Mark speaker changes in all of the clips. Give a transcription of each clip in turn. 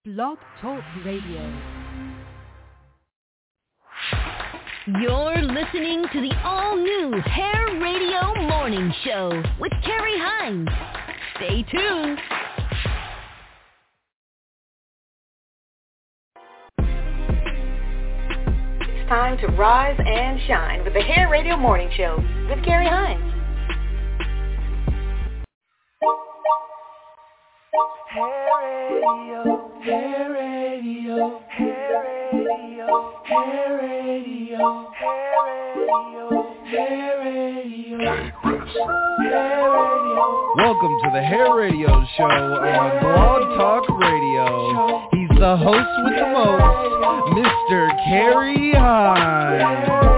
Speaker 1: Blog Talk Radio.
Speaker 2: You're listening to the all-new Hair Radio Morning Show with Carrie Hines. Stay tuned.
Speaker 3: It's time to rise and shine with the Hair Radio Morning Show with Carrie Hines.
Speaker 4: Hair Radio, Hair Radio, Hair Radio, Hair Radio, Hair Radio, Hair Radio, Hair Radio.
Speaker 5: Welcome to the Hair Radio Show on Blog Talk Radio. He's the host with the most, Mr. Carrie Hines.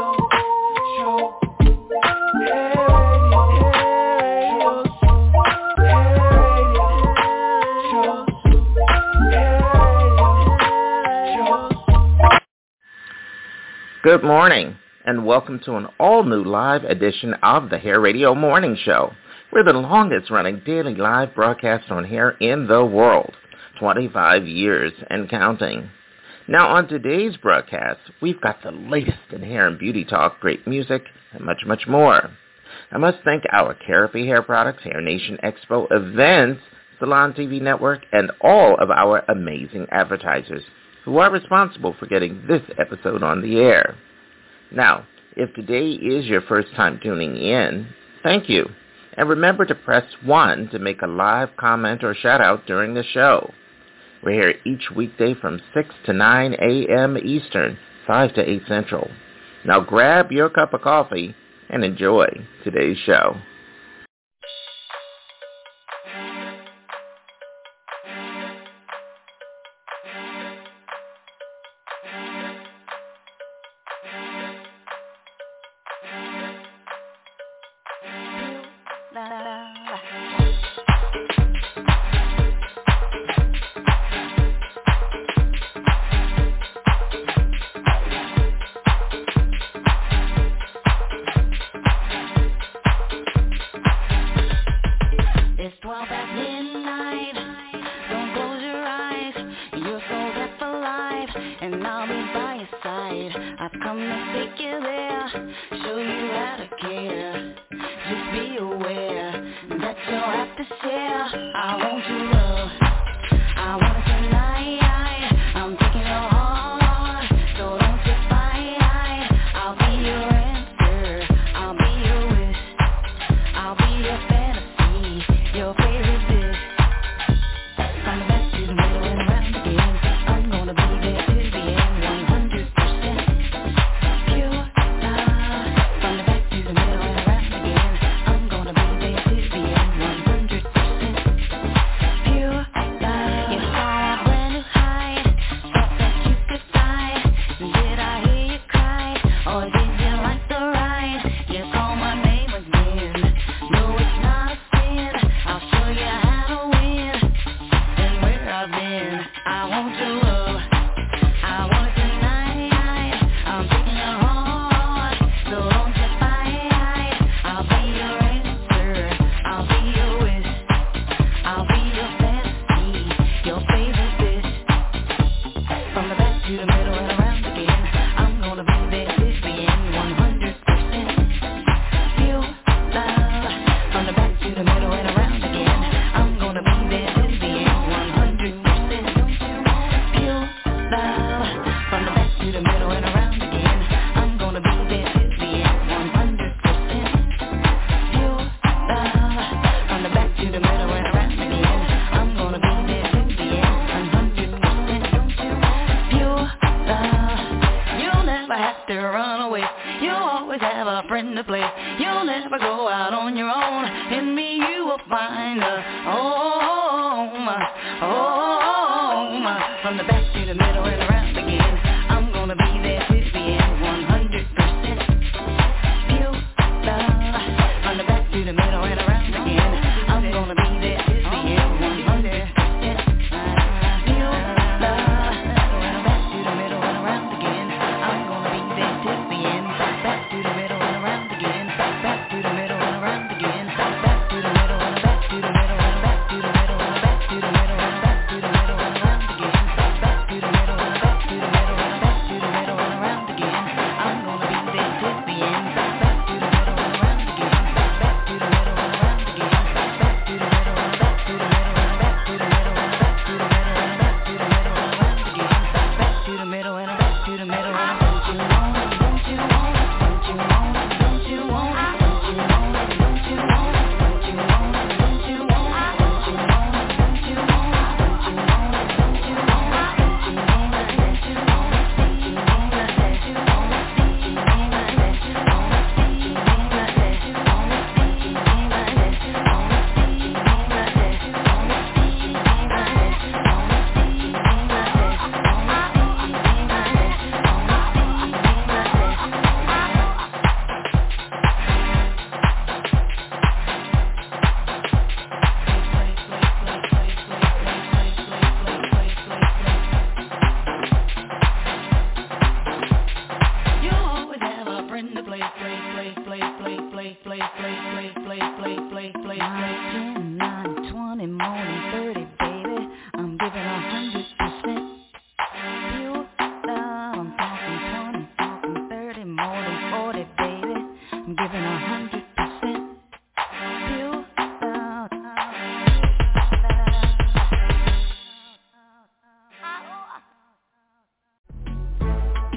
Speaker 6: Good morning, and welcome to an all-new live edition of the Hair Radio Morning Show. We're the longest-running daily live broadcast on hair in the world, 25 years and counting. Now, on today's broadcast, we've got the latest in hair and beauty talk, great music, and much, much more. I must thank our Carapy Hair Products, Hair Nation Expo events, Salon TV Network, and all of our amazing advertisers who are responsible for getting this episode on the air. Now, if today is your first time tuning in, thank you. And remember to press 1 to make a live comment or shout-out during the show. We're here each weekday from 6 to 9 a.m. Eastern, 5 to 8 Central. Now grab your cup of coffee and enjoy today's show.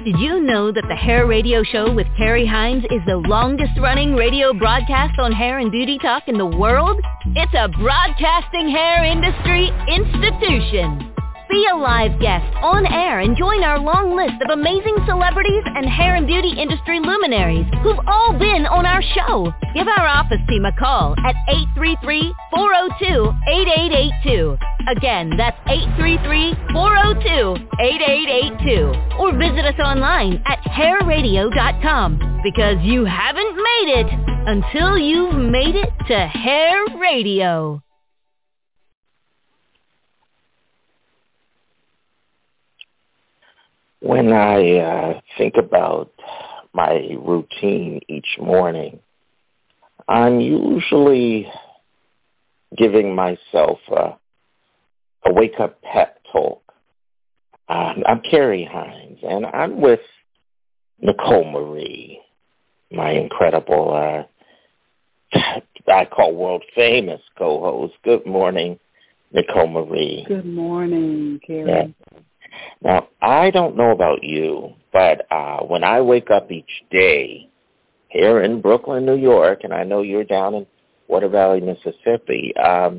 Speaker 2: Did you know that the Hair Radio Show with Carrie Hines is the longest-running radio broadcast on hair and beauty talk in the world? It's a broadcasting hair industry institution. Be a live guest on air and join our long list of amazing celebrities and hair and beauty industry luminaries who've all been on our show. Give our office team a call at 833-402-8882. Again, that's 833-402-8882. Or visit us online at hairradio.com, because you haven't made it until you've made it to Hair Radio.
Speaker 6: When I think about my routine each morning, I'm usually giving myself a wake-up pep talk. I'm Carrie Hines, and I'm with Nicole Marie, my incredible, I call world-famous co-host. Good morning, Nicole Marie.
Speaker 1: Good morning, Carrie.
Speaker 6: Yeah. Now, I don't know about you, but when I wake up each day here in Brooklyn, New York, and I know you're down in Water Valley, Mississippi,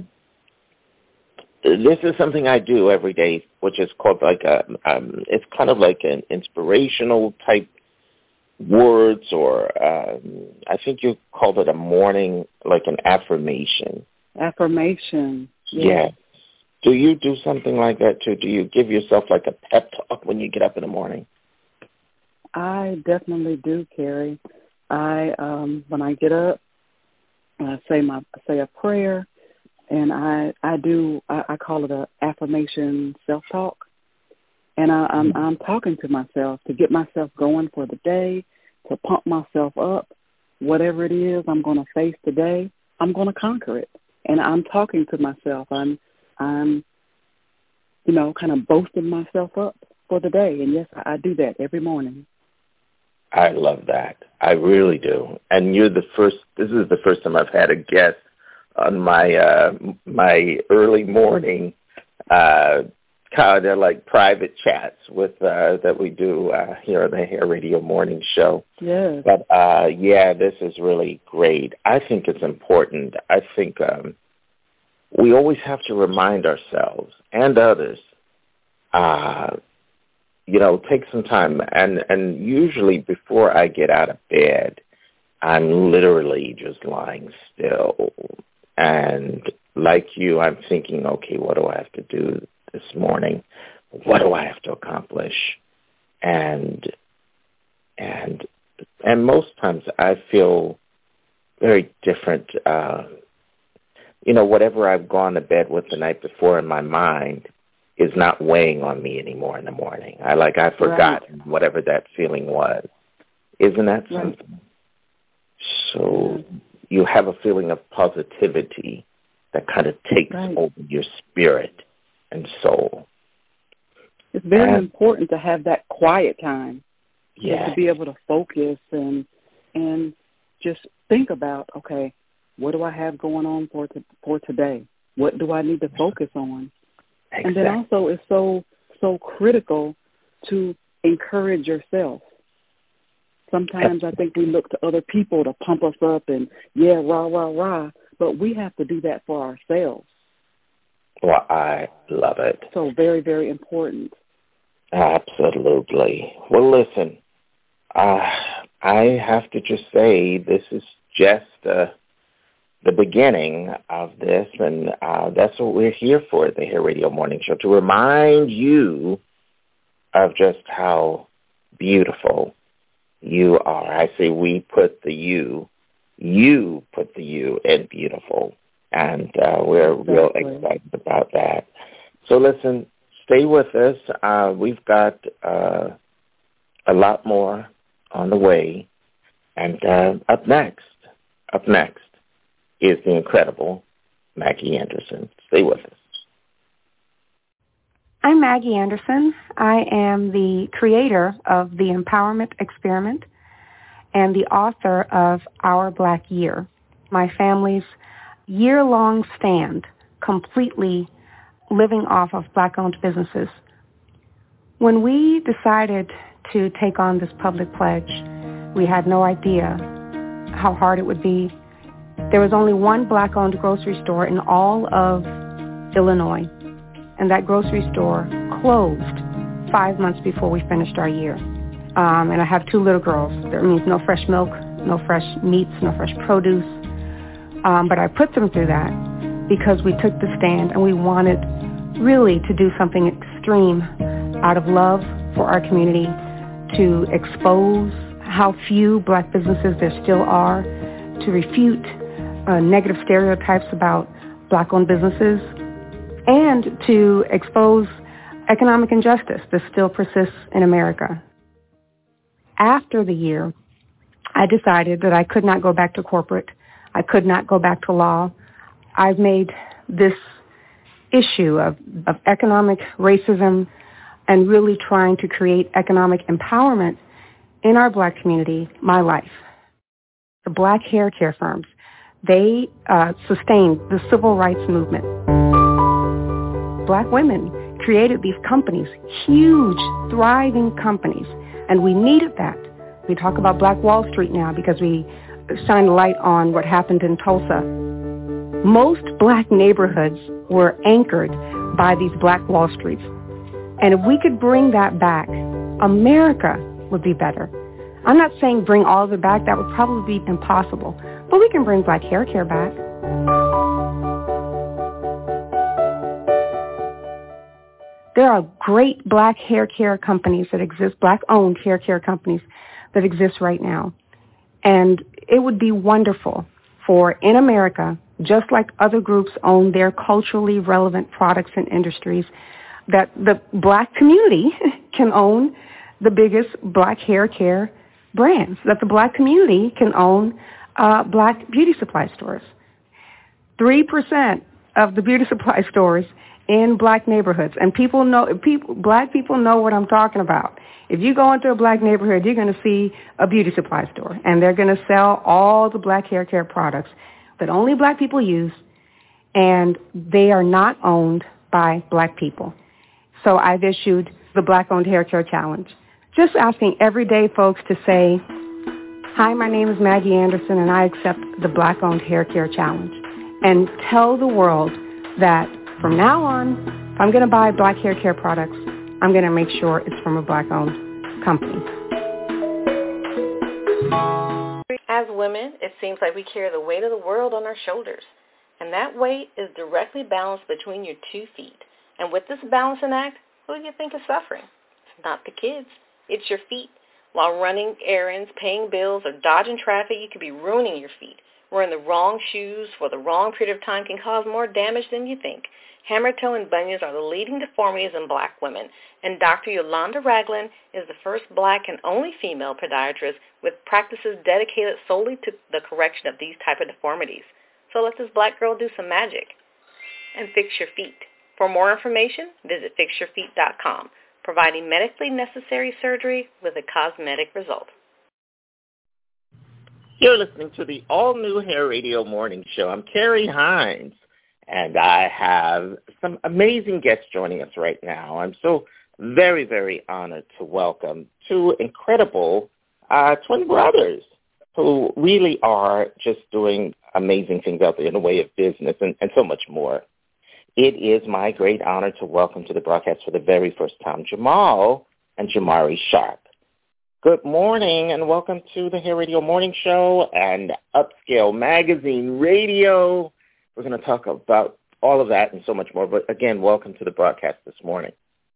Speaker 6: this is something I do every day, which is called it's kind of like an inspirational type words, or I think you called it a morning, like an affirmation.
Speaker 1: Affirmation.
Speaker 6: Yeah. Do you do something like that too? Do you give yourself like a pep talk when you get up in the morning?
Speaker 1: I definitely do, Carrie. When I get up, I say a prayer, and I call it a affirmation self-talk, and I'm talking to myself to get myself going for the day, to pump myself up. Whatever it is I'm going to face today, I'm going to conquer it, and I'm talking to myself. I'm kind of boasting myself up for the day. And, yes, I do that every morning.
Speaker 6: I love that. I really do. And this is the first time I've had a guest on my my early morning kind of like private chats with that we do here on the Hair Radio Morning Show.
Speaker 1: Yes.
Speaker 6: But, this is really great. I think it's important. I think we always have to remind ourselves and others, take some time. And usually before I get out of bed, I'm literally just lying still. And like you, I'm thinking, okay, what do I have to do this morning? What do I have to accomplish? And most times I feel very different. Whatever I've gone to bed with the night before in my mind is not weighing on me anymore in the morning. I forgot whatever that feeling was. Isn't that something? Right. So you have a feeling of positivity that kind of takes over your spirit and soul.
Speaker 1: It's very important to have that quiet time.
Speaker 6: Yeah.
Speaker 1: To be able to focus and just think about, okay, what do I have going on for today? What do I need to focus on? Exactly. And then also it's so critical to encourage yourself. Sometimes I think we look to other people to pump us up and, rah, rah, rah, but we have to do that for ourselves.
Speaker 6: Well, I love it.
Speaker 1: So very, very important.
Speaker 6: Absolutely. Well, listen, I have to just say this is just the beginning of this, and that's what we're here for at the Hair Radio Morning Show, to remind you of just how beautiful you are. I say we put the you put the you in beautiful, and we're real excited about that. So listen, stay with us. We've got a lot more on the way, and up next is the incredible Maggie Anderson. Stay with us.
Speaker 7: I'm Maggie Anderson. I am the creator of the Empowerment Experiment and the author of Our Black Year, my family's year-long stand completely living off of Black-owned businesses. When we decided to take on this public pledge, we had no idea how hard it would be. There was only one black-owned grocery store in all of Illinois, and that grocery store closed 5 months before we finished our year. And I have 2 little girls. That means no fresh milk, no fresh meats, no fresh produce. But I put them through that because we took the stand and we wanted really to do something extreme out of love for our community, to expose how few black businesses there still are, to refute negative stereotypes about black-owned businesses, and to expose economic injustice that still persists in America. After the year, I decided that I could not go back to corporate. I could not go back to law. I've made this issue of economic racism and really trying to create economic empowerment in our black community my life. The black hair care firms, they sustained the civil rights movement. Black women created these companies, huge, thriving companies, and we needed that. We talk about Black Wall Street now because we shine a light on what happened in Tulsa. Most black neighborhoods were anchored by these Black Wall Streets. And if we could bring that back, America would be better. I'm not saying bring all of it back. That would probably be impossible. But we can bring black hair care back. There are great black hair care companies that exist, black-owned hair care companies that exist right now. And it would be wonderful for, in America, just like other groups own their culturally relevant products and industries, that the black community can own the biggest black hair care brands, that the black community can own black beauty supply stores. 3% of the beauty supply stores in black neighborhoods, and black people know what I'm talking about. If you go into a black neighborhood, you're going to see a beauty supply store, and they're going to sell all the black hair care products that only black people use, and they are not owned by black people. So I've issued the Black-Owned Hair Care Challenge, just asking everyday folks to say, hi, my name is Maggie Anderson, and I accept the Black-Owned Hair Care Challenge, and tell the world that from now on, if I'm going to buy black hair care products, I'm going to make sure it's from a black-owned company.
Speaker 3: As women, it seems like we carry the weight of the world on our shoulders, and that weight is directly balanced between your 2 feet. And with this balancing act, who do you think is suffering? It's not the kids. It's your feet. While running errands, paying bills, or dodging traffic, you could be ruining your feet. Wearing the wrong shoes for the wrong period of time can cause more damage than you think. Hammer toe and bunions are the leading deformities in black women, and Dr. Yolanda Ragland is the first black and only female podiatrist with practices dedicated solely to the correction of these type of deformities. So let this black girl do some magic and fix your feet. For more information, visit fixyourfeet.com, providing medically necessary surgery with a cosmetic result.
Speaker 6: You're listening to the all-new Hair Radio Morning Show. I'm Carrie Hines, and I have some amazing guests joining us right now. I'm so very, very honored to welcome 2 incredible twin brothers who really are just doing amazing things out there in the way of business and so much more. It is my great honor to welcome to the broadcast for the very first time Jamal and Jamari Sharp. Good morning and welcome to the Hair Radio Morning Show and Upscale Magazine Radio. We're going to talk about all of that and so much more. But again, welcome to the broadcast this morning.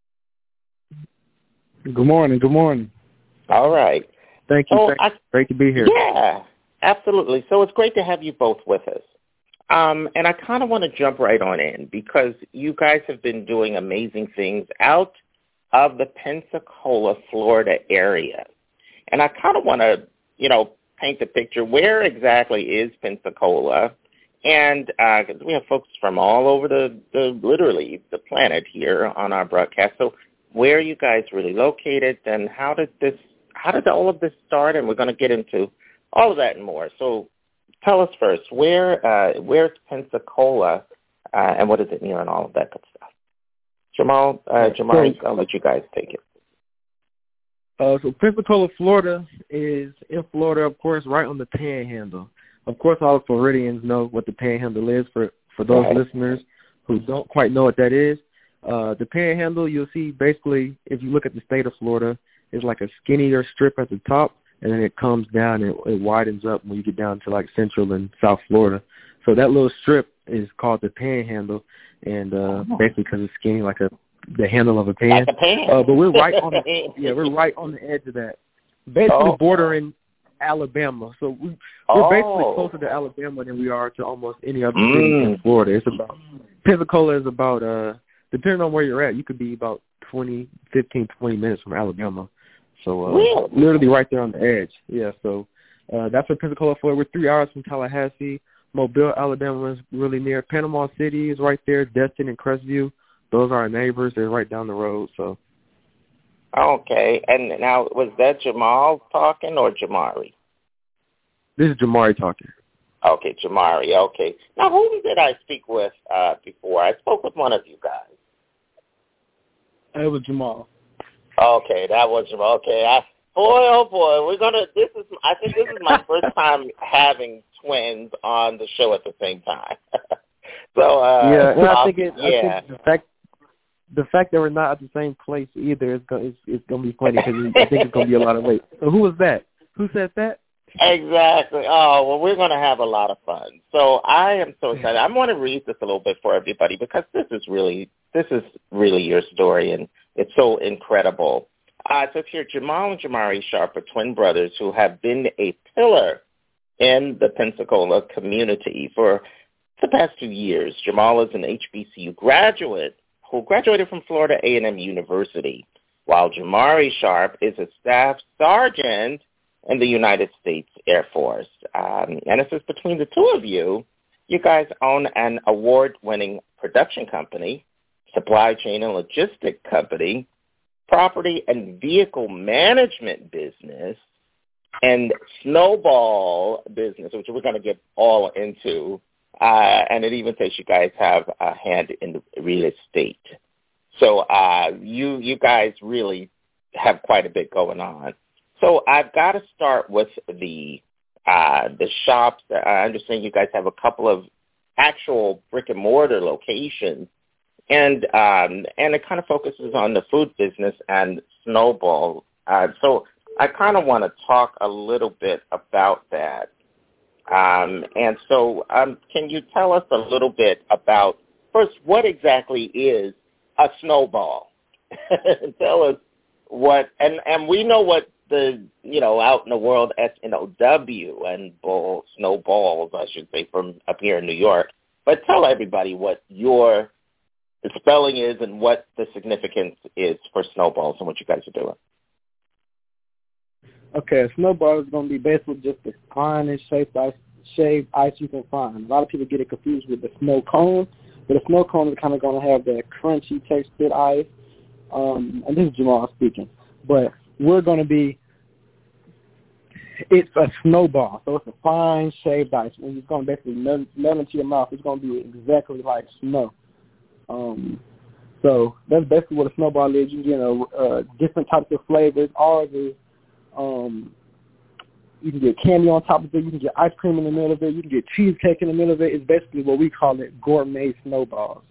Speaker 8: Good morning. Good morning.
Speaker 6: All right.
Speaker 8: Thank you. Great to be here.
Speaker 6: Yeah, absolutely. So it's great to have you both with us. And I kind of want to jump right on in because you guys have been doing amazing things out of the Pensacola, Florida area. And I kind of want to, paint the picture. Where exactly is Pensacola? And cause we have folks from all over literally the planet here on our broadcast. So where are you guys really located, and how did all of this start? And we're going to get into all of that and more. So tell us first, where's Pensacola, and what does it mean, and all of that good stuff. Jamari, I'll let you guys take it.
Speaker 8: So Pensacola, Florida is in Florida, of course, right on the Panhandle. Of course, all the Floridians know what the Panhandle is. For those listeners who don't quite know what that is, the Panhandle, you'll see basically, if you look at the state of Florida, it's like a skinnier strip at the top, and then it comes down and it widens up when you get down to like Central and South Florida. So that little strip is called the Panhandle, and basically because it's skinny like the handle of a pan.
Speaker 6: Like a pan.
Speaker 8: But we're right on we're right on the edge of that, basically bordering Alabama. So we're basically closer to Alabama than we are to almost any other city in Florida. It's about Pensacola is about depending on where you're at, you could be about 20 minutes from Alabama. So literally right there on the edge. Yeah, so that's where Pensacola, Florida. We're 3 hours from Tallahassee. Mobile, Alabama is really near. Panama City is right there. Destin and Crestview, those are our neighbors. They're right down the road. So.
Speaker 6: Okay, and now was that Jamal talking or Jamari?
Speaker 8: This is Jamari talking.
Speaker 6: Okay, Jamari. Okay. Now, who did I speak with before? I spoke with one of you guys.
Speaker 8: It was Jamal.
Speaker 6: Okay, that was Jamal. Okay, oh boy, I think this is my first time having twins on the show at the same time. So
Speaker 8: and I think the fact that we're not at the same place either is going to be funny because I think it's going to be a lot of weight. So who was that? Who said that?
Speaker 6: Exactly. Oh, well, we're going to have a lot of fun. So I am so excited. I'm going to read this a little bit for everybody because this is really your story, and it's so incredible. So it's here, Jamal and Jamari Sharp are twin brothers who have been a pillar in the Pensacola community for the past 2 years. Jamal is an HBCU graduate who graduated from Florida A&M University, while Jamari Sharp is a staff sergeant in the United States Air Force. And it says between the two of you, you guys own an award-winning production company, supply chain and logistic company, property and vehicle management business, and snowball business, which we're going to get all into. And it even says you guys have a hand in real estate. So you guys really have quite a bit going on. So I've got to start with the shops. I understand you guys have a couple of actual brick and mortar locations, and it kind of focuses on the food business and Snowball. So I kind of want to talk a little bit about that. And so can you tell us a little bit about, first, what exactly is a snowball? Tell us what, and we know what out in the world, SNOW and snowballs, I should say, from up here in New York. But tell everybody what the spelling is and what the significance is for snowballs and what you guys are doing.
Speaker 9: Okay, a snowball is going to be basically just the finest shaved ice you can find. A lot of people get it confused with the snow cone, but a snow cone is kind of going to have that crunchy textured ice. And this is Jamal speaking. But we're going to be, it's a snowball, so it's a fine shaved ice. When it's going to basically melt into your mouth, it's going to be exactly like snow. So that's basically what a snowball is. You can get different types of flavors. Ours is, you can get candy on top of it. You can get ice cream in the middle of it. You can get cheesecake in the middle of it. It's basically what we call it gourmet snowballs.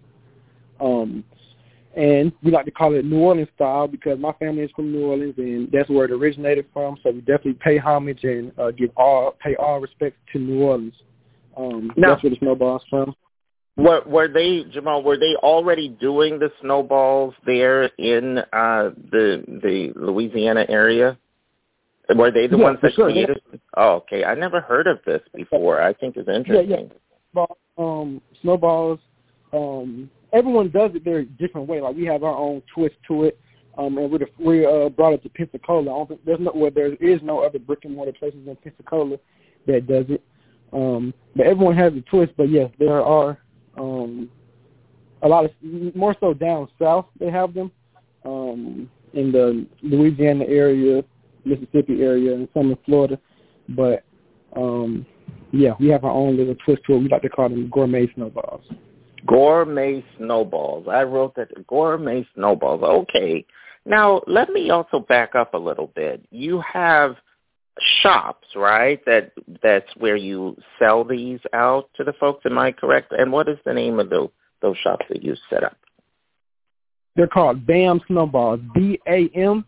Speaker 9: And we like to call it New Orleans style because my family is from New Orleans, and that's where it originated from. So we definitely pay homage and pay all respect to New Orleans. That's where the snowballs from.
Speaker 6: Were they, Jamal? Were they already doing the snowballs there in the Louisiana area? Were they the ones that created? Yeah. Oh, okay. I never heard of this before. I think it's interesting.
Speaker 9: Yeah. Snowballs. Everyone does it their different way. Like we have our own twist to it, and we brought it to Pensacola. There is no other brick and mortar places in Pensacola that does it. But everyone has a twist. But yes, there are a lot of more so down south. They have them in the Louisiana area, Mississippi area, and some in Florida. But we have our own little twist to it. We like to call them gourmet snowballs.
Speaker 6: Gourmet snowballs. I wrote that, gourmet snowballs. Okay. Now, let me also back up a little bit. You have shops, right? That's where you sell these out to the folks. Am I correct? And what is the name of those shops that you set up?
Speaker 9: They're called BAM Snowballs. BAM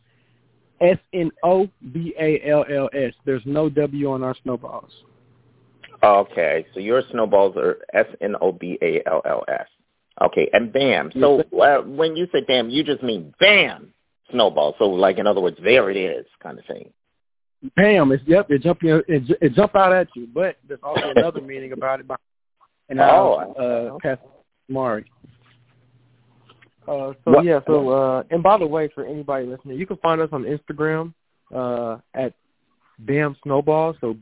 Speaker 9: SNOBALLS. There's no W on our snowballs.
Speaker 6: Okay, so your snowballs are SNOBALLS. Okay, and BAM. So when you say BAM, you just mean BAM snowball. So, like, in other words, there it is kind of thing.
Speaker 9: BAM. It jump out at you. But there's also another meaning about it. And Pastor Mari. And by the way, for anybody listening, you can find us on Instagram at BAM Snowballs, so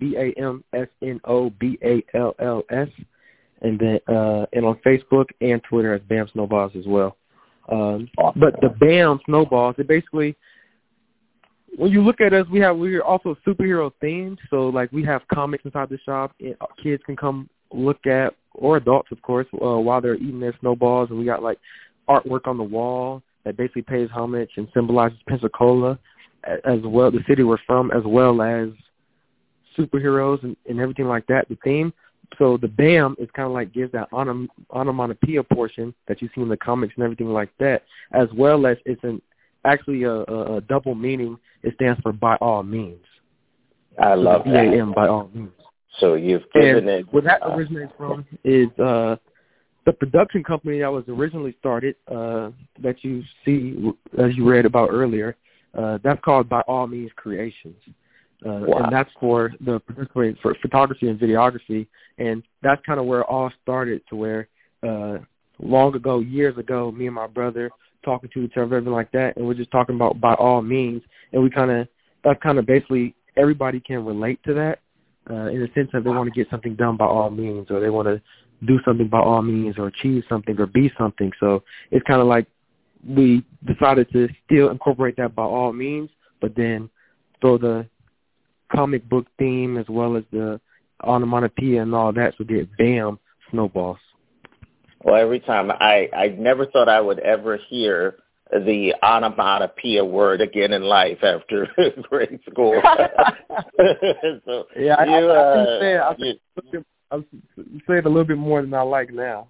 Speaker 9: BAMSNOBALLS, and then and on Facebook and Twitter as BAM Snowballs as well. But the BAM Snowballs, it basically, when you look at us, we're also superhero themed. So like we have comics inside the shop, and kids can come look at, or adults of course, while they're eating their snowballs, and we got like artwork on the wall that basically pays homage and symbolizes Pensacola as well, the city we're from, as well as superheroes and everything like that, the theme. So the BAM is kind of like gives that onomatopoeia portion that you see in the comics and everything like that, as well as it's actually a double meaning. It stands for by all means.
Speaker 6: I love that.
Speaker 9: BAM, by all means.
Speaker 6: So you've given it.
Speaker 9: Where that originates from is the production company that was originally started, that you see, as you read about earlier, that's called By All Means Creations. And that's for for photography and videography. And that's kind of where it all started, to where long ago, years ago, me and my brother talking to each other, everything like that, and we're just talking about by all means. And that's kind of basically everybody can relate to that in the sense that they want to get something done by all means, or they want to do something by all means, or achieve something, or be something. So it's kind of like we decided to still incorporate that by all means, but then throw the comic book theme as well as the onomatopoeia and all that, so get BAM Snowballs.
Speaker 6: Well, every time I never thought I would ever hear the onomatopoeia word again in life after grade school. So
Speaker 9: yeah, I say it a little bit more than I like now.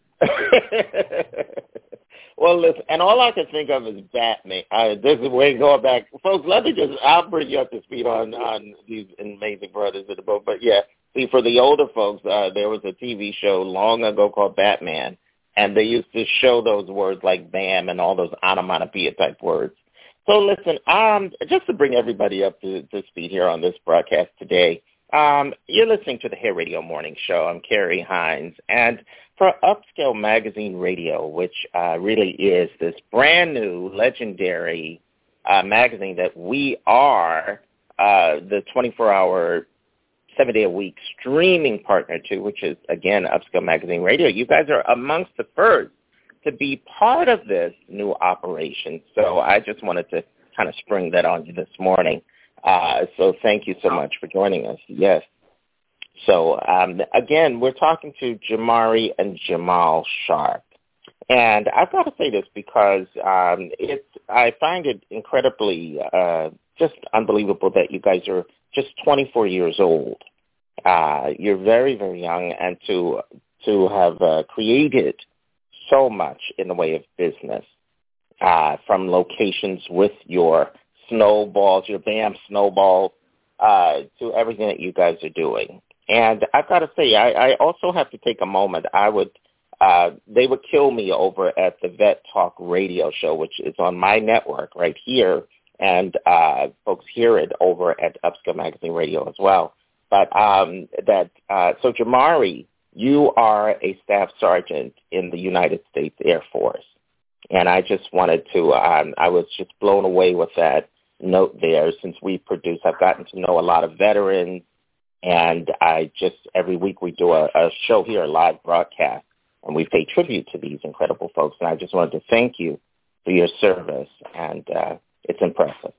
Speaker 6: Well, listen, and all I can think of is Batman. This is way going back. Folks, I'll bring you up to speed on these amazing brothers in the book. But, yeah, see, for the older folks, there was a TV show long ago called Batman, and they used to show those words like BAM and all those onomatopoeia-type words. So, listen, just to bring everybody up to speed here on this broadcast today, you're listening to the Hair Radio Morning Show. I'm Kerry Hines. And for Upscale Magazine Radio, which really is this brand new, legendary magazine that we are the 24-hour, 7-day-a-week streaming partner to, which is, again, Upscale Magazine Radio. You guys are amongst the first to be part of this new operation. So I just wanted to kind of spring that on you this morning. So thank you so much for joining us. Yes. So, again, we're talking to Jamari and Jamal Sharp. And I've got to say this because I find it incredibly just unbelievable that you guys are just 24 years old. You're very, very young, and to have created so much in the way of business, from locations with your snowballs, your BAM snowballs, to everything that you guys are doing. And I've got to say, I also have to take a moment. They would kill me over at the Vet Talk Radio Show, which is on my network right here, and folks hear it over at Upscale Magazine Radio as well. But so Jamari, you are a staff sergeant in the United States Air Force, and I just wanted to. I was just blown away with that note there. Since I've gotten to know a lot of veterans. And every week we do a show here, a live broadcast, and we pay tribute to these incredible folks. And I just wanted to thank you for your service, and it's impressive.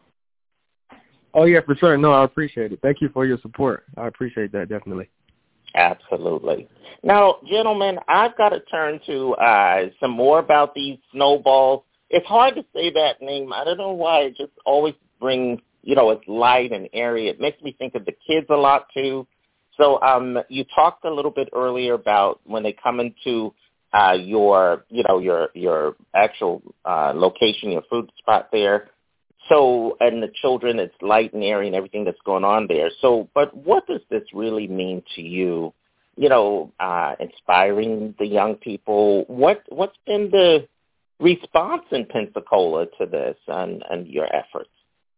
Speaker 9: Oh, yeah, for sure. No, I appreciate it. Thank you for your support. I appreciate that, definitely.
Speaker 6: Absolutely. Now, gentlemen, I've got to turn to some more about these snowballs. it's hard to say that name. I don't know why. It just always brings, it's light and airy. It makes me think of the kids a lot, too. So you talked a little bit earlier about when they come into your actual location, your food spot there. So, and the children, it's light and airy and everything that's going on there. So, but what does this really mean to you? Inspiring the young people. What's been the response in Pensacola to this and your efforts?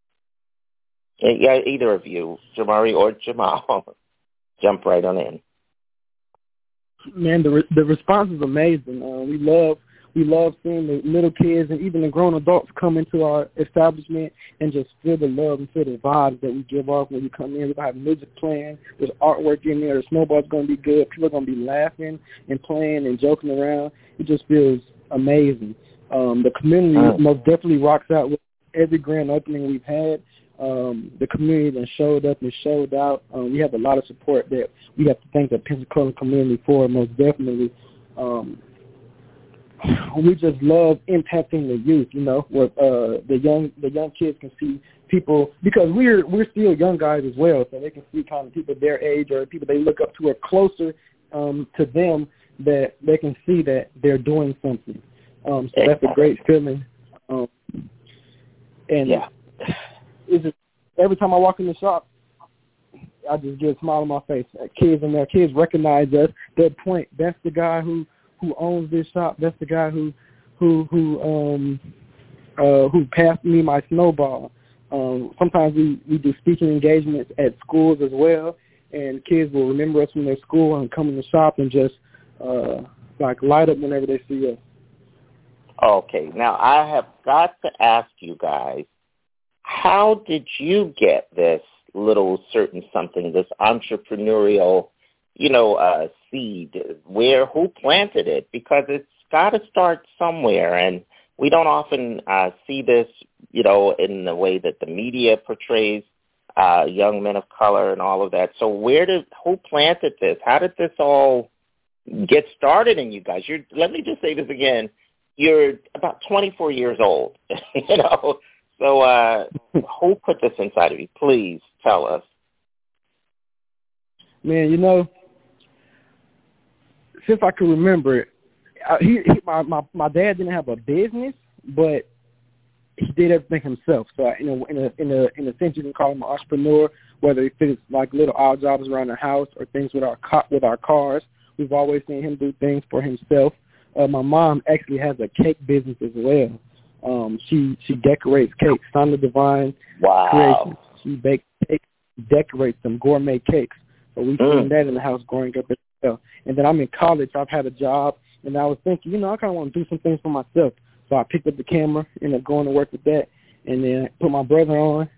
Speaker 6: Yeah, either of you, Jamari or Jamal, jump right on in.
Speaker 9: Man, the response is amazing. We love seeing the little kids and even the grown adults come into our establishment and just feel the love and feel the vibes that we give off when you come in. We're going to have music playing. There's artwork in there. The snowball's going to be good. People are going to be laughing and playing and joking around. It just feels amazing. The community most definitely rocks out with every grand opening we've had. The community that showed up and showed out. We have a lot of support that we have to thank the Pensacola community for, most definitely. We just love impacting the youth, where the young kids can see people, because we're still young guys as well, so they can see kind of people their age or people they look up to or closer to them, that they can see that they're doing something. So that's a great feeling. It's just, every time I walk in the shop, I just get a smile on my face. Kids in there, kids recognize us. They'll point, that's the guy who owns this shop. That's the guy who passed me my snowball. Sometimes we do speaking engagements at schools as well, and kids will remember us from their school and come in the shop and just light up whenever they see us.
Speaker 6: Okay, now I have got to ask you guys, how did you get this little certain something, this entrepreneurial seed? Who planted it? Because it's got to start somewhere, and we don't often see this, in the way that the media portrays young men of color and all of that. So who planted this? How did this all get started in you guys? Let me just say this again. You're about 24 years old, So who put this inside of you? Please tell us.
Speaker 9: Man, since I can remember, my dad didn't have a business, but he did everything himself. So in a sense, you can call him an entrepreneur. Whether it's like little odd jobs around the house or things with our cars, we've always seen him do things for himself. My mom actually has a cake business as well. She decorates cakes. Sandra Divine Creations. She bakes cakes, decorates them, gourmet cakes. So we've seen that in the house growing up as well. And then I'm in college. I've had a job, and I was thinking, I kind of want to do some things for myself. So I picked up the camera, ended up going to work with that, and then put my brother on.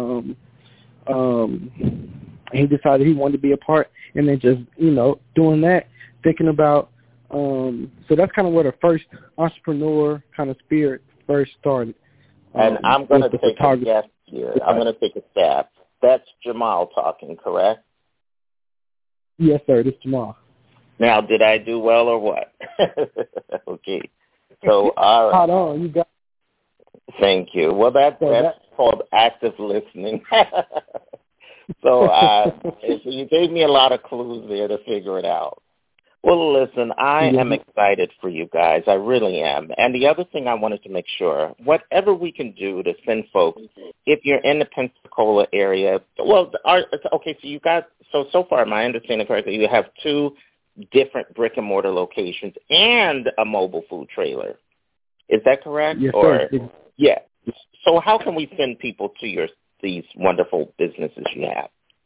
Speaker 9: He decided he wanted to be a part, and then just, doing that, thinking about, so that's kind of where the first entrepreneur kind of spirit first started.
Speaker 6: And I'm going to take a guess here. I'm going to take a stab. That's Jamal talking, correct?
Speaker 9: Yes, sir. This is Jamal.
Speaker 6: Now, did I do well or what? Okay. So, all right.
Speaker 9: Hold on. You got.
Speaker 6: Thank you. Well, that's called active listening. So you gave me a lot of clues there to figure it out. Well, listen, I am excited for you guys. I really am. And the other thing I wanted to make sure, whatever we can do to send folks, if you're in the Pensacola area, okay, so you got, so far, am I understanding correctly, you have 2 different brick-and-mortar locations and a mobile food trailer. Is that correct?
Speaker 9: Yes, sir.
Speaker 6: Yeah. So how can we send people to these wonderful businesses you have?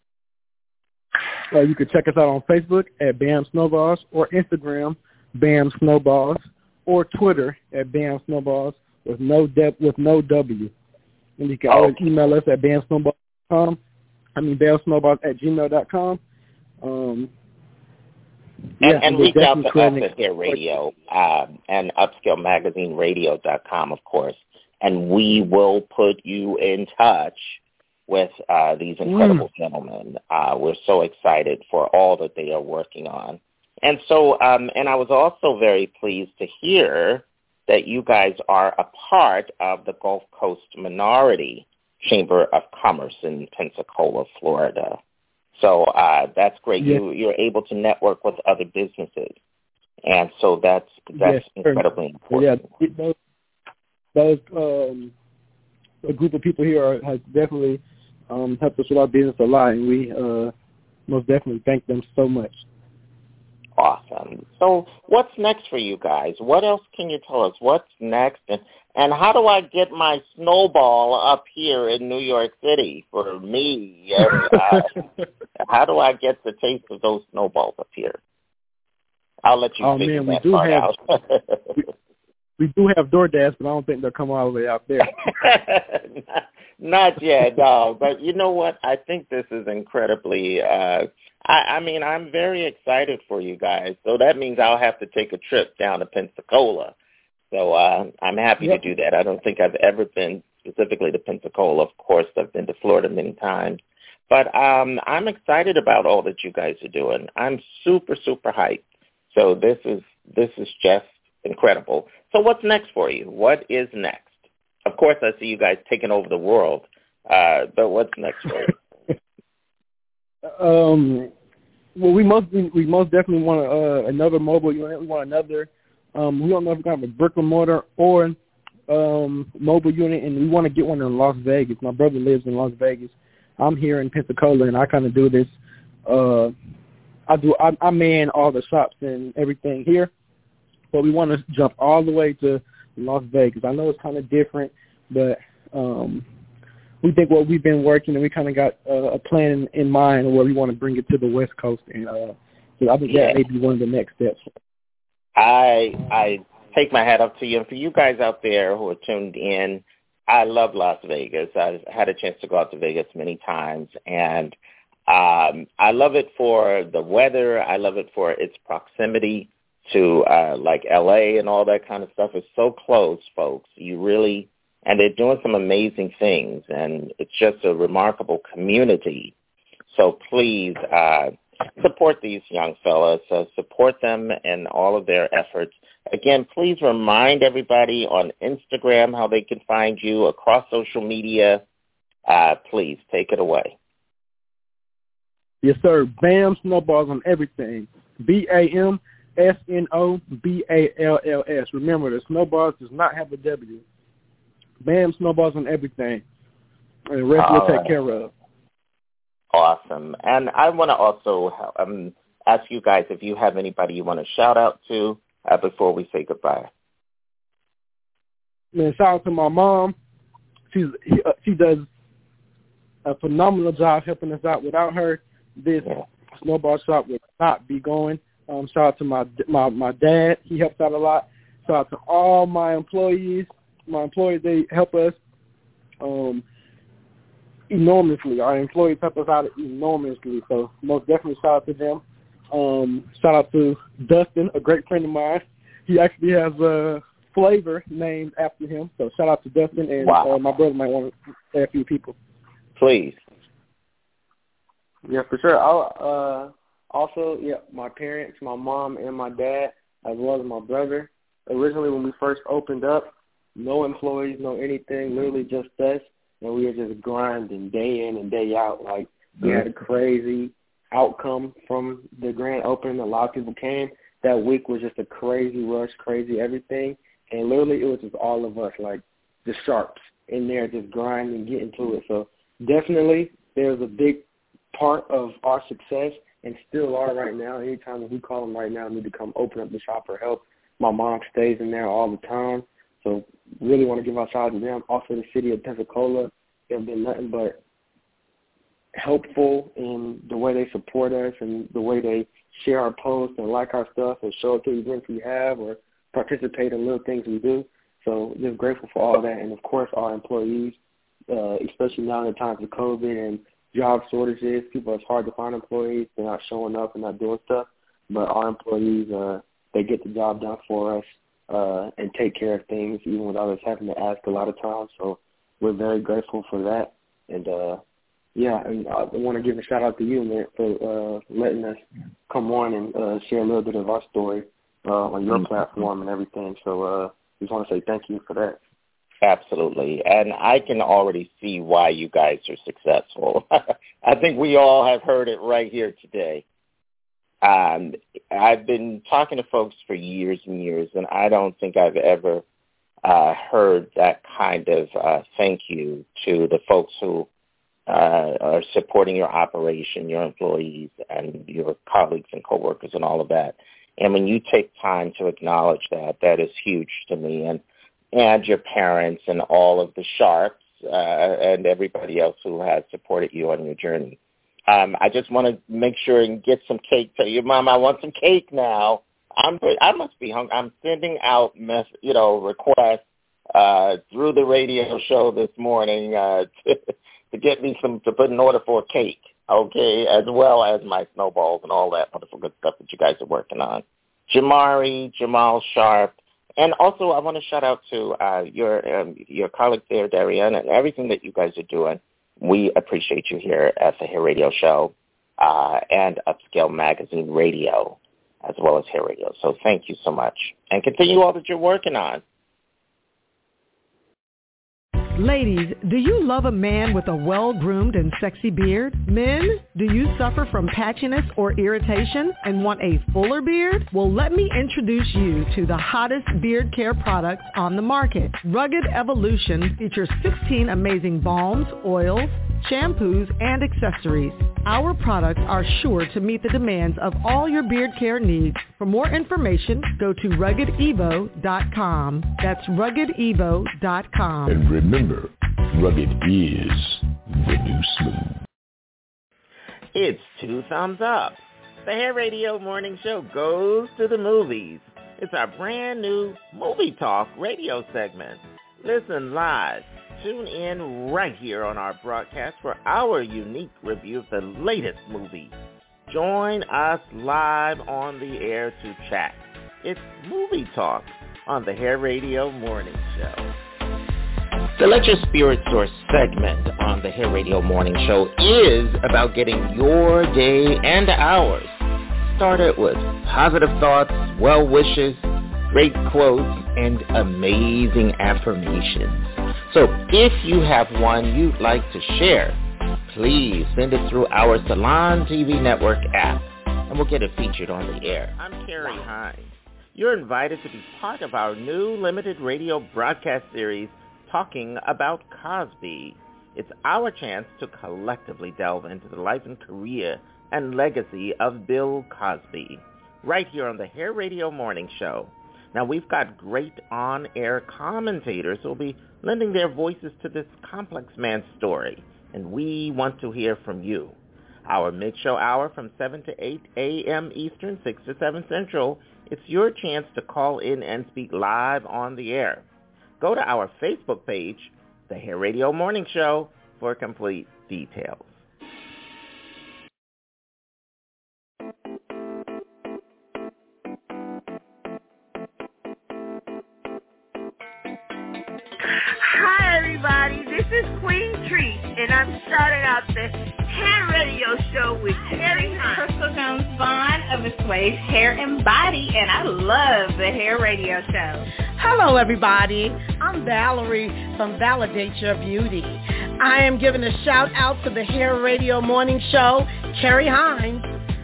Speaker 9: You can check us out on Facebook at BAM Snowballs, or Instagram, BAM Snowballs, or Twitter at BAM Snowballs with no W. And you can always email us at BAMSnowballs.com. BAMSnowballs@gmail.com.
Speaker 6: And reach out to us at Hair Radio and UpscaleMagazineRadio.com, of course. And we will put you in touch with these incredible gentlemen. We're so excited for all that they are working on. And so, and I was also very pleased to hear that you guys are a part of the Gulf Coast Minority Chamber of Commerce in Pensacola, Florida. So that's great.
Speaker 9: Yes.
Speaker 6: You're able to network with other businesses, and so that's
Speaker 9: yes,
Speaker 6: incredibly important.
Speaker 9: Yeah, those a group of people here has definitely helped us with our business a lot, and we most definitely thank them so much.
Speaker 6: Awesome. So what's next for you guys? What else can you tell us? What's next? And how do I get my snowball up here in New York City for me? How do I get the taste of those snowballs up here? I'll let you figure that part out.
Speaker 9: we do have DoorDash, but I don't think they'll come all the way out there.
Speaker 6: Not yet, no. But you know what? I think this is incredibly I mean, I'm very excited for you guys. So that means I'll have to take a trip down to Pensacola. So I'm happy to do that. I don't think I've ever been specifically to Pensacola. Of course, I've been to Florida many times. But I'm excited about all that you guys are doing. I'm super, super hyped. So this is just incredible. So what's next for you? What is next? Of course, I see you guys taking over the world. But what's next for you?
Speaker 9: Well, we most definitely want another mobile unit. We want another. We don't know if we're going to have a brick and mortar or mobile unit, and we want to get one in Las Vegas. My brother lives in Las Vegas. I'm here in Pensacola, and I kind of do this. I man all the shops and everything here, but we want to jump all the way to Las Vegas. I know it's kind of different, but we think we've been working, and we kind of got a plan in mind where we want to bring it to the West Coast, and so I think that may be one of the next steps.
Speaker 6: I take my hat off to you. And for you guys out there who are tuned in, I love Las Vegas. I've had a chance to go out to Vegas many times, and I love it for the weather. I love it for its proximity to like L.A. and all that kind of stuff. It's so close, folks. And they're doing some amazing things, and it's just a remarkable community. So please support these young fellas. Support them in all of their efforts. Again, please remind everybody on Instagram how they can find you across social media. Please take it away.
Speaker 9: Yes, sir. BAM Snowballs on everything. BAM SNOBALLS. Remember, the Snowballs does not have a W. BAM Snowballs on everything. And the rest we'll take care of.
Speaker 6: Awesome. And I want to also ask you guys if you have anybody you want to shout out to before we say goodbye.
Speaker 9: Man, shout out to my mom. She does a phenomenal job helping us out. Without her, this snowball shop would not be going. Shout out to my dad. He helps out a lot. Shout out to all my employees. They help us enormously. Our employees help us out enormously. So most definitely shout out to them. Shout out to Dustin, a great friend of mine. He actually has a flavor named after him. So shout out to Dustin, and my brother might want to say a few people.
Speaker 6: Please.
Speaker 10: Yeah, for sure. Also, my parents, my mom and my dad, as well as my brother. Originally, when we first opened up, no employees, no anything, literally just us, and we were just grinding day in and day out. Like, we had a crazy outcome from the grand opening. A lot of people came. That week was just a crazy rush, crazy everything, and literally it was just all of us, like the sharps in there just grinding, getting to it. So definitely there's a big part of our success, and still are right now. Anytime we call them right now, need to come open up the shop or help. My mom stays in there all the time. So really want to give our shout out to them. Also the city of Pensacola, they've been nothing but helpful in the way they support us and the way they share our posts and like our stuff and show up to events we have or participate in little things we do. So just grateful for all that. And, of course, our employees, especially now in the times of COVID and job shortages. It's hard to find employees. They're not showing up and not doing stuff. But our employees, they get the job done for us and take care of things even without us having to ask a lot of times. So we're very grateful for that. And, and I want to give a shout-out to you, man, for letting us come on and share a little bit of our story on your platform and everything. So just want to say thank you for that.
Speaker 6: Absolutely. And I can already see why you guys are successful. I think we all have heard it right here today. I've been talking to folks for years and years, and I don't think I've ever heard that kind of thank you to the folks who are supporting your operation, your employees, and your colleagues and coworkers and all of that. And when you take time to acknowledge that, that is huge to me. And your parents and all of the Sharps and everybody else who has supported you on your journey. I just want to make sure and get some cake. Tell your mom I want some cake now. I must be hungry. I'm sending out requests through the radio show this morning to get me to put an order for a cake, okay, as well as my snowballs and all that wonderful good stuff that you guys are working on. Jamari, Jamal Sharp. And also, I want to shout out to your colleague there, Darian, and everything that you guys are doing. We appreciate you here at the Hair Radio Show and Upscale Magazine Radio, as well as Hair Radio. So thank you so much. And continue all that you're working on.
Speaker 11: Ladies, do you love a man with a well-groomed and sexy beard? Men, do you suffer from patchiness or irritation and want a fuller beard? Well, let me introduce you to the hottest beard care products on the market. Rugged Evolution features 16 amazing balms, oils, shampoos, and accessories. Our products are sure to meet the demands of all your beard care needs. For more information, go to RuggedEvo.com. That's RuggedEvo.com.
Speaker 12: And remember, rugged is the new smooth.
Speaker 6: It's 2 thumbs up. The Hair Radio Morning Show goes to the movies. It's our brand new Movie Talk radio segment. Listen live. Tune in right here on our broadcast for our unique review of the latest movie. Join us live on the air to chat. It's Movie Talk on the Hair Radio Morning Show. The Let Your Spirit Soar segment on the Hair Radio Morning Show is about getting your day and ours started with positive thoughts, well wishes, great quotes, and amazing affirmations. So if you have one you'd like to share, please send it through our Salon TV Network app, and we'll get it featured on the air. I'm Carrie Hines. You're invited to be part of our new limited radio broadcast series, Talking About Cosby. It's our chance to collectively delve into the life and career and legacy of Bill Cosby, right here on the Hair Radio Morning Show. Now, we've got great on-air commentators who will be lending their voices to this complex man's story, and we want to hear from you. Our mid-show hour from 7 to 8 a.m. Eastern, 6 to 7 Central, it's your chance to call in and speak live on the air. Go to our Facebook page, The Hair Radio Morning Show, for complete details.
Speaker 13: Hi, everybody. This is Queen Treat, and I'm starting out the Hair Radio Show with Terry Hines.
Speaker 14: Crystal Jones Vaughn of Assuage Hair and Body, and I love the Hair Radio Show.
Speaker 15: Hello, everybody. I'm Valerie from Validate Your Beauty. I am giving a shout out to the Hair Radio Morning Show, Terry Hines.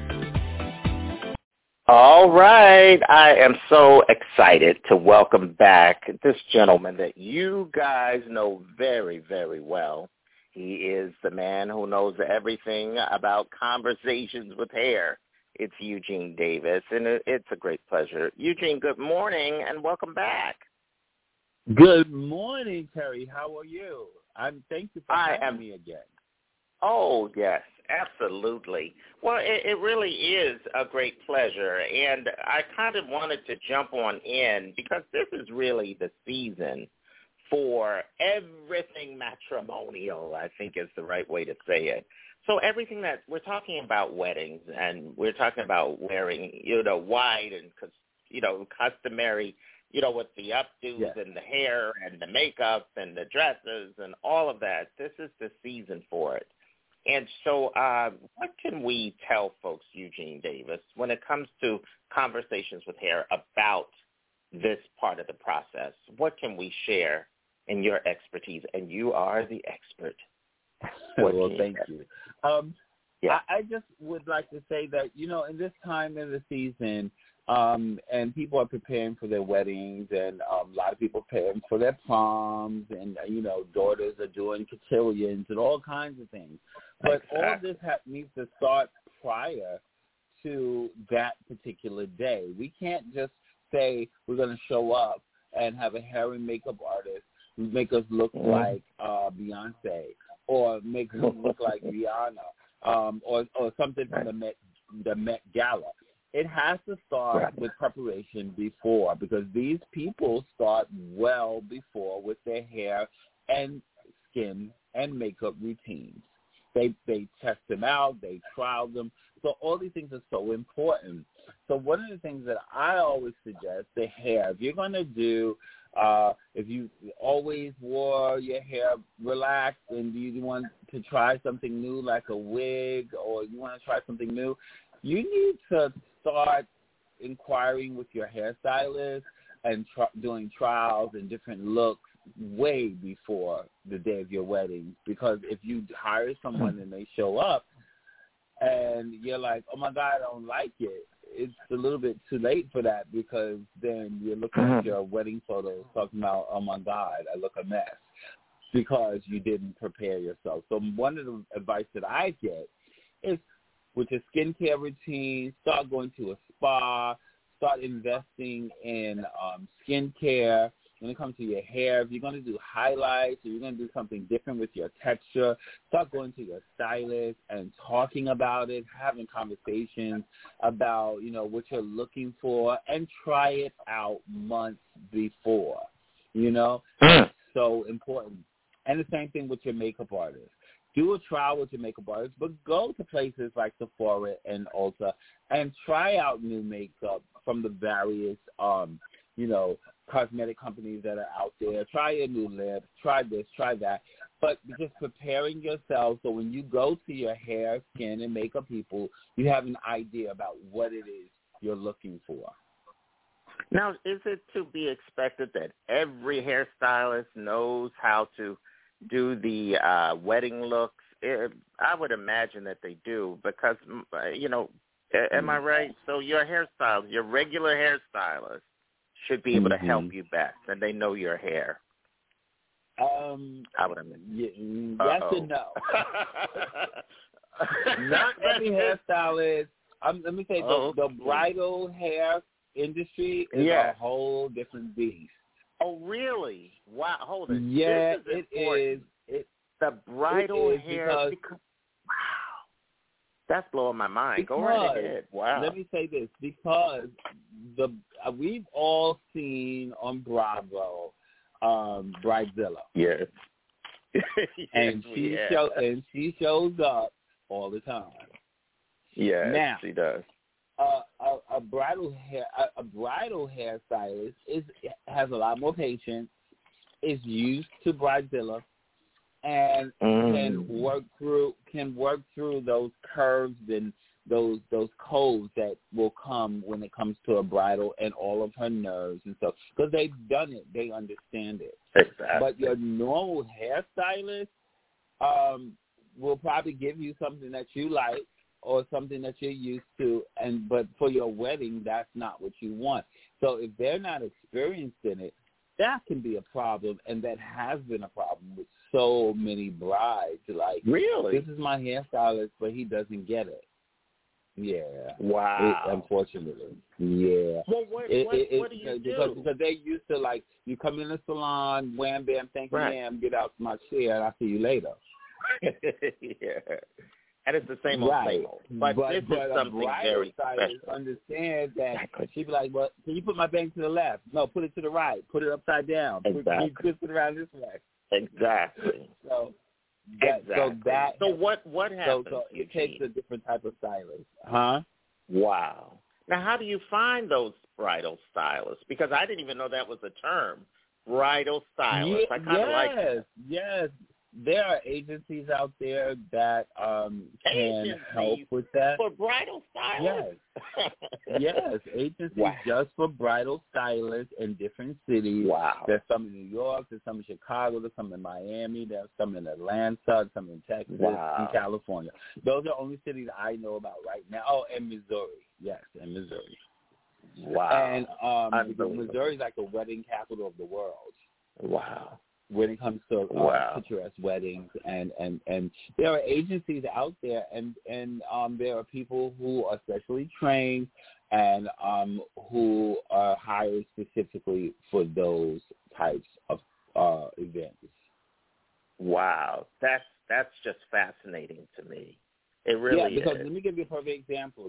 Speaker 6: All right. I am so excited to welcome back this gentleman that you guys know very, very well. He is the man who knows everything about conversations with hair. It's Eugene Davis, and it's a great pleasure. Eugene, good morning, and welcome back.
Speaker 16: Good morning, Terry. How are you? Thank you for having me again.
Speaker 6: Oh, yes, absolutely. Well, it really is a great pleasure, and I kind of wanted to jump on in because this is really the season for everything matrimonial, I think is the right way to say it. So everything that we're talking about weddings, and we're talking about wearing, white and, customary, with the updos and the hair and the makeup and the dresses and all of that. This is the season for it. And so what can we tell folks, Eugene Davis, when it comes to conversations with hair about this part of the process, what can we share in your expertise? And you are the expert.
Speaker 16: Well, thank you. I just would like to say that, in this time of the season, and people are preparing for their weddings, and a lot of people are preparing for their proms, and, daughters are doing cotillions and all kinds of things. But all of this needs to start prior to that particular day. We can't just say we're going to show up and have a hair and makeup artist make us look like Beyonce, or make us look like Rihanna, or something from the Met Gala. It has to start with preparation before, because these people start well before with their hair and skin and makeup routines. They test them out, they trial them. So all these things are so important. So one of the things that I always suggest, the hair. If you're going to do, if you always wore your hair relaxed and you want to try something new like a wig, or you want to try something new, you need to start inquiring with your hairstylist and doing trials and different looks way before the day of your wedding. Because if you hire someone and they show up and you're like, oh, my God, I don't like it, it's a little bit too late for that, because then you're looking at your wedding photos talking about, oh, my God, I look a mess, because you didn't prepare yourself. So one of the advice that I get is, with your skincare routine, start going to a spa, start investing in skincare. When it comes to your hair, if you're going to do highlights or you're going to do something different with your texture, start going to your stylist and talking about it, having conversations about, what you're looking for, and try it out months before, It's so important. And the same thing with your makeup artist. Do a trial with your makeup artist, but go to places like Sephora and Ulta and try out new makeup from the various, cosmetic companies that are out there. Try a new lip, try this, try that. But just preparing yourself so when you go to your hair, skin, and makeup people, you have an idea about what it is you're looking for.
Speaker 6: Now, is it to be expected that every hairstylist knows how to do the wedding looks? I would imagine that they do, because, am I right? So your hairstylist, your regular hairstylist, should be able to help you best, and they know your hair. I would imagine.
Speaker 16: Yes and no. Not every hairstylist. Let me say, the bridal hair industry is a whole different beast.
Speaker 6: Oh, really? Wow. Hold it.
Speaker 16: Yeah,
Speaker 6: it is. The bridal hair. Wow. That's blowing my mind. Go right ahead. Wow.
Speaker 16: Let me say this, because we've all seen on Bravo Bridezilla.
Speaker 6: Yes.
Speaker 16: And she shows up all the time.
Speaker 6: Yeah,
Speaker 16: now,
Speaker 6: she does.
Speaker 16: A bridal hairstylist has a lot more patience, is used to Bridezilla, and can work through those curves and those codes that will come when it comes to a bridal and all of her nerves and stuff, because they've done it, they understand it.
Speaker 6: Exactly.
Speaker 16: But your normal hairstylist will probably give you something that you like or something that you're used to, but for your wedding, that's not what you want. So if they're not experienced in it, that can be a problem, and that has been a problem with so many brides. Like,
Speaker 6: really?
Speaker 16: This is my hairstylist, but he doesn't get it. Yeah.
Speaker 6: Wow.
Speaker 16: Unfortunately. Yeah.
Speaker 6: Well, what do you do?
Speaker 16: Because they're used to, like, you come in the salon, wham, bam, thank you, ma'am, get out my chair, and I'll see you later.
Speaker 6: Yeah. And it's the same old same old. But this is something very special.
Speaker 16: Understand that she'd be like, well, can you put my bank to the left? No, put it to the right. Put it upside down.
Speaker 6: Exactly.
Speaker 16: Twist it around this way.
Speaker 6: Exactly.
Speaker 16: So
Speaker 6: what happens?
Speaker 16: So it takes a different type of stylist. Huh?
Speaker 6: Wow. Now, how do you find those bridal stylists? Because I didn't even know that was a term, bridal stylist. I kind of like that.
Speaker 16: Yes. there are agencies out there that can help with that.
Speaker 6: For bridal stylists?
Speaker 16: Yes, agencies just for bridal stylists in different cities.
Speaker 6: Wow.
Speaker 16: There's some in New York, there's some in Chicago, there's some in Miami, there's some in Atlanta, some in Texas, in California. Those are the only cities I know about right now. Oh, and Missouri. Yes, in Missouri.
Speaker 6: Wow.
Speaker 16: And because Missouri is like the wedding capital of the world.
Speaker 6: Wow.
Speaker 16: When it comes to picturesque weddings, and there are agencies out there, and there are people who are specially trained and who are hired specifically for those types of events.
Speaker 6: Wow, that's just fascinating to me. It really
Speaker 16: because
Speaker 6: is.
Speaker 16: Let me give you a perfect example.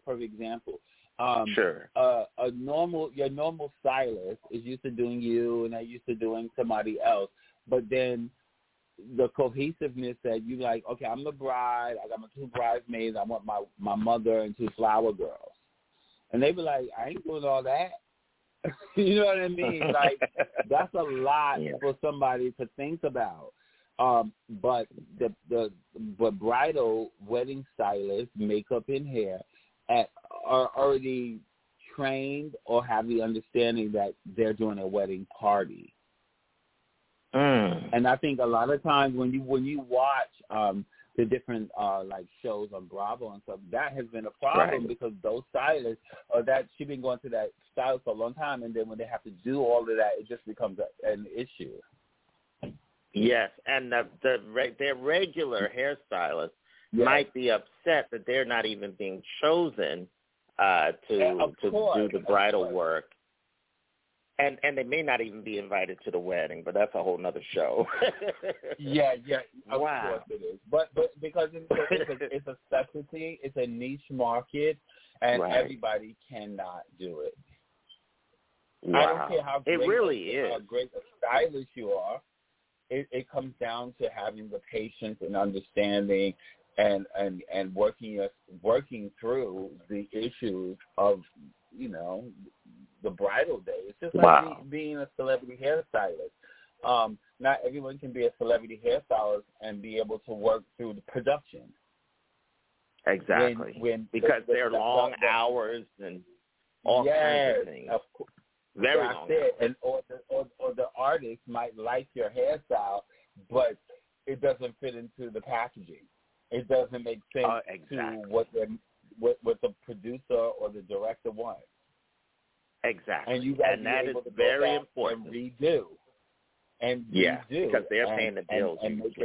Speaker 6: Sure.
Speaker 16: Your normal stylist is used to doing you, and they're used to doing somebody else. But then the cohesiveness that you like, okay, I'm the bride, I got my 2 bridesmaids, I want my mother and 2 flower girls. And they be like, I ain't doing all that. You know what I mean? Like, that's a lot for somebody to think about. But the bridal wedding stylists, makeup and hair, are already trained or have the understanding that they're doing a wedding party. And I think a lot of times when you watch the different like shows on Bravo and stuff, that has been a problem because those stylists she's been going to that stylist for a long time, and then when they have to do all of that, it just becomes an issue.
Speaker 6: Yes, and their regular hairstylists might be upset that they're not even being chosen to do the bridal work. And they may not even be invited to the wedding, but that's a whole nother show.
Speaker 16: Of course it is. But because it's a specialty, it's a niche market, and everybody cannot do it.
Speaker 6: Wow.
Speaker 16: I don't care how great,
Speaker 6: how
Speaker 16: great a stylist you are. It comes down to having the patience and understanding and working through the issues of, the bridal day. It's just like being a celebrity hairstylist. Not everyone can be a celebrity hairstylist and be able to work through the production.
Speaker 6: Exactly. Because they're long hours and all kinds of things. Very long hours.
Speaker 16: And or the artist might like your hairstyle, but it doesn't fit into the packaging. It doesn't make sense to what the producer or the director wants.
Speaker 6: Exactly.
Speaker 16: And you guys
Speaker 6: that is very important.
Speaker 16: And redo.
Speaker 6: Because they're paying the bills.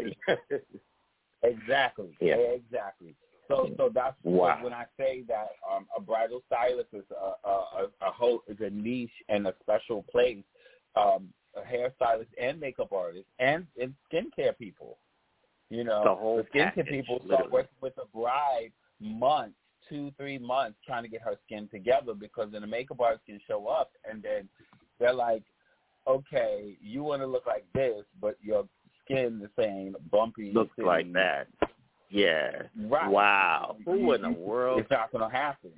Speaker 16: Exactly.
Speaker 6: Yeah.
Speaker 16: Exactly. So that's when I say that a bridal stylist is a niche and a special place. A hairstylist and makeup artist and skincare people.
Speaker 6: The whole
Speaker 16: the skincare
Speaker 6: package,
Speaker 16: people
Speaker 6: literally.
Speaker 16: start working with a bride months. 2-3 months trying to get her skin together, because then the makeup artist can show up and then they're like, okay, you want to look like this, but your skin is saying bumpy.
Speaker 6: Looks like that. Yeah.
Speaker 16: Right.
Speaker 6: Wow. Who in the world?
Speaker 16: It's not going to happen.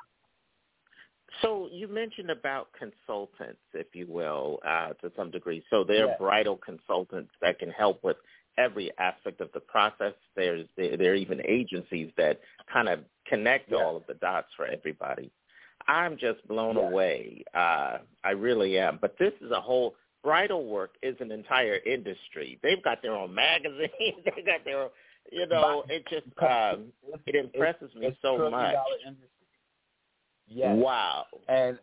Speaker 6: So you mentioned about consultants, if you will, to some degree. So they're bridal consultants that can help with every aspect of the process. There are even agencies that kind of connect all of the dots for everybody. I'm just blown away. I really am. But this is a whole bridal work is an entire industry. They've got their own magazine. They got their own, it just it impresses me so much.
Speaker 16: Yes.
Speaker 6: Wow.
Speaker 16: And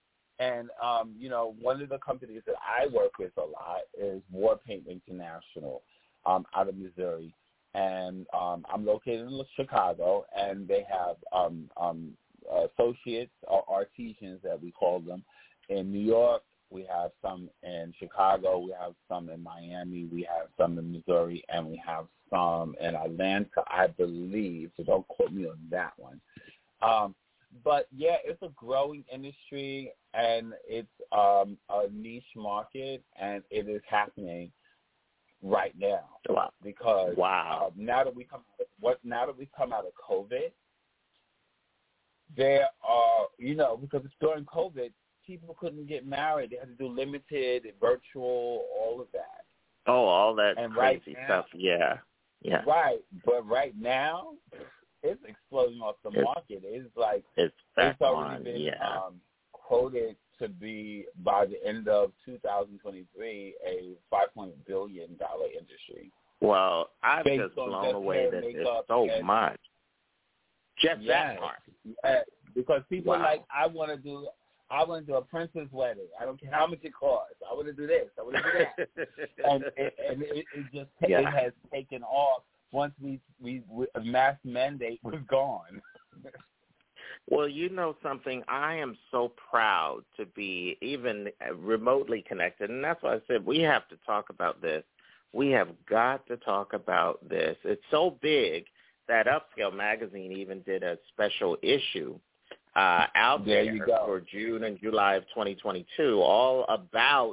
Speaker 16: one of the companies that I work with a lot is War Paint International. Out of Missouri, and I'm located in Chicago, and they have associates or artisans, that we call them, in New York. We have some in Chicago. We have some in Miami. We have some in Missouri, and we have some in Atlanta, I believe. So don't quote me on that one. But it's a growing industry, and it's a niche market, and it is happening right now.
Speaker 6: Wow.
Speaker 16: Because now that we come out of COVID, there are because it's during COVID, people couldn't get married. They had to do limited, virtual, all of that.
Speaker 6: Oh, all that
Speaker 16: and
Speaker 6: crazy
Speaker 16: right now,
Speaker 6: stuff. Yeah. Yeah.
Speaker 16: Right. But right now, it's exploding off the market. It's like
Speaker 6: it's
Speaker 16: already been quoted to be, by the end of 2023, a $5 billion industry.
Speaker 6: Well, I'm just blown away that there's so much. Just that part.
Speaker 16: Because people are like, I want to do a princess wedding. I don't care how much it costs. I want to do this. I want to do that. It has taken off once we a mass mandate was gone.
Speaker 6: Well, you know something, I am so proud to be even remotely connected, and that's why I said we have to talk about this. We have got to talk about this. It's so big that Upscale Magazine even did a special issue out there for June and July of 2022, all about,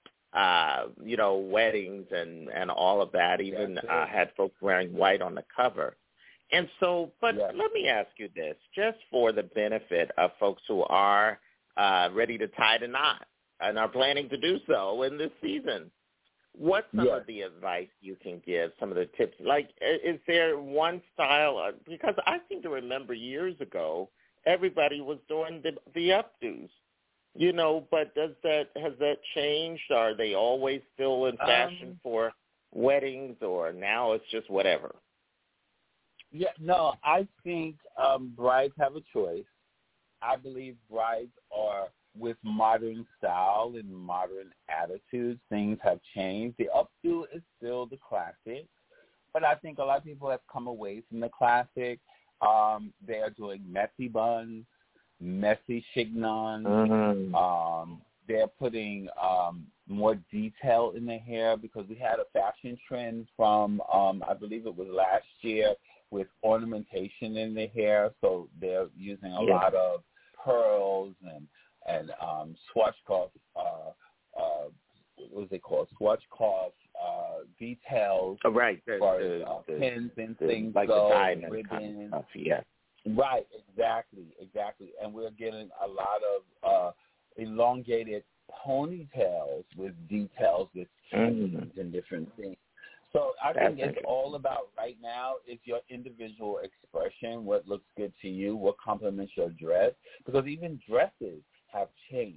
Speaker 6: weddings and all of that, even had folks wearing white on the cover. And so, but let me ask you this, just for the benefit of folks who are ready to tie the knot and are planning to do so in this season, what's some of the advice you can give, some of the tips? Like, is there one style? Because I seem to remember years ago, everybody was doing the updos, but has that changed? Are they always still in fashion for weddings, or now it's just whatever?
Speaker 16: Yeah, no, I think brides have a choice. I believe brides are, with modern style and modern attitudes, things have changed. The updo is still the classic, but I think a lot of people have come away from the classic. They are doing messy buns, messy chignons.
Speaker 6: Mm-hmm.
Speaker 16: They're putting more detail in the hair, because we had a fashion trend from, I believe it was last year, with ornamentation in the hair. So they're using a lot of pearls and Schwarzkopf, what was it called? Schwarzkopf details.
Speaker 6: Oh, right.
Speaker 16: For pins and things,
Speaker 6: like
Speaker 16: the
Speaker 6: diamond
Speaker 16: ribbons.
Speaker 6: Kind of stuff, yeah.
Speaker 16: Right, exactly. And we're getting a lot of elongated ponytails with details with chains and different things. So I think it's all about, right now, it's your individual expression, what looks good to you, what complements your dress, because even dresses have changed.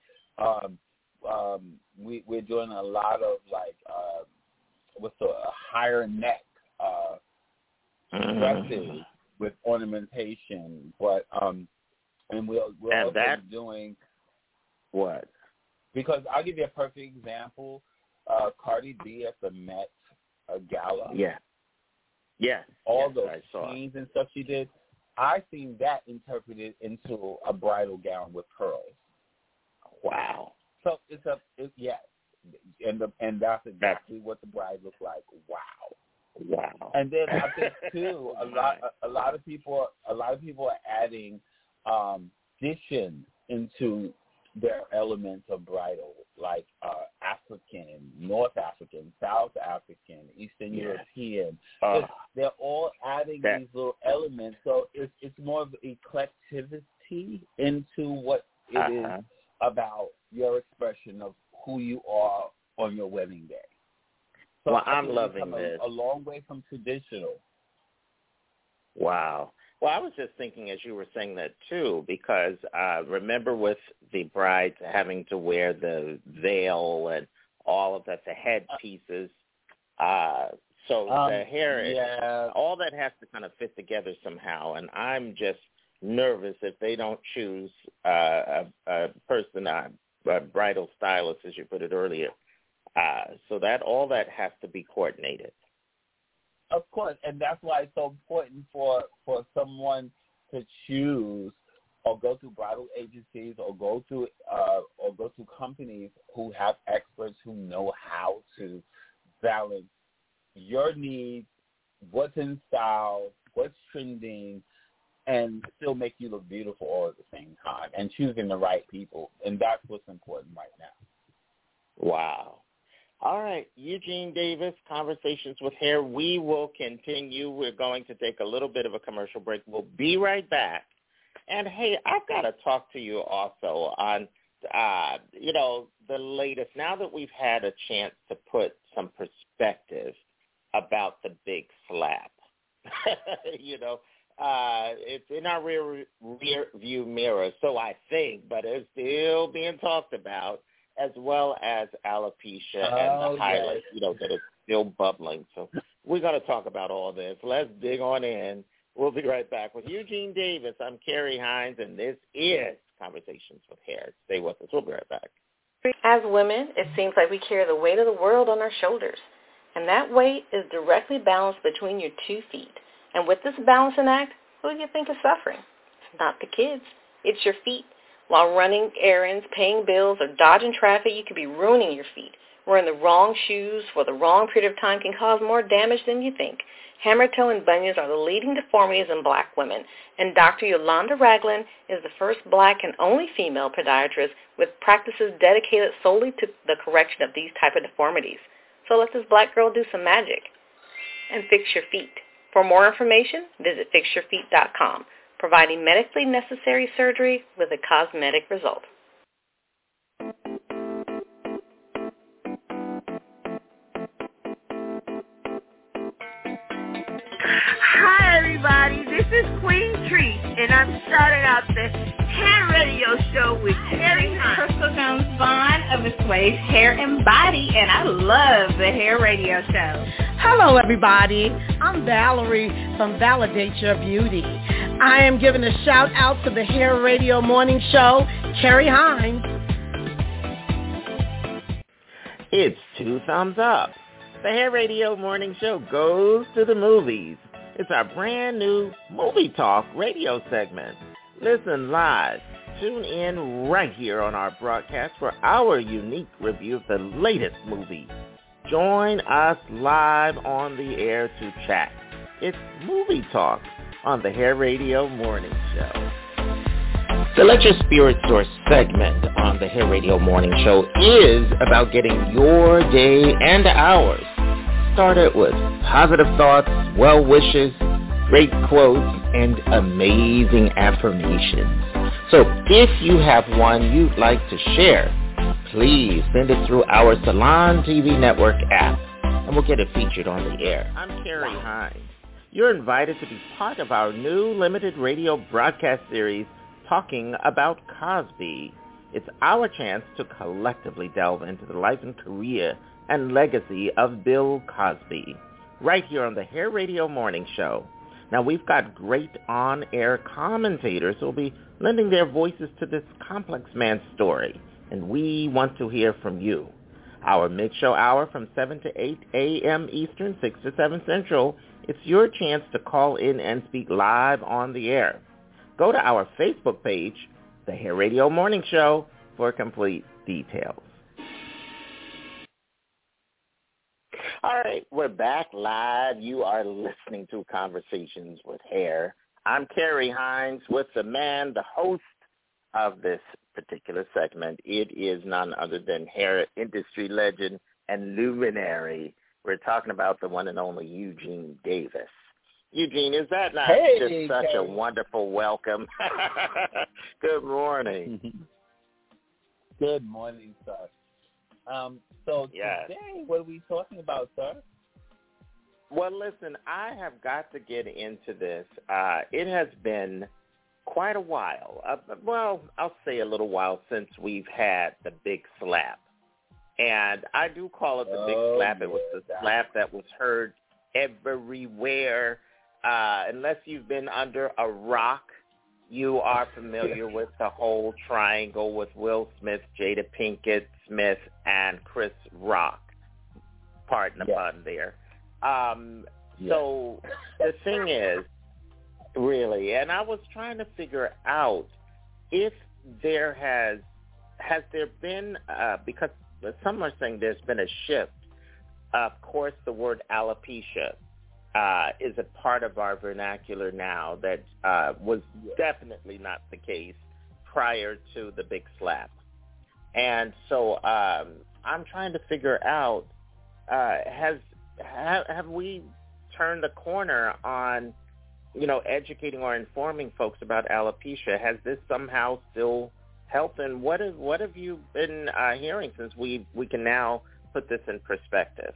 Speaker 16: We're doing a lot of, what's a higher neck dresses with ornamentation, but and we're also doing
Speaker 6: what?
Speaker 16: Because I'll give you a perfect example. Cardi B at the Met Gala.
Speaker 6: Yeah. Yes.
Speaker 16: All those scenes and stuff she did, I seen that interpreted into a bridal gown with pearls.
Speaker 6: Wow.
Speaker 16: So and that's exactly what the bride looks like.
Speaker 6: Wow.
Speaker 16: And then I think too, a lot of people are adding addition into their elements of bridal, like African, North African, South African, Eastern European. They're all adding these little elements, so it's more of eclecticity into what it is about your expression of who you are on your wedding day. So
Speaker 6: well, I'm loving this.
Speaker 16: A long way from traditional.
Speaker 6: Wow. Well, I was just thinking as you were saying that, too, because remember with the brides having to wear the veil and all of that, the headpieces. So the hair, all that has to kind of fit together somehow. And I'm just nervous if they don't choose a person, a bridal stylist, as you put it earlier. So that all that has to be coordinated.
Speaker 16: Of course, and that's why it's so important for someone to choose or go through bridal agencies or go through companies who have experts who know how to balance your needs, what's in style, what's trending, and still make you look beautiful all at the same time, and choosing the right people. And that's what's important right now.
Speaker 6: Wow. All right, Eugene Davis, Conversations with Hair. We will continue. We're going to take a little bit of a commercial break. We'll be right back. And, hey, I've got to talk to you also on, the latest. Now that we've had a chance to put some perspective about the big slap. It's in our rear view mirror, so I think, but it's still being talked about, as well as alopecia and the highlights, that is still bubbling. So we're going to talk about all this. Let's dig on in. We'll be right back with Eugene Davis. I'm Carrie Hines, and this is Conversations with Hair. Stay with us. We'll be right back.
Speaker 3: As women, it seems like we carry the weight of the world on our shoulders, and that weight is directly balanced between your 2 feet. And with this balancing act, who do you think is suffering? It's not the kids. It's your feet. While running errands, paying bills, or dodging traffic, you could be ruining your feet. Wearing the wrong shoes for the wrong period of time can cause more damage than you think. Hammer toe and bunions are the leading deformities in black women, and Dr. Yolanda Ragland is the first black and only female podiatrist with practices dedicated solely to the correction of these type of deformities. So let this black girl do some magic and fix your feet. For more information, visit fixyourfeet.com, providing medically necessary surgery with a cosmetic result.
Speaker 13: Hi, everybody. This is Queen Treat, and I'm starting out the Hair Radio Show with Terry
Speaker 14: Crystal Jones Vaughn of the Sways Hair and Body, and I love the Hair Radio Show.
Speaker 15: Hello, everybody. I'm Valerie from Validate Your Beauty. I am giving a shout out to the Hair Radio Morning Show, Carrie Hines.
Speaker 6: It's 2 thumbs up. The Hair Radio Morning Show goes to the movies. It's our brand new Movie Talk radio segment. Listen live. Tune in right here on our broadcast for our unique review of the latest movie. Join us live on the air to chat. It's Movie Talk on the Hair Radio Morning Show. The Let Your Spirit Soar segment on the Hair Radio Morning Show is about getting your day and ours started with positive thoughts, well wishes, great quotes, and amazing affirmations. So if you have one you'd like to share, please send it through our Salon TV Network app, and we'll get it featured on the air. I'm Carrie Hines. You're invited to be part of our new limited radio broadcast series, Talking About Cosby. It's our chance to collectively delve into the life and career and legacy of Bill Cosby, right here on the Hair Radio Morning Show. Now, we've got great on-air commentators who will be lending their voices to this complex man's story, and we want to hear from you. Our mid-show hour from 7 to 8 a.m. Eastern, 6 to 7 Central, it's your chance to call in and speak live on the air. Go to our Facebook page, The Hair Radio Morning Show, for complete details. All right, we're back live. You are listening to Conversations with Hair. I'm Carrie Hines with the man, the host of this particular segment. It is none other than hair industry legend and luminary. We're talking about the one and only Eugene Davis. Eugene, is that not just such a wonderful welcome? Good morning.
Speaker 16: Good morning, sir. So today, what are we talking about, sir?
Speaker 6: Well, listen, I have got to get into this. It has been quite a while. Well, I'll say a little while since we've had the big slap. And I do call it the big slap. It was the slap that was heard everywhere. Unless you've been under a rock, you are familiar with the whole triangle with Will Smith, Jada Pinkett Smith, and Chris Rock. Pardon the pun there. So the thing is, really, and I was trying to figure out if there has there been, because some are saying there's been a shift. Of course, the word alopecia is a part of our vernacular now that was definitely not the case prior to the big slap. And so I'm trying to figure out, have we turned the corner on, educating or informing folks about alopecia? Has this somehow still helped? And what have you been hearing, since we can now put this in perspective?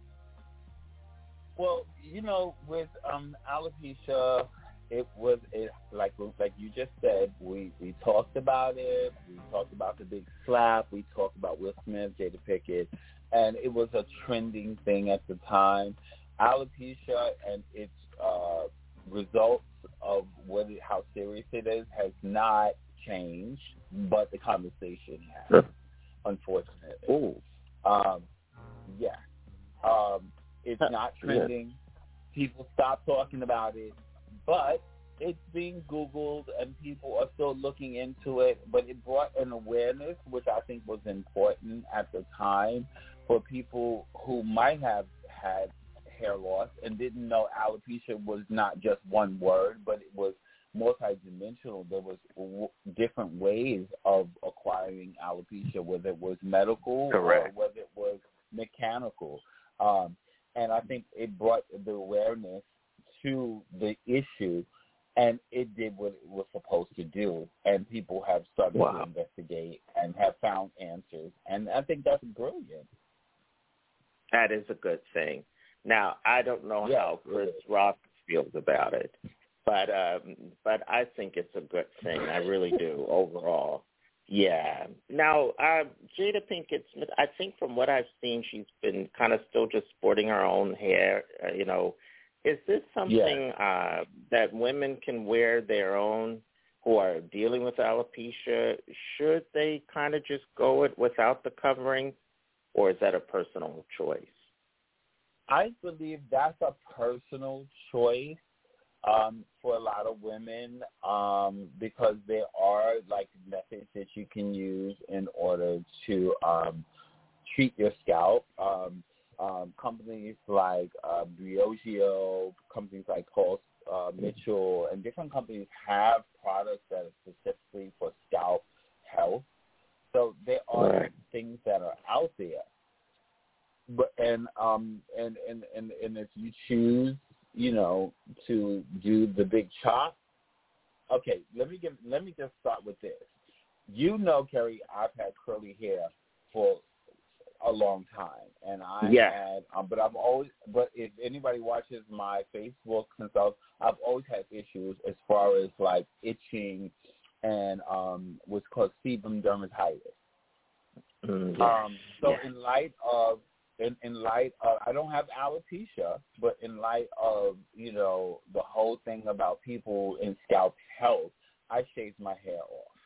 Speaker 16: Well, with alopecia, it was like you just said. We talked about it. We talked about the big slap. We talked about Will Smith, Jada Pinkett, and it was a trending thing at the time. Alopecia and its results of how serious it is has not changed, but the conversation has, unfortunately. It's not trending. People stop talking about it, but it's being Googled and people are still looking into it. But it brought an awareness, which I think was important at the time for people who might have had hair loss and didn't know alopecia was not just one word, but it was multidimensional. There was different ways of acquiring alopecia, whether it was medical or whether it was mechanical. And I think it brought the awareness to the issue, and it did what it was supposed to do. And people have started to investigate and have found answers. And I think that's brilliant.
Speaker 6: That is a good thing. Now, I don't know how Chris Rock feels about it, but I think it's a good thing. I really do overall. Yeah. Now, Jada Pinkett Smith, I think from what I've seen, she's been kind of still just sporting her own hair. Is this something that women can wear their own who are dealing with alopecia? Should they kind of just go it without the covering, or is that a personal choice?
Speaker 16: I believe that's a personal choice for a lot of women because there are methods that you can use in order to treat your scalp. Companies like Briogeo, companies like Paul Mitchell, and different companies have products that are specifically for scalp health. So there are things that are out there. But and if you choose, to do the big chop. Okay, let me just start with this. Carrie, I've had curly hair for a long time, and but if anybody watches my Facebook and stuff, I've always had issues as far as itching and what's called sebum dermatitis. In light of I don't have alopecia, but in light of, the whole thing about people in scalp health, I shaved my hair off.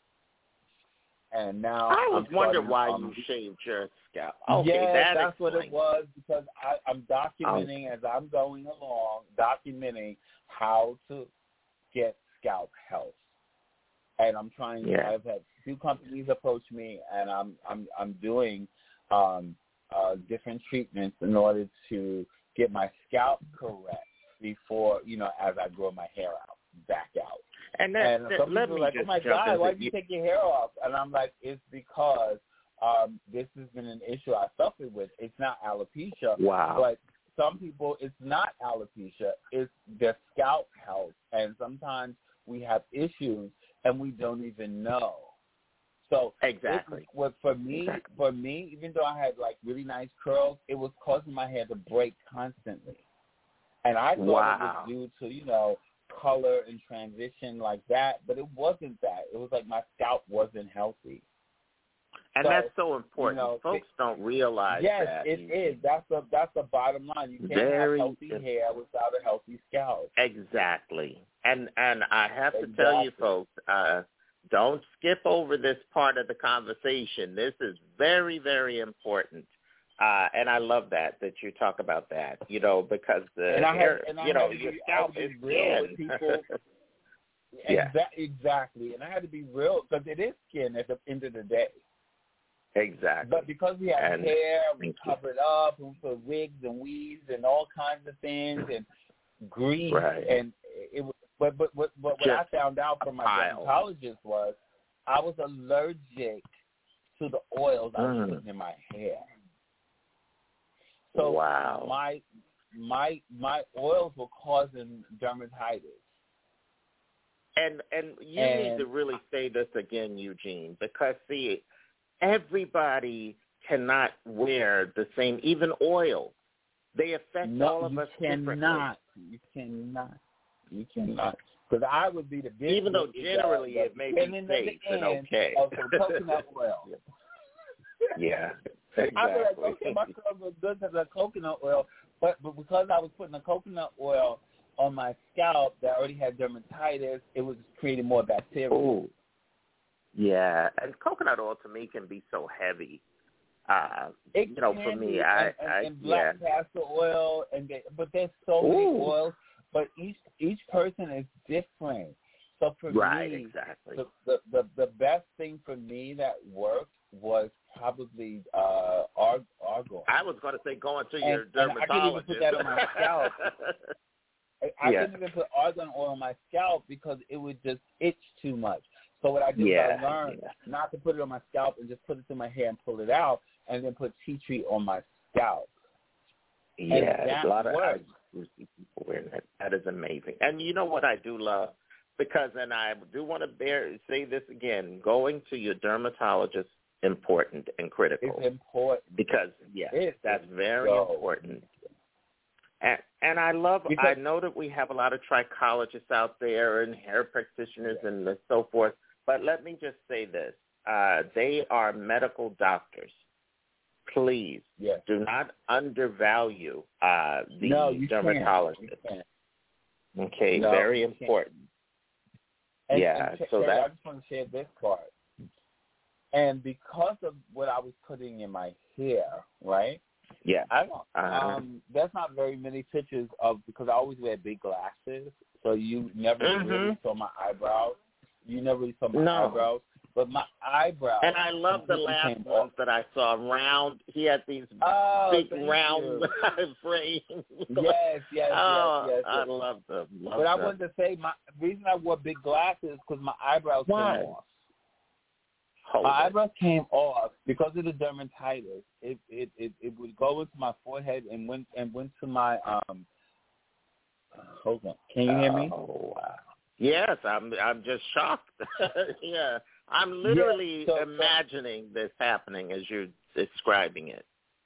Speaker 16: And now
Speaker 6: I was wondering why you shaved your scalp. Okay,
Speaker 16: that's what it was, because I'm documenting as I'm going along, documenting how to get scalp health. And I'm trying. I've had 2 companies approach me, and I'm doing different treatments in order to get my scalp correct before, as I grow my hair back out. And some people are like, oh my God, why did you take your hair off? And I'm like, it's because this has been an issue I suffered with. It's not alopecia.
Speaker 6: Wow.
Speaker 16: But some people, it's not alopecia. It's their scalp health. And sometimes we have issues and we don't even know. So
Speaker 6: exactly.
Speaker 16: For me, even though I had really nice curls, it was causing my hair to break constantly. And I thought it was due to, color and transition like that, but it wasn't that. It was like my scalp wasn't healthy.
Speaker 6: And that's so important. Folks don't realize that.
Speaker 16: Yes, it is. That's the bottom line. You can't have healthy hair without a healthy scalp.
Speaker 6: Exactly. And I have to tell you, folks, don't skip over this part of the conversation. This is very, very important. And I love that you talk about that, because your scalp is
Speaker 16: real with people. Exactly. And I had to be real because it is skin at the end of the day.
Speaker 6: Exactly.
Speaker 16: But because we have hair, we cover it up, we put wigs and weaves and all kinds of things and grease.
Speaker 6: Right.
Speaker 16: And it was, but what I found out from my dermatologist was I was allergic to the oils I was putting in my hair. So my oils were causing dermatitis.
Speaker 6: And you need to really say this again, Eugene, because see, everybody cannot wear the same, even oil. They affect all of us differently.
Speaker 16: You cannot. Because I would be the biggest.
Speaker 6: Even though generally it may be safe and okay.
Speaker 16: Of some coconut oil.
Speaker 6: Yeah, exactly.
Speaker 16: I was like, okay, my clothes look good because of coconut oil, but because I was putting the coconut oil on my scalp that already had dermatitis, it was creating more bacteria.
Speaker 6: Ooh. Yeah, and coconut oil to me can be so heavy. For me,
Speaker 16: and black castor oil, but there's so many oils. But each person is different. So for me,
Speaker 6: exactly.
Speaker 16: The best thing for me that worked was probably argan.
Speaker 6: I was going to say going to your dermatologist.
Speaker 16: I couldn't even put that on my scalp. I couldn't even put argan oil on my scalp because it would just itch too much. So what I did was I learned not to put it on my scalp and just put it through my hair and pull it out, and then put tea tree on my scalp.
Speaker 6: Yeah, a lot of I see people wearing that. That is amazing. And you know what I do love? Because, and I do want to say this again, going to your dermatologist important and critical.
Speaker 16: It's important.
Speaker 6: Because, that's very important. And I know that we have a lot of trichologists out there and hair practitioners and so forth, but let me just say this. They are medical doctors. Please do not undervalue the dermatologist. Okay, very important.
Speaker 16: And I just want to share this part. And because of what I was putting in my hair, right?
Speaker 6: Yeah.
Speaker 16: I don't. There's not very many pictures because I always wear big glasses, so you never really saw my eyebrows. You never really saw my eyebrows. But my eyebrows.
Speaker 6: And I love the last ones that I saw. Round. He had these big round frames.
Speaker 16: Yes.
Speaker 6: I love them.
Speaker 16: I wanted to say the reason I wore big glasses is because my eyebrows came off. My eyebrows came off because of the dermatitis. It would go into my forehead and went to my Hold on. Can you hear me?
Speaker 6: Oh wow. Yes, I'm just shocked. Yeah. I'm literally imagining this happening as you're describing it.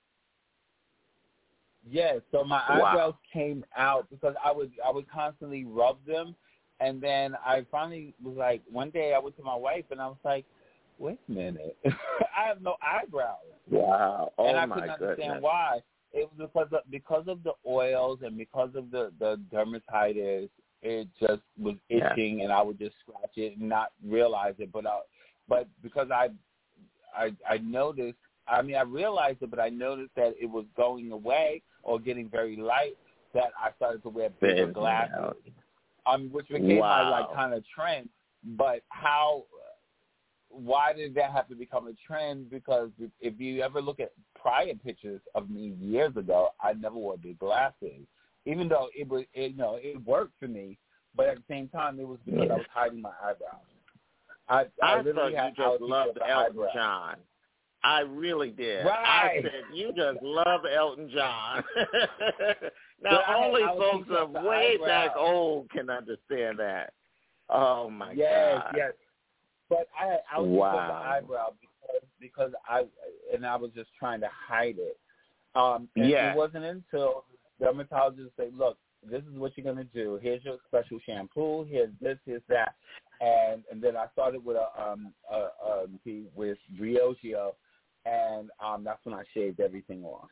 Speaker 16: Yeah, so my eyebrows came out because I would constantly rub them, and then I finally was like, one day I went to my wife and I was like, wait a minute, I have no eyebrows.
Speaker 6: Wow! Oh
Speaker 16: and I
Speaker 6: my
Speaker 16: couldn't understand
Speaker 6: goodness.
Speaker 16: why. It was because of the oils and because of the dermatitis. It just was itching, and I would just scratch it and not realize it. But because I noticed, I realized it, but I noticed that it was going away or getting very light, that I started to wear bigger glasses, which became my kind of trend. But why did that have to become a trend? Because if you ever look at prior pictures of me years ago, I never wore big glasses, even though it worked for me. But at the same time, it was because I was hiding my eyebrows. I
Speaker 6: thought you just loved Elton John. I really did.
Speaker 16: Right.
Speaker 6: I said, you just love Elton John. Now, only folks of way back old can understand that. Oh, my God.
Speaker 16: Yes. But I was just the eyebrow because I was just trying to hide it. It wasn't until the dermatologist said, look, this is what you're going to do. Here's your special shampoo. Here's this, here's that. And then I started with with Briogeo, and that's when I shaved everything off.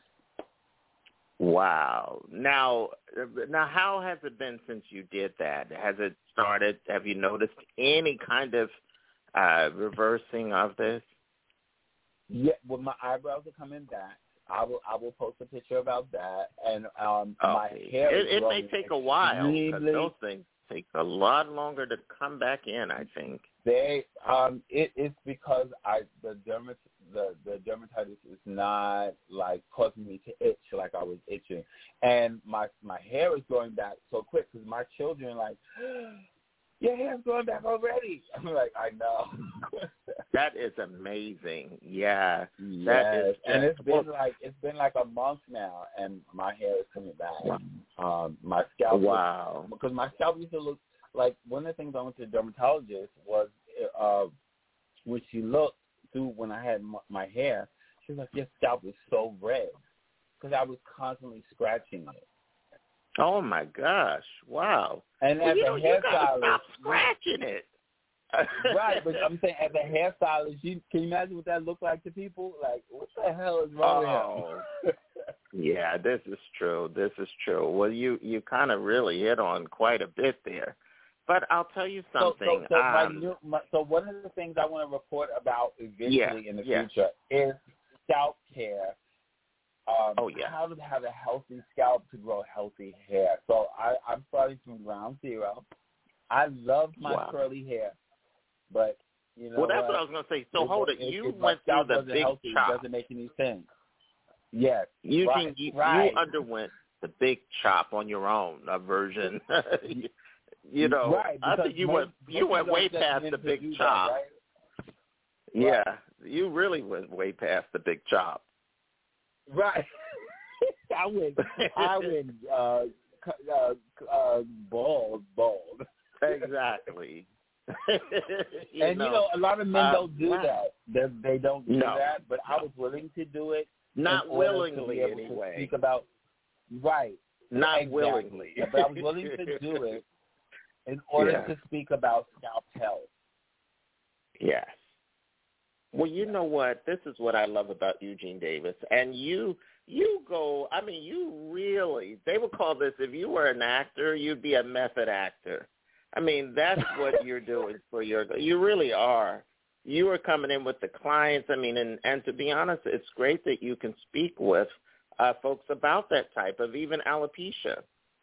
Speaker 6: Wow. Now, how has it been since you did that? Has it started? Have you noticed any kind of reversing of this?
Speaker 16: Yeah. Well, my eyebrows are coming back. I will post a picture about that, and my hair.
Speaker 6: It may take a while because those things take a lot longer to come back in. I think
Speaker 16: it's because the dermatitis is not like causing me to itch like I was itching, and my hair is growing back so quick because my children are like, your hair's growing back already. I'm like, I know.
Speaker 6: That is amazing. Yeah.
Speaker 16: Yes.
Speaker 6: That is
Speaker 16: and it's been like a month now, and my hair is coming back.
Speaker 6: Wow.
Speaker 16: My scalp.
Speaker 6: Wow.
Speaker 16: Because my scalp used to look like, one of the things I went to the dermatologist was when she looked through when I had my hair, She's like, your scalp is so red. Because I was constantly scratching it.
Speaker 6: Oh, my gosh. Wow.
Speaker 16: And as a
Speaker 6: you gotta
Speaker 16: hairstylist,
Speaker 6: stop scratching it.
Speaker 16: Right, but I'm saying as a hairstylist, can you imagine what that looked like to people? Like, what the hell is wrong with him?
Speaker 6: Yeah, this is true. This is true. Well, you kind of really hit on quite a bit there. But I'll tell you something.
Speaker 16: So one of the things I want to report about eventually in the future is scalp care. How to have a healthy scalp to grow healthy hair. So I'm starting from ground zero. I love my curly hair, but you know.
Speaker 6: Well, that's what I was going to say. So hold it. You went through the big chop.
Speaker 16: It doesn't make any sense. Yes,
Speaker 6: you underwent the big chop on your own, a version. You know,
Speaker 16: right,
Speaker 6: I think you went way past the big chop.
Speaker 16: That, right?
Speaker 6: Yeah, you really went way past the big chop.
Speaker 16: Right. I went bald.
Speaker 6: Exactly.
Speaker 16: You know, a lot of men don't do that. They don't do that, but I was willing to do it.
Speaker 6: Not willingly, anyway.
Speaker 16: Speak about, right.
Speaker 6: Not
Speaker 16: exactly.
Speaker 6: willingly.
Speaker 16: But I was willing to do it in order to speak about scalp health.
Speaker 6: Yes. Well, you know what? This is what I love about Eugene Davis. And you go, I mean, you really, they would call this, if you were an actor, you'd be a method actor. I mean, that's what you're doing you really are. You are coming in with the clients. I mean, and to be honest, it's great that you can speak with folks about that type of even alopecia,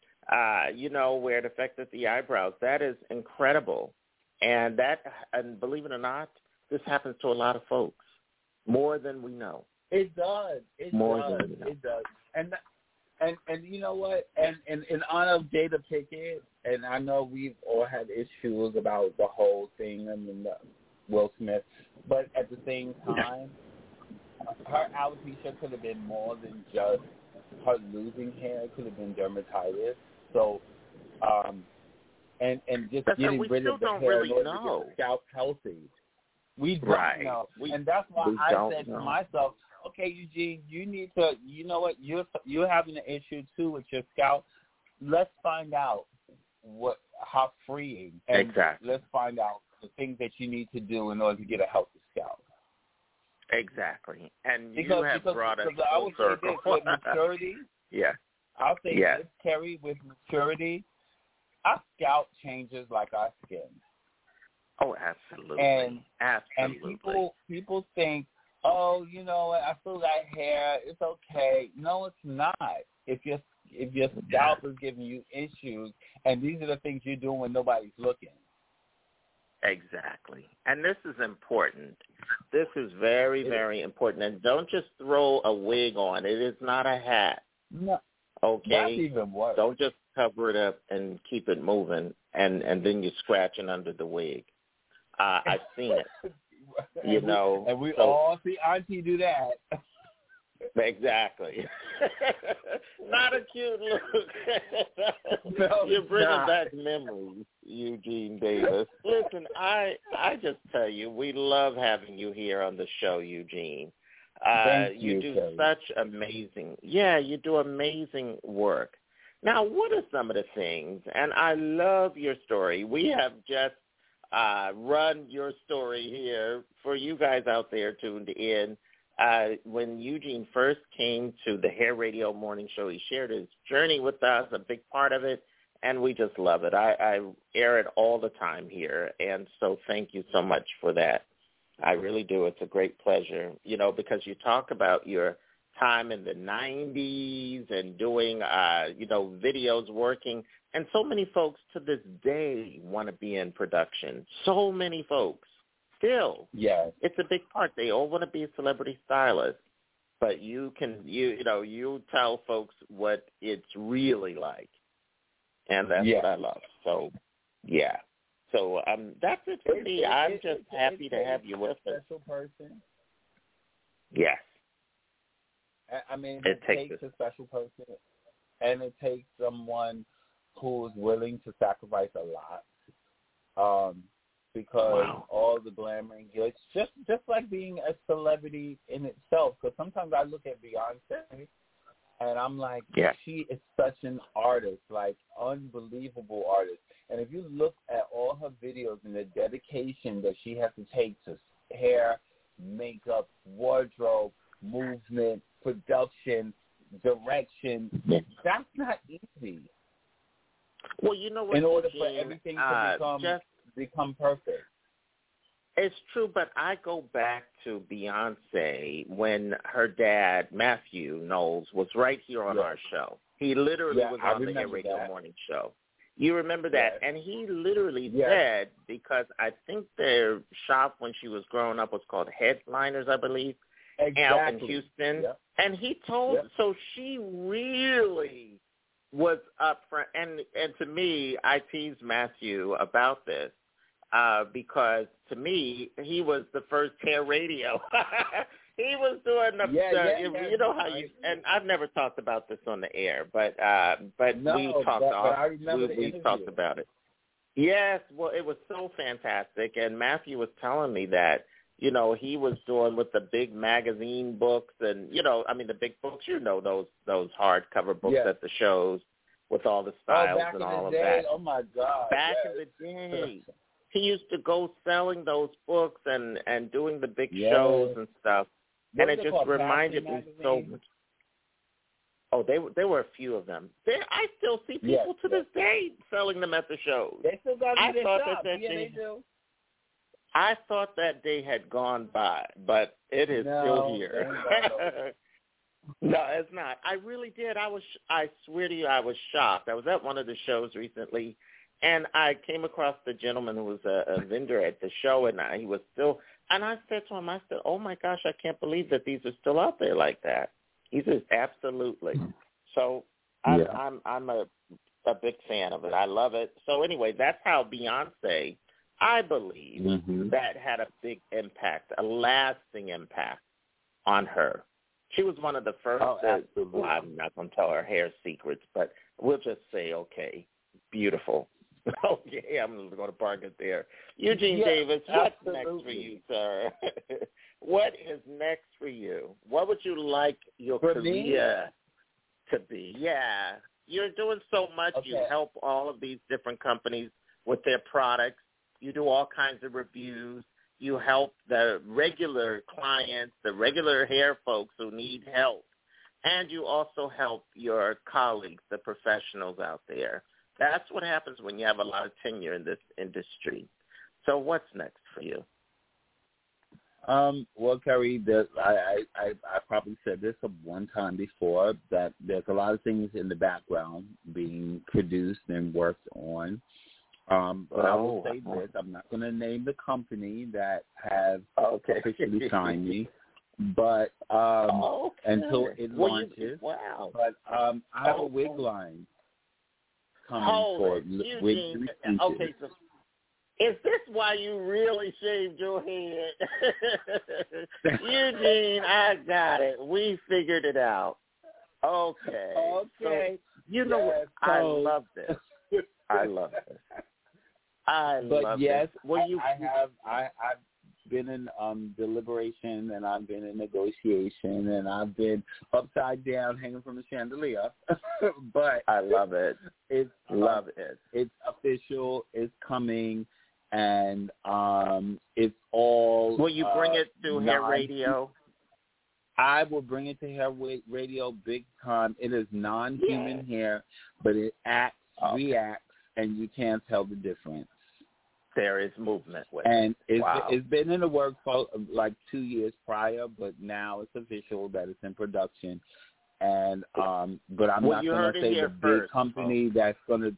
Speaker 6: where it affected the eyebrows. That is incredible. And believe it or not, this happens to a lot of folks, more than we know.
Speaker 16: It does.
Speaker 6: Than we know.
Speaker 16: It does. And you know what? And in honor of Jada Pinkett, and I know we've all had issues about the whole thing and Will Smith, but at the same time, her alopecia could have been more than just her losing hair. It could have been dermatitis. So, and just getting rid of the hair in order to get the scalp healthy. We don't know. And that's why I said to myself, okay, Eugene, you need to, you know what, you're having an issue too with your scalp. Let's find out how freeing. And
Speaker 6: exactly.
Speaker 16: Let's find out the things that you need to do in order to get a healthy scalp.
Speaker 6: Exactly. And you have brought us full circle.
Speaker 16: With maturity, I'll say this, Kerry, with maturity, our scalp changes like our skin.
Speaker 6: Oh, absolutely.
Speaker 16: And people think, oh, you know what, I still got hair, it's okay. No, it's not. If your scalp is giving you issues, and these are the things you're doing when nobody's looking.
Speaker 6: Exactly. And this is important. This is very, very important. And don't just throw a wig on. It is not a hat.
Speaker 16: No.
Speaker 6: Okay?
Speaker 16: That's even worse.
Speaker 6: Don't just cover it up and keep it moving, and then you're scratching under the wig. I've seen it.
Speaker 16: And we all see Auntie do that.
Speaker 6: Exactly. Not a cute look.
Speaker 16: No,
Speaker 6: you're bringing back memories, Eugene Davis. Listen, I just tell you, we love having you here on the show, Eugene. You do such amazing, you do amazing work. Now, what are some of the things, and I love your story. We have just run your story here for you guys out there tuned in. When Eugene first came to the Hair Radio Morning Show, he shared his journey with us, a big part of it, and we just love it. I air it all the time here, and so thank you so much for that. I really do. It's a great pleasure, because you talk about your time in the 90s and doing, videos working, and so many folks to this day want to be in production. So many folks. Still, it's a big part. They all want to be a celebrity stylist, but you tell folks what it's really like, and that's what I love. So, So that's it for me. I'm just happy to have you with us.
Speaker 16: Special person.
Speaker 6: Yes.
Speaker 16: I mean, it takes a special person, and it takes someone who is willing to sacrifice a lot. because all the glamour and glitz, just like being a celebrity in itself. Because sometimes I look at Beyonce and I'm like, she is such an artist, like unbelievable artist. And if you look at all her videos and the dedication that she has to take to hair, makeup, wardrobe, movement, production, direction, that's not easy.
Speaker 6: Well, you know what?
Speaker 16: In order for everything to become perfect.
Speaker 6: It's true, but I go back to Beyonce when her dad, Matthew Knowles, was right here on our show. He literally was on the Hair Radio Morning Show. You remember that? And he literally said, because I think their shop when she was growing up was called Headliners, I believe, out in Houston. And he told, so she really was up front. And to me, I teased Matthew about this because to me, he was the first hair radio. He was doing you know how you, and I've never talked about this on the air, but we talked about it. Yes, well, it was so fantastic, and Matthew was telling me that, you know, he was doing with the big magazine books and, you know, I mean the big books, you know, those hardcover books at the shows with all the styles and all of that.
Speaker 16: Oh my God!
Speaker 6: Back in the day. He used to go selling those books and doing the big shows and stuff. And it just reminded me so much. Oh, there were a few of them. I still see people to this day selling them at the shows.
Speaker 16: They still got them in their shop. They do.
Speaker 6: I thought that day had gone by, but it is still here. No, it's not. I really did. I swear to you, I was shocked. I was at one of the shows recently, and I came across the gentleman who was a vendor at the show, and he was still, and I said to him, I said, oh, my gosh, I can't believe that these are still out there like that. He says, absolutely. So I'm a big fan of it. I love it. So anyway, that's how Beyonce, I believe, that had a big impact, a lasting impact on her. She was one of the first. Well, I'm not going to tell her hair secrets, but we'll just say, okay, beautiful. Okay, I'm going to park it there. Eugene Davis, what's next for you, sir? What is next for you? What would you like your career to be? Yeah, you're doing so much. Okay. You help all of these different companies with their products. You do all kinds of reviews. You help the regular clients, the regular hair folks who need help. And you also help your colleagues, the professionals out there. That's what happens when you have a lot of tenure in this industry. So what's next for you?
Speaker 16: Well, Kerry, I probably said this one time before, that there's a lot of things in the background being produced and worked on. But I will say this, I'm not going to name the company that has officially signed me, but until it launches. But I have a wig line coming for wig extensions.
Speaker 6: Okay, so is this why you really shaved your head? Eugene, I got it. We figured it out. Okay. So, you know what? I love this. I love this.
Speaker 16: Well, I've been in deliberation, and I've been in negotiation, and I've been upside down hanging from a chandelier. But
Speaker 6: I love it.
Speaker 16: It's official. It's coming, and it's all.
Speaker 6: Will you bring it to Hair Radio?
Speaker 16: I will bring it to Hair Radio big time. It is non-human hair, but it acts, reacts, and you can't tell the difference.
Speaker 6: There is movement with
Speaker 16: it. And it's been in the works for like 2 years prior, but now it's official that it's in production. And but I'm not going to say the big company that's going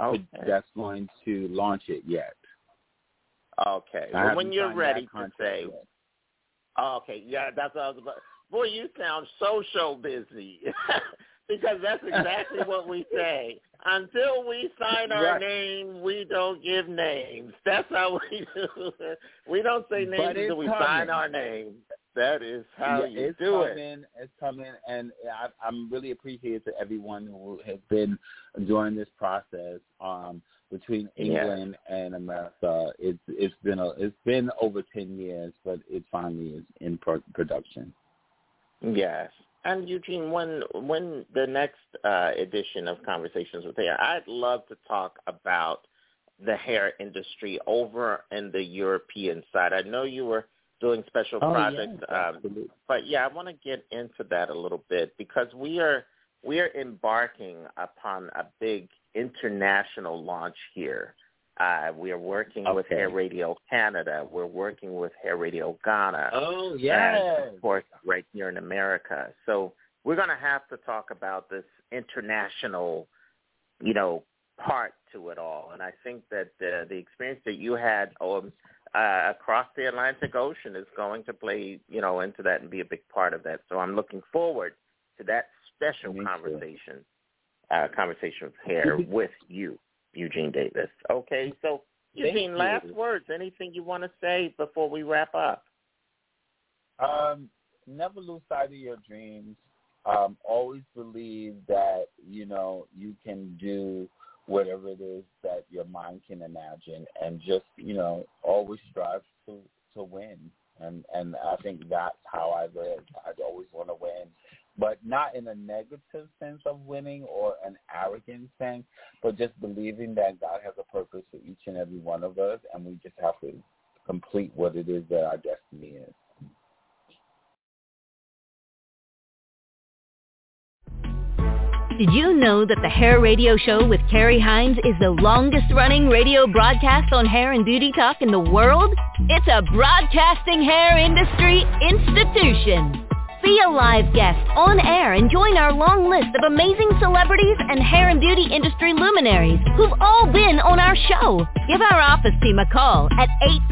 Speaker 16: to launch it yet.
Speaker 6: Okay. Well, when you're ready to say. Okay. Yeah, that's what I was about. Boy, you sound so show busy. Because that's exactly what we say. Until we sign our name, we don't give names. That's how we do it. We don't say names until we sign our name. That is how you do it.
Speaker 16: It's coming, and I'm really appreciative to everyone who has been during this process between England and America. It's been over 10 years, but it finally is in production.
Speaker 6: Yes. And Eugene, when the next edition of Conversations with Hair, I'd love to talk about the hair industry over in the European side. I know you were doing special projects, but I want to get into that a little bit because we are embarking upon a big international launch here. We are working with Hair Radio Canada. We're working with Hair Radio Ghana.
Speaker 16: Oh, yes.
Speaker 6: And, of course, right here in America. So we're going to have to talk about this international, part to it all. And I think that the experience that you had across the Atlantic Ocean is going to play, into that and be a big part of that. So I'm looking forward to that special conversation with Hair with you, Eugene Davis. Okay, so Eugene, last words. Anything you want to say before we wrap up?
Speaker 16: Never lose sight of your dreams. Always believe that, you can do whatever it is that your mind can imagine, and just, always strive to win. And I think that's how I live. I always want to win, but not in a negative sense of winning or an arrogant sense, but just believing that God has a purpose for each and every one of us, and we just have to complete what it is that our destiny is.
Speaker 2: Did you know that the Hair Radio Show with Carrie Hines is the longest-running radio broadcast on hair and beauty talk in the world? It's a broadcasting hair industry institution. Be a live guest on air and join our long list of amazing celebrities and hair and beauty industry luminaries who've all been on our show. Give our office team a call at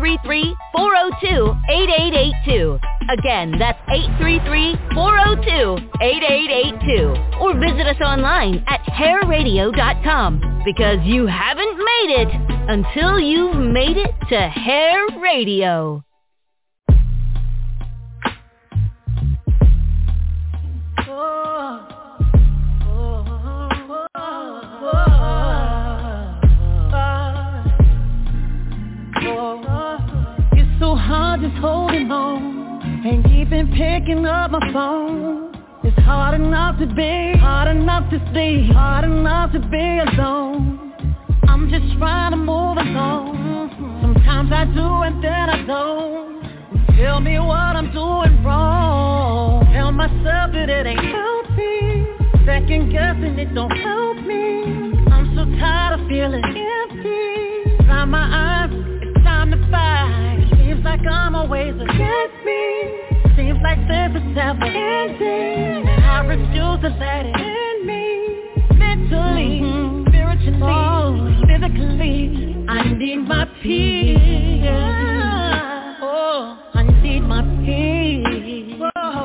Speaker 2: 833-402-8882. Again, that's 833-402-8882. Or visit us online at hairradio.com, because you haven't made it until you've made it to Hair Radio.
Speaker 17: It's so hard just holding on and keeping picking up my phone. It's hard enough to be, hard enough to sleep, hard enough to be alone. I'm just trying to move along. Sometimes I do and then I don't. Tell me what I'm doing wrong. Tell myself that it ain't healthy. Second guessing it don't help me. I'm so tired of feeling empty. Dry my eyes, it's time to fight. Seems like I'm always against me. Seems like this is never ending. And I refuse to let it end me. Mentally, spiritually, physically, I need my peace. I need my peace.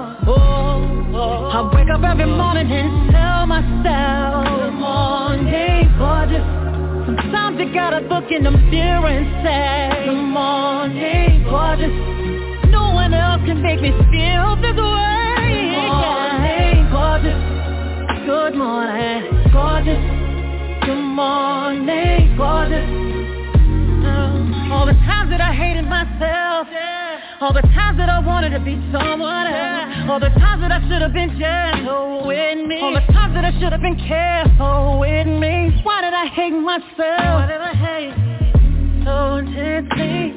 Speaker 17: I wake up every morning and tell myself, good morning, gorgeous. Sometimes you gotta look in the mirror and say, good morning, gorgeous. No one else can make me feel this way. Good morning, gorgeous. Good morning, gorgeous. Good morning, gorgeous. All the times that I hated myself, all the times that I wanted to be someone else, all the times that I should have been gentle with me, all the times that I should have been careful with me. Why did I hate myself? Why did I hate so intensely?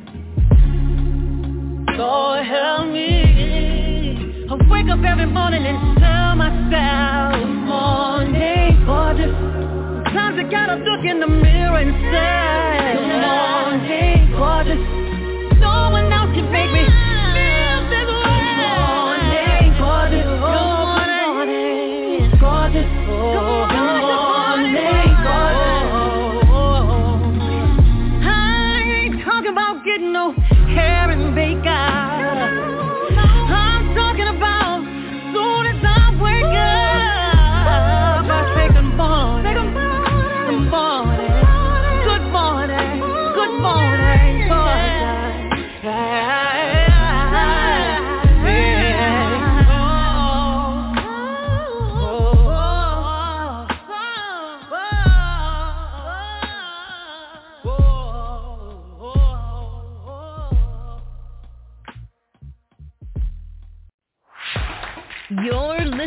Speaker 17: Lord help me. I wake up every morning and tell myself, good morning, gorgeous. Sometimes I gotta look in the mirror and say, good morning, gorgeous. No one else can make me feel this way. Good morning, gorgeous. Good morning, gorgeous. Good morning, gorgeous. I ain't talking about getting no hair and makeup. I'm talking about soon as I wake up, I say good morning. Good morning. Good morning.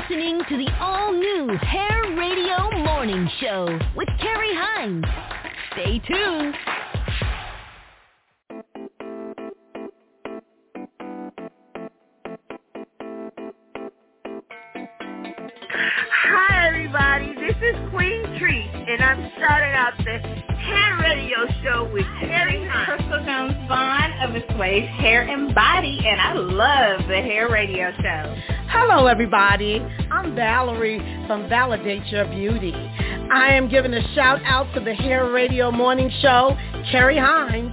Speaker 2: listening to the all-new Hair Radio Morning Show with Carrie Hines. Stay tuned.
Speaker 13: Hi, everybody. This is Queen Treat, and I'm starting out the Hair Radio Show with Carrie Hines.
Speaker 14: Crystal Jones Vaughn of Assuage Hair and Body, and I love the Hair Radio Show.
Speaker 15: Hello, everybody. I'm Valerie from Validate Your Beauty. I am giving a shout out to the Hair Radio Morning Show, Carrie Hines.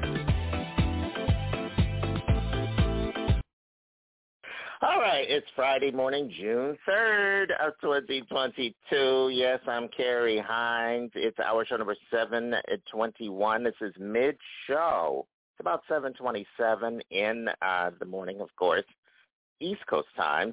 Speaker 6: All right, it's Friday morning, June 3rd of 2022. Yes, I'm Carrie Hines. It's our show number 721. This is mid-show. It's about 7:27 in the morning, of course. East Coast time,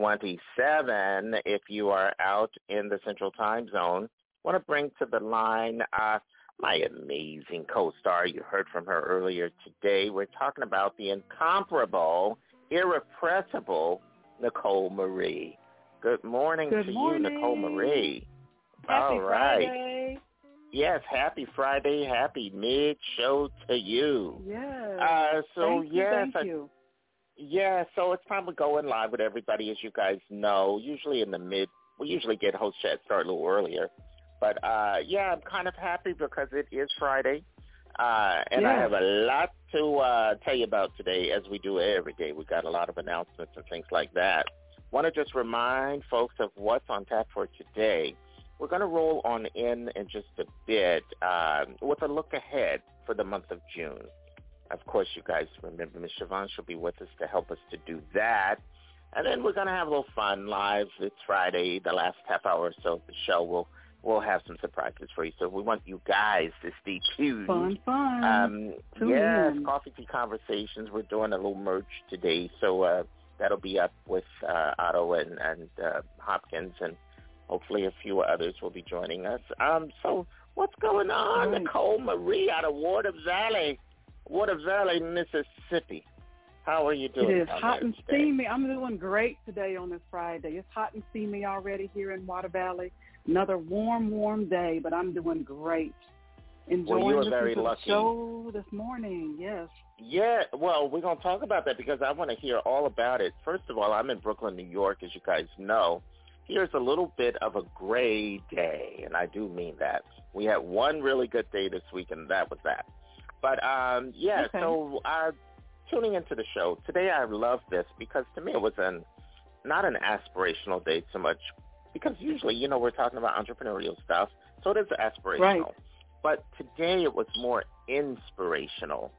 Speaker 6: 6:27 if you are out in the Central Time Zone. I want to bring to the line my amazing co-star. You heard from her earlier today. We're talking about the incomparable, irrepressible Nicole Marie. Good morning to you, Nicole Marie.
Speaker 1: Happy
Speaker 6: All right.
Speaker 1: Friday.
Speaker 6: Yes, happy Friday, happy mid-show to you.
Speaker 1: Yes.
Speaker 6: Thank
Speaker 1: you.
Speaker 6: Yeah, so it's time to go in live with everybody, as you guys know. Usually we usually get host chat start a little earlier. But, I'm kind of happy because it is Friday. And I have a lot to tell you about today, as we do every day. We've got a lot of announcements and things like that. Want to just remind folks of what's on tap for today. We're going to roll on in just a bit with a look ahead for the month of June. Of course, you guys remember Ms. Siobhan. She'll be with us to help us to do that. And then we're going to have a little fun live. It's Friday, the last half hour or so of the show. We'll have some surprises for you. So we want you guys to stay tuned.
Speaker 1: Fun.
Speaker 6: Yes, Coffee Tea Conversations. We're doing a little merch today. So that'll be up with Otto and Hopkins, and hopefully a few others will be joining us. So what's going on? Nicole Marie out of Water Valley, Mississippi. How are you doing?
Speaker 1: It is hot and steamy. I'm doing great today on this Friday. It's hot and steamy already here in Water Valley. Another warm day, but I'm doing great. Enjoying the show this morning, yes.
Speaker 6: Yeah, well, we're going to talk about that because I want to hear all about it. First of all, I'm in Brooklyn, New York, as you guys know. Here's a little bit of a gray day, and I do mean that. We had one really good day this week, and that was that. But, so tuning into the show, today I love this because to me it was not an aspirational day so much because usually, we're talking about entrepreneurial stuff, so it is aspirational.
Speaker 1: Right.
Speaker 6: But today it was more inspirational.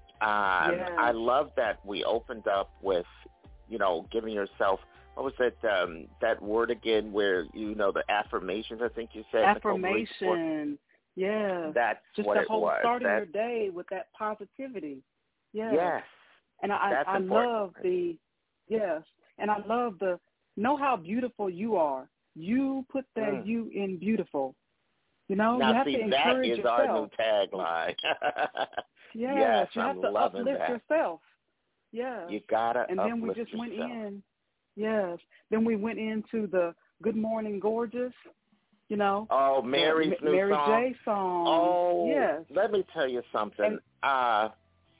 Speaker 6: I love that we opened up with, giving yourself, what was it, that word again where, the affirmations, I think you said.
Speaker 1: Affirmation. Yeah.
Speaker 6: That's
Speaker 1: just
Speaker 6: what it was.
Speaker 1: Just the whole starting your day with that positivity. Yeah.
Speaker 6: Yes.
Speaker 1: And I love and I love know how beautiful you are. You put that you in beautiful.
Speaker 6: Now,
Speaker 1: you have to encourage yourself.
Speaker 6: That is our new tagline.
Speaker 1: Yes, you have to
Speaker 6: loving
Speaker 1: uplift
Speaker 6: that.
Speaker 1: yourself. Yes.
Speaker 6: You gotta
Speaker 1: And then we just went in. Yes. Then we went into the Good Morning Gorgeous.
Speaker 6: Oh, Mary's new
Speaker 1: Mary
Speaker 6: song.
Speaker 1: J. song.
Speaker 6: Oh,
Speaker 1: yes.
Speaker 6: Let me tell you something. I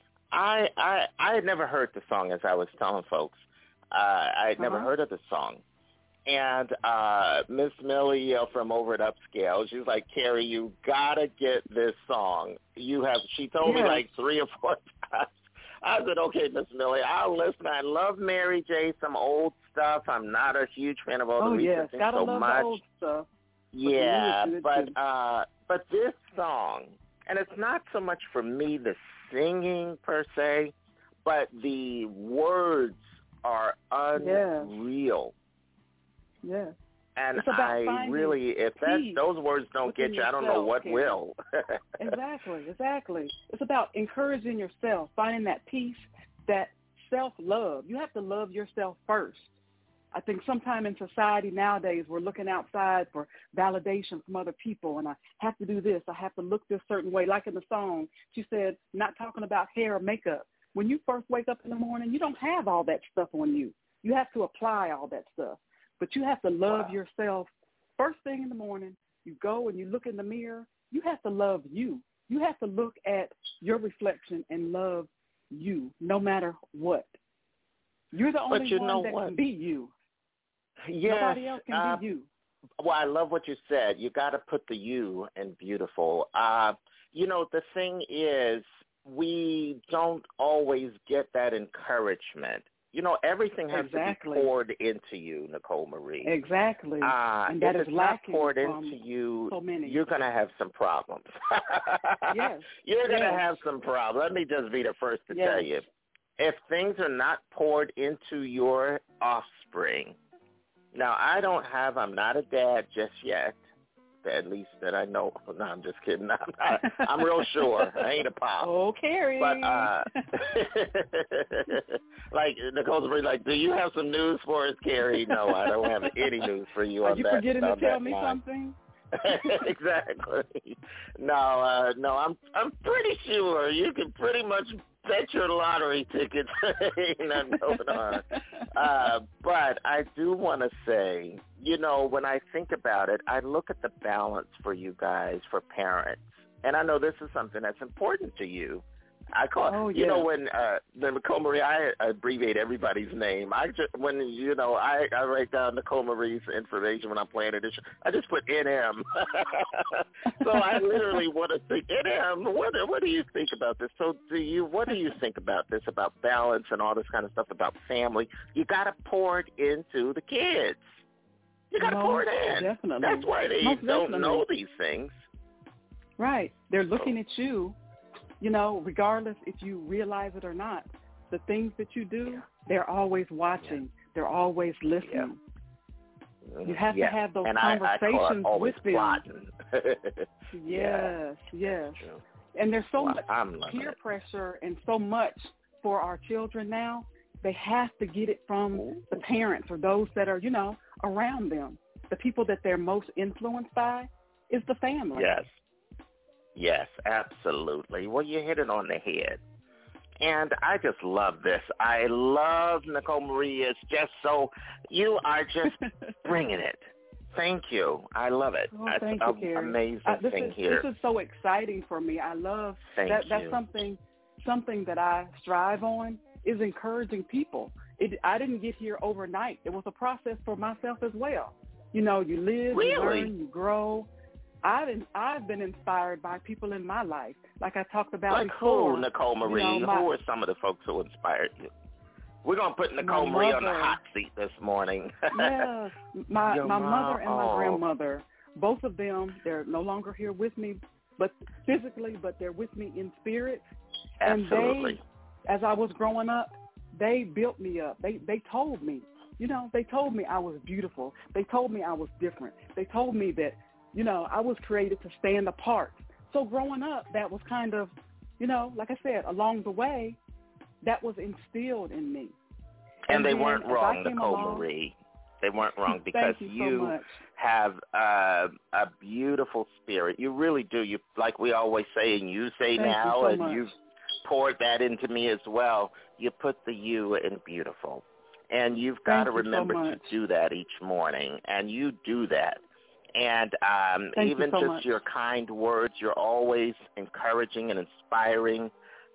Speaker 6: had never heard the song, as I was telling folks. I had never heard of the song. And Miss Millie from over at Upscale, she's like, Carrie, you gotta get this song. She told me like 3 or 4 times. I said, okay, Miss Millie, I'll listen. I love Mary J. Some old stuff. I'm not a huge fan of all the recent things
Speaker 1: gotta
Speaker 6: so
Speaker 1: love
Speaker 6: much.
Speaker 1: The old stuff.
Speaker 6: Yeah, but this song, and it's not so much for me the singing per se, but the words are unreal.
Speaker 1: Yeah.
Speaker 6: And I really, if those words don't get you, I don't know what will.
Speaker 1: Exactly. It's about encouraging yourself, finding that peace, that self-love. You have to love yourself first. I think sometime in society nowadays we're looking outside for validation from other people, and I have to do this, I have to look this certain way. Like in the song, she said, not talking about hair or makeup. When you first wake up in the morning, you don't have all that stuff on you. You have to apply all that stuff. But you have to love yourself. First thing in the morning, you go and you look in the mirror. You have to love you. You have to look at your reflection and love you, no matter what. You're the only one that can be you.
Speaker 6: Yes,
Speaker 1: nobody else can be you.
Speaker 6: Well, I love what you said. You got to put the you in beautiful. The thing is, we don't always get that encouragement. Everything has to be poured into you, Nicole Marie.
Speaker 1: Exactly. And that
Speaker 6: if
Speaker 1: is
Speaker 6: it's
Speaker 1: lacking
Speaker 6: not poured into you,
Speaker 1: so many.
Speaker 6: You're going to have some problems.
Speaker 1: Yes.
Speaker 6: You're going to have some problems. Let me just be the first to tell you. If things are not poured into your offspring, now I'm not a dad just yet, at least that I know. No, I'm just kidding. I'm real sure. I ain't a pop.
Speaker 1: Oh, Carrie.
Speaker 6: But, like, Nicole's like, do you have some news for us, Carrie? No, I don't have any news for you on that.
Speaker 1: Are you forgetting to tell me
Speaker 6: line.
Speaker 1: something?
Speaker 6: Exactly. No, I'm pretty sure you can pretty much bet your lottery tickets. Ain't nothing going on. But I do want to say, when I think about it, I look at the balance for you guys, for parents, and I know this is something that's important to you. I call, when Nicole Marie, I abbreviate everybody's name. I write down Nicole Marie's information when I'm playing it. I just put NM. So I literally want to think, NM, what do you think about this? So what do you think about this, about balance and all this kind of stuff, about family? You got to pour it into the kids. You got to pour it in.
Speaker 1: Definitely.
Speaker 6: That's why they don't know these things.
Speaker 1: Right. They're looking at you. Regardless if you realize it or not, the things that you do, they're always watching. Yeah. They're always listening. Yeah. You have to have those conversations with them. Yes. Yeah. And there's so much peer pressure and so much for our children now. They have to get it from the parents or those that are, around them. The people that they're most influenced by is the family.
Speaker 6: Yes, absolutely. Well, you hit it on the head. And I just love this. I love Nicole Marie. It's just you are just bringing it. Thank you. I love it.
Speaker 1: Well, thank you, Carrie.
Speaker 6: Amazing thing here.
Speaker 1: This is so exciting for me. I love that. That's something that I strive on is encouraging people. I didn't get here overnight. It was a process for myself as well. You live, you learn, you grow. I've been inspired by people in my life, like I talked about before.
Speaker 6: Who, Nicole Marie? Who are some of the folks who inspired you? We're going to put Nicole Marie on the hot seat this morning.
Speaker 1: Yes, my mother and my grandmother, both of them, they're no longer here with me, but physically, but they're with me in spirit.
Speaker 6: Absolutely.
Speaker 1: And they, as I was growing up, they built me up. They told me, they told me I was beautiful. They told me I was different. They told me that, I was created to stand apart. So growing up, that was kind of, like I said, along the way, that was instilled in me.
Speaker 6: And they weren't wrong, Nicole Marie. They weren't wrong because you have a beautiful spirit. You really do. You, like we always say, and you say now, and you've poured that into me as well. You put the you in beautiful. And you've got to remember to do that each morning. And you do that. And even just your kind words, you're always encouraging and inspiring,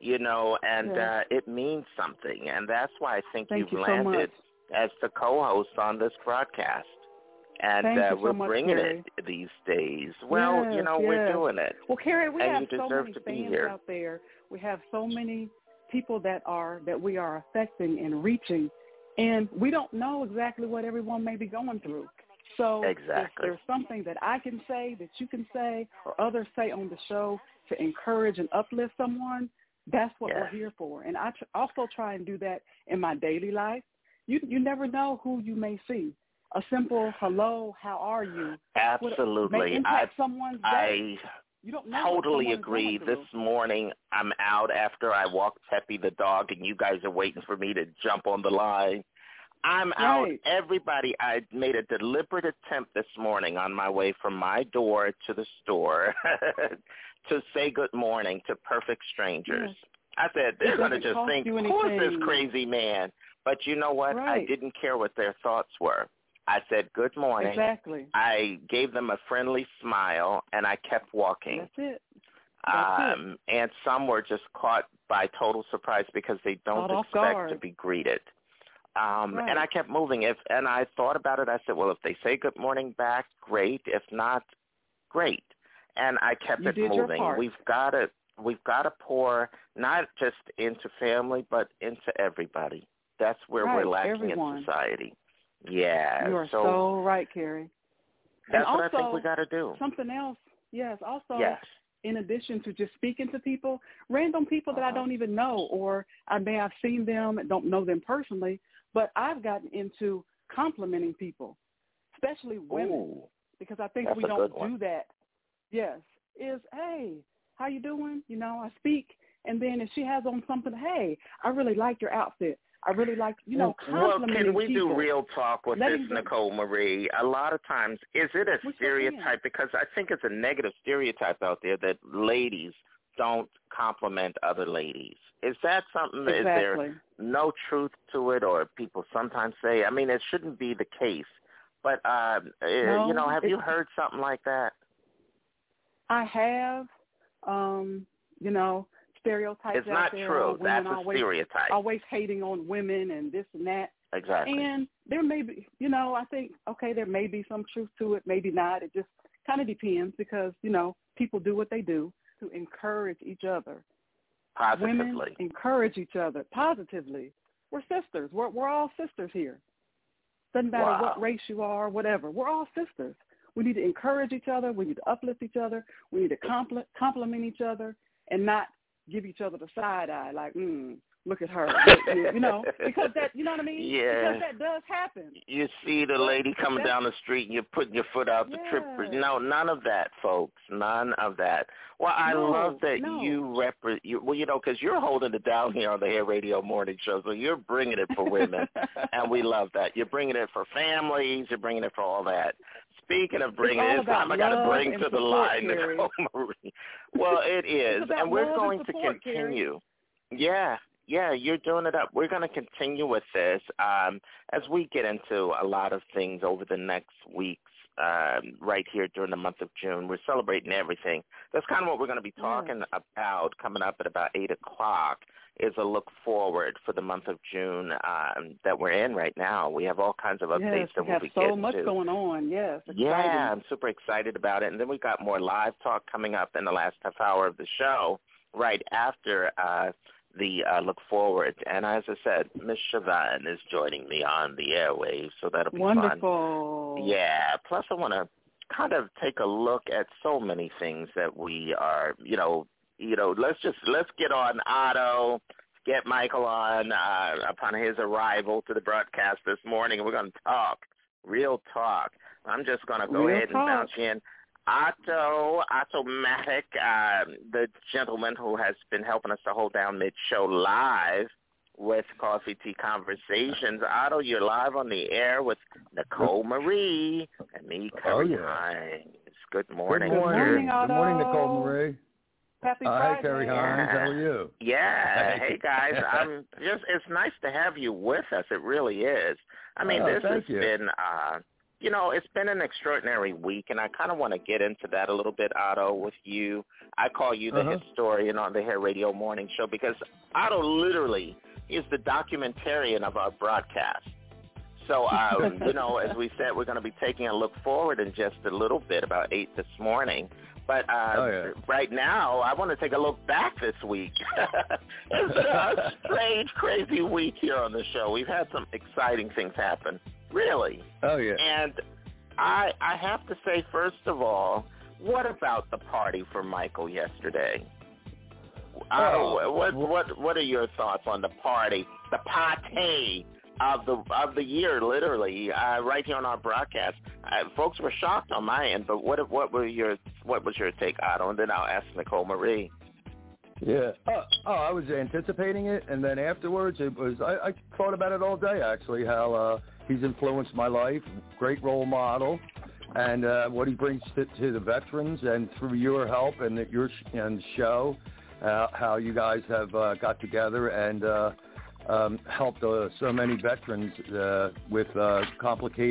Speaker 6: and it means something. And that's why I think you've landed as the co-host on this broadcast. And we're bringing it these days. Well, we're doing it.
Speaker 1: Well, Carrie, we have
Speaker 6: so
Speaker 1: many fans out there. We have so many people that we are affecting and reaching, and we don't know exactly what everyone may be going through. So if there's something that I can say, that you can say, or others say on the show to encourage and uplift someone, that's what we're here for. And I also try and do that in my daily life. You never know who you may see. A simple hello, how are you?
Speaker 6: Absolutely.
Speaker 1: May impact someone's day. You don't know
Speaker 6: totally agree. This morning I'm out after I walked Peppy the dog, and you guys are waiting for me to jump on the line. I'm out. Everybody, I made a deliberate attempt this morning on my way from my door to the store to say good morning to perfect strangers.
Speaker 1: Yes.
Speaker 6: I said, they're going to just think, who is this crazy man? But you know what? I didn't care what their thoughts were. I said, good morning.
Speaker 1: Exactly.
Speaker 6: I gave them a friendly smile, and I kept walking.
Speaker 1: That's it.
Speaker 6: And some were just caught by total surprise because they don't expect to be greeted.
Speaker 1: Right.
Speaker 6: And I kept moving. And I thought about it. I said, well, if they say good morning back, great. If not, great. And I kept it moving. We've got to pour not just into family, but into everybody. That's where we're lacking in society. Yeah.
Speaker 1: You are so right, Carrie.
Speaker 6: That's
Speaker 1: and
Speaker 6: what
Speaker 1: also,
Speaker 6: I think we got to do.
Speaker 1: Something else. Yes. Also,
Speaker 6: yes.
Speaker 1: In addition to just speaking to people, random people that I don't even know, or I may have seen them and don't know them personally, but I've gotten into complimenting people, especially women, because I think we don't do that. Yes. Hey, how you doing? You know, I speak, and then if she has on something, hey, I really like your outfit. I really like, complimenting
Speaker 6: Well, can we
Speaker 1: people.
Speaker 6: do real talk with this, Nicole Marie? A lot of times, is it a stereotype? Because I think it's a negative stereotype out there that ladies don't compliment other ladies. Is that something that is there no truth to it, or people sometimes say? I mean, it shouldn't be the case. But, have you heard something like that?
Speaker 1: I have, stereotypes
Speaker 6: it's not
Speaker 1: out there.
Speaker 6: True. That's a
Speaker 1: stereotype. Always hating on women and this and that.
Speaker 6: Exactly.
Speaker 1: And there may be, I think, there may be some truth to it, maybe not. It just kind of depends because, people do what they do to encourage each other.
Speaker 6: Positively.
Speaker 1: Women encourage each other positively. We're sisters. We're all sisters here. Doesn't matter what race you are, whatever. We're all sisters. We need to encourage each other. We need to uplift each other. We need to compliment each other and not give each other the side eye, like, look at her, because that, you know what I mean?
Speaker 6: Yeah.
Speaker 1: Because that does happen.
Speaker 6: You see the lady coming down the street and you're putting your foot out the trip. No, none of that, folks. None of that. Well, I love that you because you're holding it down here on the Hair Radio Morning Show, so you're bringing it for women, and we love that. You're bringing it for families. You're bringing it for all that. Speaking of bringing it, it's time I got to bring to the line, Nicole Marie. Well, it is, and we're going to continue. Carrie. Yeah, you're doing it up. We're going to continue with this as we get into a lot of things over the next weeks right here during the month of June. We're celebrating everything. That's kind of what we're going to be talking about coming up at about 8 o'clock is a look forward for the month of June that we're in right now. We have all kinds of updates that we'll be getting to.
Speaker 1: Yes, we have so much going on. Yes, exciting.
Speaker 6: Yeah, I'm super excited about it. And then we got more live talk coming up in the last half hour of the show right after the look forward. And as I said, Miss Siobhan is joining me on the airwaves, so that'll be
Speaker 1: wonderful.
Speaker 6: Fun. Yeah, plus I want to kind of take a look at so many things that we are, let's get on Otto, get Michael on upon his arrival to the broadcast this morning, and we're going to talk, real talk. I'm just going to go ahead and bounce in. Otto Matic, the gentleman who has been helping us to hold down mid-show live with Coffee Tea Conversations. Otto, you're live on the air with Nicole Marie and me, Carrie Hines. Good morning.
Speaker 18: Good morning,
Speaker 1: Otto.
Speaker 18: Good morning, Nicole Marie.
Speaker 1: Happy Friday.
Speaker 18: Hi, Carrie Hines. How are you?
Speaker 6: Yeah. Hey, guys. It's nice to have you with us. It really is. I mean, this has been... it's been an extraordinary week, and I kind of want to get into that a little bit, Otto, with you. I call you the historian on the Hair Radio Morning Show because Otto literally is the documentarian of our broadcast. So, as we said, we're going to be taking a look forward in just a little bit, about 8 this morning. But right now, I want to take a look back this week. It's a strange, crazy week here on the show. We've had some exciting things happen. Really?
Speaker 18: Oh, yeah.
Speaker 6: And I have to say, first of all, what about the party for Michael yesterday? What are your thoughts on the party, the party of the year, literally, right here on our broadcast? Folks were shocked on my end, but what was your take, Otto? And then I'll ask Nicole Marie.
Speaker 18: Yeah. I was anticipating it, and then afterwards, I thought about it all day, actually, how he's influenced my life, great role model, and what he brings to the veterans, and through your help and your show, how you guys have got together and helped so many veterans with complicated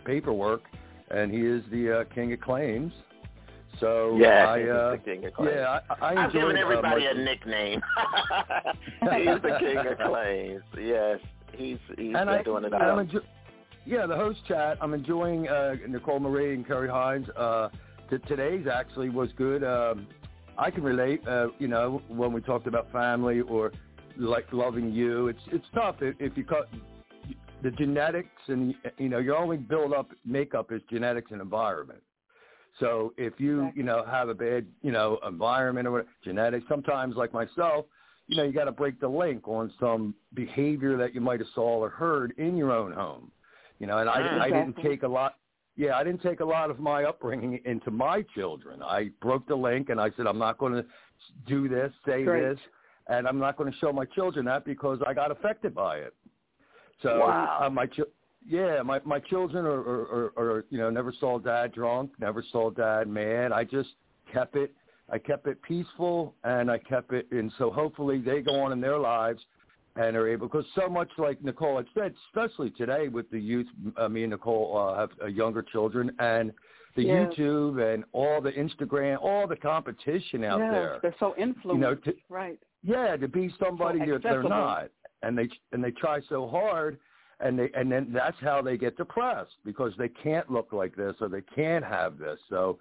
Speaker 18: paperwork, and he is the king of claims. So
Speaker 6: he's the king of claims.
Speaker 18: Yeah,
Speaker 6: I've given everybody a nickname. He's the king of claims. Yes, he's been doing it well.
Speaker 18: The host chat. I'm enjoying Nicole Marie and Kerry Hines. Today's actually was good. I can relate. When we talked about family or like loving you, it's tough if you cut the genetics, and your only makeup is genetics and environment. So if you have a bad environment or whatever, genetics, sometimes like myself, you got to break the link on some behavior that you might have saw or heard in your own home. And I didn't take a lot. Yeah, I didn't take a lot of my upbringing into my children. I broke the link, and I said, I'm not going to do this, say this, and I'm not going to show my children that because I got affected by it. So my children are never saw dad drunk, never saw dad mad. I just kept it. I kept it peaceful, and I kept it. And so hopefully they go on in their lives and are able, because so much like Nicole had said, especially today with the youth, me and Nicole have younger children, and the YouTube and all the Instagram, all the competition out there.
Speaker 1: They're so influenced, right?
Speaker 18: Yeah, to be somebody that they're not, and they try so hard, and then that's how they get depressed, because they can't look like this or they can't have this. So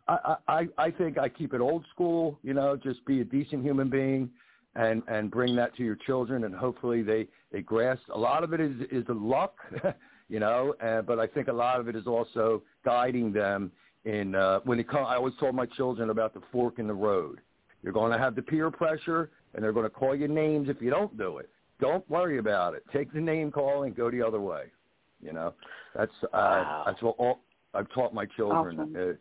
Speaker 18: I think I keep it old school, just be a decent human being. And bring that to your children, and hopefully they grasp. A lot of it is the luck, but I think a lot of it is also guiding them in when it comes. I always told my children about the fork in the road. You're going to have the peer pressure, and they're going to call you names if you don't do it. Don't worry about it. Take the name call and go the other way. That's what I've taught my children.
Speaker 1: Awesome.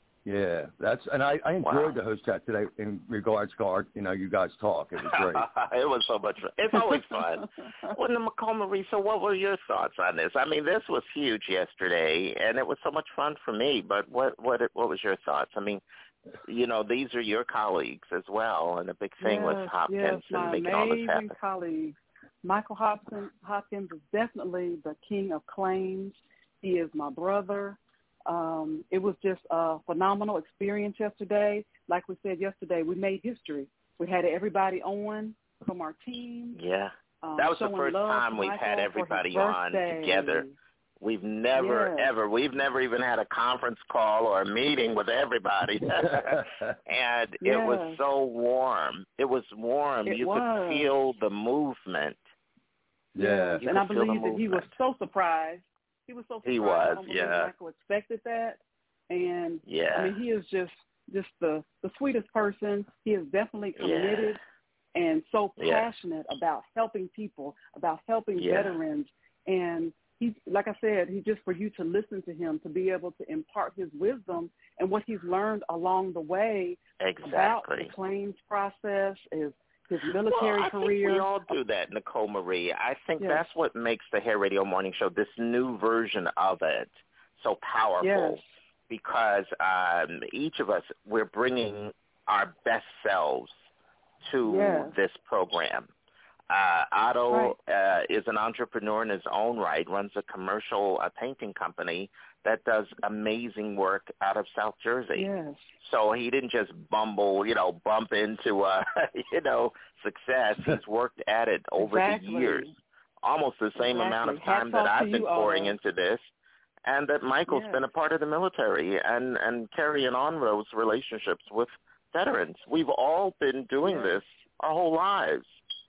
Speaker 18: And I enjoyed the host chat today in regards to our, you guys talk. It was great.
Speaker 6: It was so much fun. It's always fun. Well, Nicole Marie, so what were your thoughts on this? I mean, this was huge yesterday, and it was so much fun for me. But what was your thoughts? I mean, these are your colleagues as well, and the big thing was Hopkins and making all this happen.
Speaker 1: Amazing colleagues. Michael Hopkins is definitely the king of claims. He is my brother. It was just a phenomenal experience yesterday. Like we said yesterday, we made history. We had everybody on from our team.
Speaker 6: Yeah. That was the first time we've had everybody on together. We've never, we've never even had a conference call or a meeting with everybody. And it was so warm. It was warm. You could feel the movement.
Speaker 18: Yeah.
Speaker 1: And I believe that he was so surprised. He was so surprised.
Speaker 6: He was,
Speaker 1: Michael expected that. And, I mean, he is just the sweetest person. He is definitely committed and so passionate about helping people, about helping veterans. And he's, like I said, he just for you to listen to him, to be able to impart his wisdom and what he's learned along the way about the claims process, his military career.
Speaker 6: I think we all do that, Nicole Marie. I think that's what makes the Hair Radio Morning Show, this new version of it, so powerful. Because each of us, we're bringing our best selves to this program. Otto is an entrepreneur in his own right, runs a commercial painting company that does amazing work out of South Jersey.
Speaker 1: Yes.
Speaker 6: So he didn't just bump into, success. He's worked at it over the years, almost the same amount of time that I've been pouring into this, and that Michael's been a part of the military and carrying on those relationships with veterans. We've all been doing this our whole lives,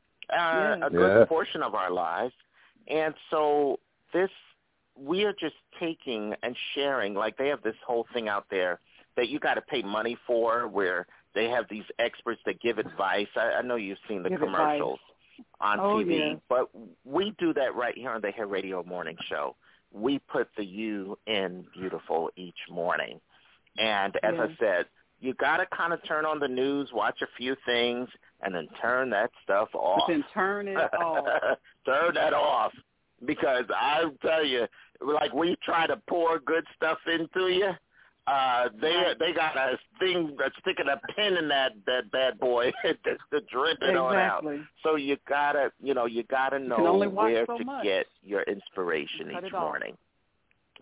Speaker 6: a good portion of our lives. And so we are just taking and sharing, like they have this whole thing out there that you got to pay money for, where they have these experts that give advice. I know you've seen the commercials on TV, but we do that right here on the Hair Radio Morning Show. We put the you in beautiful each morning. And as I said, you got to kind of turn on the news, watch a few things, and then turn that stuff off.
Speaker 1: Then turn it off.
Speaker 6: Turn that off. Because I tell you, like we try to pour good stuff into you, they got a thing that's sticking a pin in that bad boy to drip it on out. So you gotta know where to get your inspiration each morning.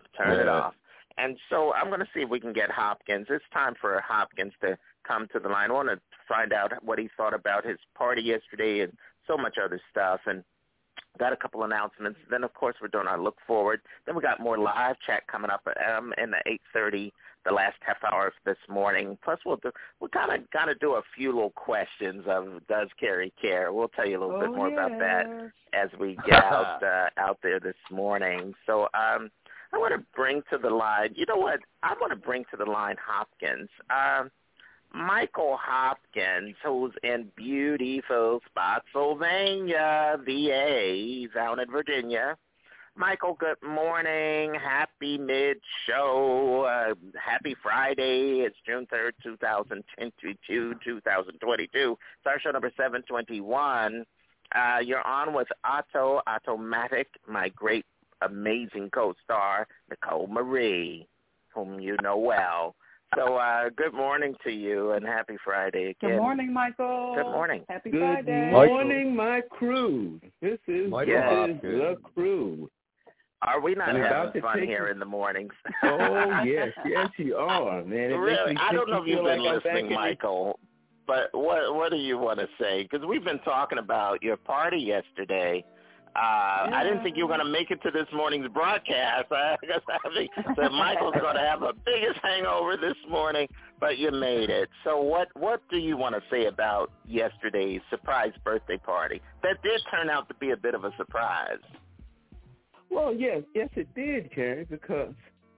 Speaker 6: turn it off. And so I'm going to see if we can get Hopkins. It's time for Hopkins to come to the line. I want to find out what he thought about his party yesterday and so much other stuff. And got a couple announcements. Then, of course, we're doing our look forward. Then we got more live chat coming up in the 8:30, the last half hour of this morning. Plus, we'll kind of got to do a few little questions of Does Carrie Care? We'll tell you a little bit more about that as we get out there this morning. So I want to bring to the line, you know what? I want to bring to the line Hopkins. Michael Hopkins, who's in beautiful Spotsylvania, VA. He's out in Virginia. Michael, good morning. Happy mid-show. Happy Friday. It's June 3rd, 2022. It's our show number 721. You're on with Otto Automatic, my great, amazing co-star, Nicole Marie, whom you know well. So good morning to you and happy Friday again.
Speaker 1: Good morning, Michael.
Speaker 6: Good morning.
Speaker 1: Happy Friday.
Speaker 19: Good morning, my crew. This is the crew.
Speaker 6: Are we not having fun here in the mornings?
Speaker 19: Oh, yes, you are, man.
Speaker 6: Really? I don't know if you've been listening, Michael, but what do you want to say? Because we've been talking about your party yesterday. I didn't think you were going to make it to this morning's broadcast. I think that Michael's going to have the biggest hangover this morning, but you made it. So what do you want to say about yesterday's surprise birthday party? That did turn out to be a bit of a surprise.
Speaker 19: Well, yes, it did, Carrie, because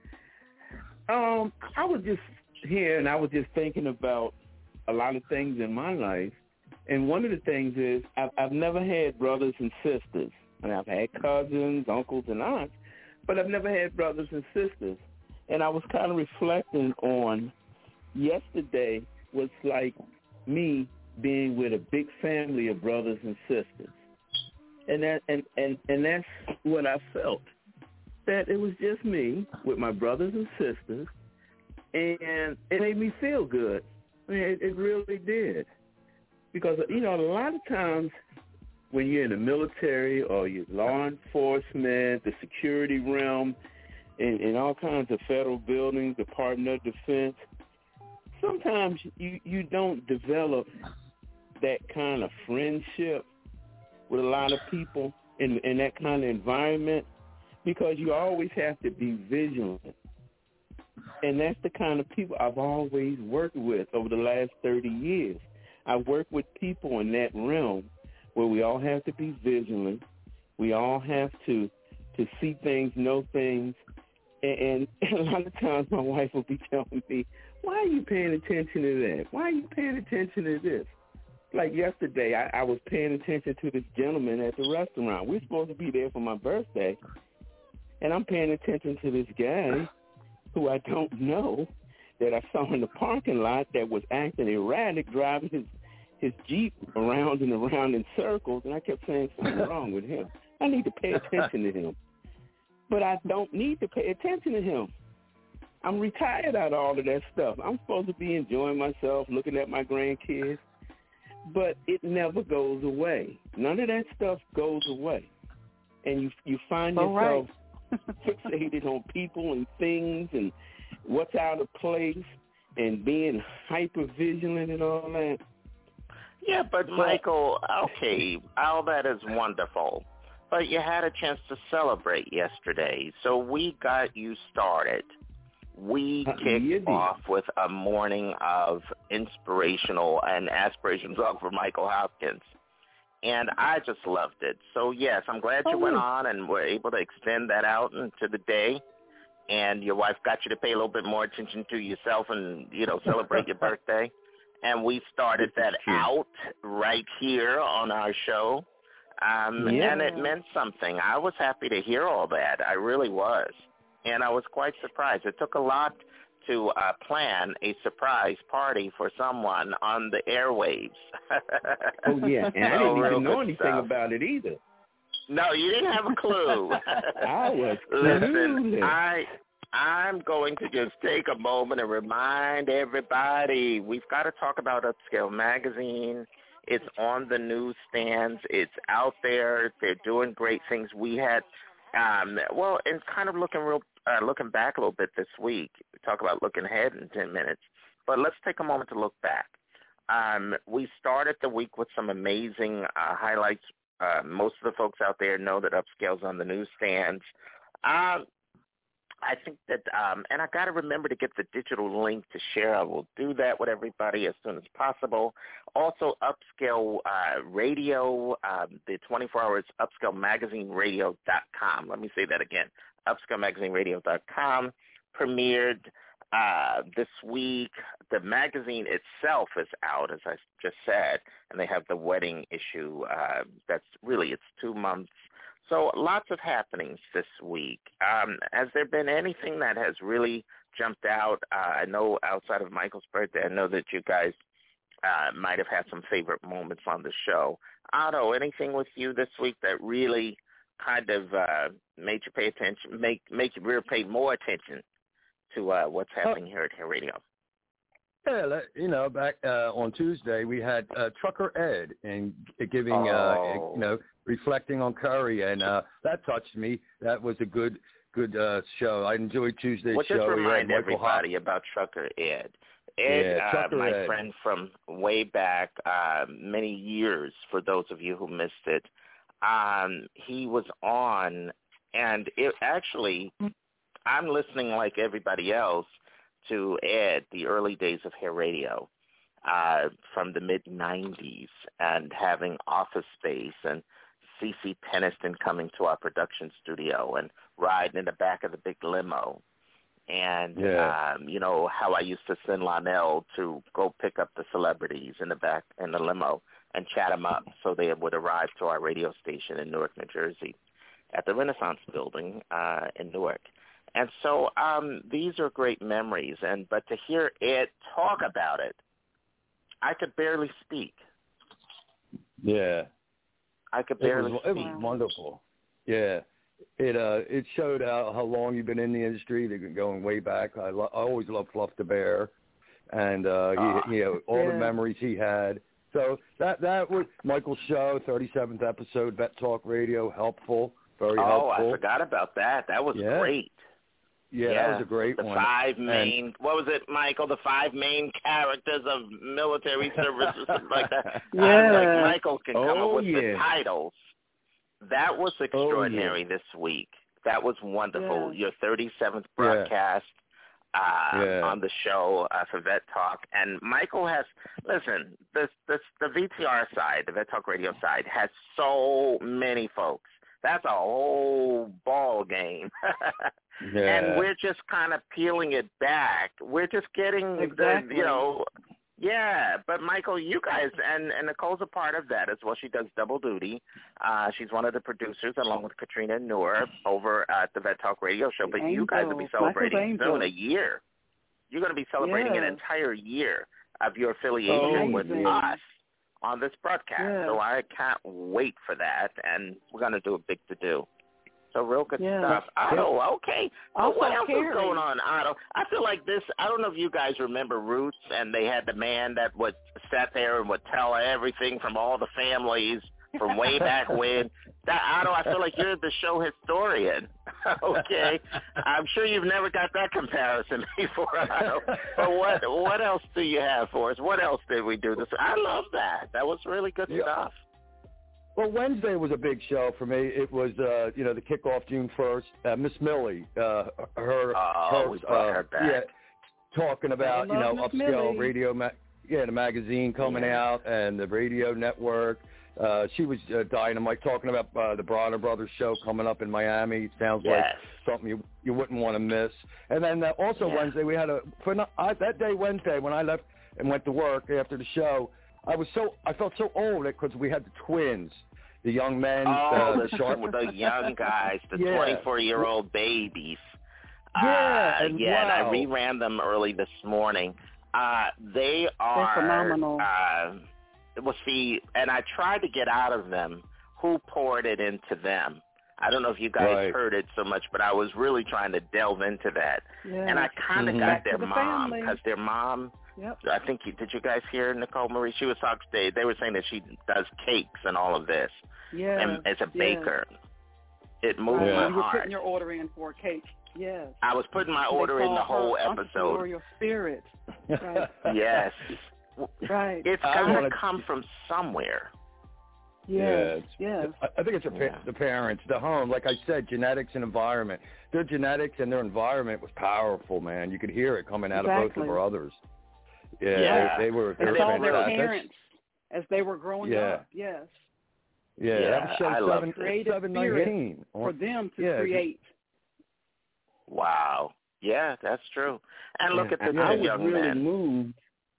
Speaker 19: I was just here and I was just thinking about a lot of things in my life. And one of the things is I've never had brothers and sisters. And I've had cousins, uncles, and aunts, but I've never had brothers and sisters. And I was kind of reflecting on yesterday was like me being with a big family of brothers and sisters. And that's what I felt, that it was just me with my brothers and sisters, and it made me feel good. I mean, it really did. Because, a lot of times when you're in the military or you're law enforcement, the security realm, in all kinds of federal buildings, Department of Defense, sometimes you don't develop that kind of friendship with a lot of people in that kind of environment because you always have to be vigilant. And that's the kind of people I've always worked with over the last 30 years. I work with people in that realm where we all have to be vigilant. We all have to see things, know things. And a lot of times my wife will be telling me, why are you paying attention to that? Why are you paying attention to this? Like yesterday, I was paying attention to this gentleman at the restaurant. We're supposed to be there for my birthday. And I'm paying attention to this guy who I don't know that I saw in the parking lot that was acting erratic, driving his Jeep around and around in circles, and I kept saying something wrong with him. I need to pay attention to him. But I don't need to pay attention to him. I'm retired out of all of that stuff. I'm supposed to be enjoying myself, looking at my grandkids, but it never goes away. None of that stuff goes away. And you find yourself fixated on people and things and what's out of place and being hyper vigilant and all that.
Speaker 6: Yeah, but Michael, okay, all that is wonderful, but you had a chance to celebrate yesterday, so we got you started. We kicked off with a morning of inspirational and aspirational talk for Michael Hopkins, and I just loved it. So, yes, I'm glad you went on and were able to extend that out into the day, and your wife got you to pay a little bit more attention to yourself and, celebrate your birthday. And we started that out right here on our show, and it meant something. I was happy to hear all that. I really was, and I was quite surprised. It took a lot to plan a surprise party for someone on the airwaves.
Speaker 19: Oh, yeah, and I didn't even know anything about it either.
Speaker 6: No, you didn't have a clue.
Speaker 19: I was
Speaker 6: clueless. I'm going to just take a moment and remind everybody we've got to talk about Upscale Magazine. It's on the newsstands. It's out there. They're doing great things. We had, and kind of looking real looking back a little bit this week. We talk about looking ahead in 10 minutes, but let's take a moment to look back. We started the week with some amazing highlights. Most of the folks out there know that Upscale's on the newsstands. I think that, and I got to remember to get the digital link to share. I will do that with everybody as soon as possible. Also, Upscale Radio, the 24 hours, upscalemagazineradio.com. Let me say that again. Upscalemagazineradio.com premiered this week. The magazine itself is out, as I just said, and they have the wedding issue. That's really, it's 2 months. So lots of happenings this week. Has there been anything that has really jumped out? I know outside of Michael's birthday, I know that you guys might have had some favorite moments on the show. Otto, anything with you this week that really kind of made you pay attention, make you really pay more attention to what's happening here at Hair Radio?
Speaker 18: Yeah, back on Tuesday we had Trucker Ed and giving, reflecting on Curry, and that touched me. That was a good show. I enjoyed Tuesday's show.
Speaker 6: Just remind everybody about Trucker Ed. My friend from way back, many years, for those of you who missed it, he was on, and it actually, I'm listening like everybody else to Ed, the early days of Hair Radio, from the mid-'90s, and having Office Space and CeCe Peniston coming to our production studio and riding in the back of the big limo. And, how I used to send Lionel to go pick up the celebrities in the back in the limo and chat them up so they would arrive to our radio station in Newark, New Jersey, at the Renaissance Building in Newark. And so these are great memories, but to hear Ed talk about it, I could barely speak.
Speaker 18: Yeah.
Speaker 6: I could barely speak.
Speaker 18: It was wonderful. Yeah. It showed how long you've been in the industry. They've been going way back. I always loved Fluff the Bear, and all the memories he had. So that was Michael's show, 37th episode, Vet Talk Radio, helpful, very helpful.
Speaker 6: Oh, I forgot about that. That was great.
Speaker 18: Yeah, that was a great one.
Speaker 6: The 5 main, what was it, Michael? The 5 main characters of military service or something like that. Like Michael can come up with the titles. That was extraordinary this week. That was wonderful. Your 37th broadcast on the show for Vet Talk. And Michael has, listen, the VTR side, the Vet Talk Radio side, has so many folks. That's a whole ball game. And we're just kind of peeling it back. We're just getting but Michael, you guys, and Nicole's a part of that as well. She does double duty. She's one of the producers along with Katrina and Noor over at the Vet Talk Radio Show. But you guys will be celebrating soon a year. You're going to be celebrating an entire year of your affiliation with us on this broadcast. So I can't wait for that, and we're going to do a big to-do. So real good stuff. Otto, okay.
Speaker 1: Also,
Speaker 6: what else is going on, Otto? I feel like this, I don't know if you guys remember Roots, and they had the man that would sat there and would tell everything from all the families from way back when. Otto, I feel like you're the show historian. Okay. I'm sure you've never got that comparison before, Otto. But what else do you have for us? What else did we do this? I love that. That was really good stuff.
Speaker 18: Well, Wednesday was a big show for me. It was, the kickoff June 1st. Miss Millie, her back. Talking about, Upscale Radio, the magazine coming out and the radio network. She was dynamite, talking about the Bronner Brothers show coming up in Miami. It sounds like something you wouldn't want to miss. And then Wednesday we had that day Wednesday when I left and went to work after the show. I felt so old because we had the twins, the young men.
Speaker 6: The young guys, the 24-year-old babies. And I reran them early this morning. They are
Speaker 1: phenomenal.
Speaker 6: And I tried to get out of them who poured it into them. I don't know if you guys heard it so much, but I was really trying to delve into that. Yeah. And I kind of got their mom, because their mom, I think, did you guys hear Nicole Marie? She was talking today. They were saying that she does cakes and all of this.
Speaker 1: Yeah.
Speaker 6: And as a baker. It moved my
Speaker 1: You're
Speaker 6: heart.
Speaker 1: putting your order in for a cake. Yes.
Speaker 6: I was putting my order in the whole episode.
Speaker 1: Entrepreneurial spirit. Right.
Speaker 6: Yes.
Speaker 1: Right.
Speaker 6: It's got to come from somewhere.
Speaker 1: Yes.
Speaker 18: I think it's the parents, the home. Like I said, genetics and environment. Their genetics and their environment was powerful, man. You could hear it coming out of both of our others. Yeah. They were
Speaker 1: fantastic. Their parents as they were growing up. Yes.
Speaker 18: Yeah, that was show 719
Speaker 1: for them to create.
Speaker 6: Wow. Yeah, that's true. And look at this young man.
Speaker 19: I was really moved.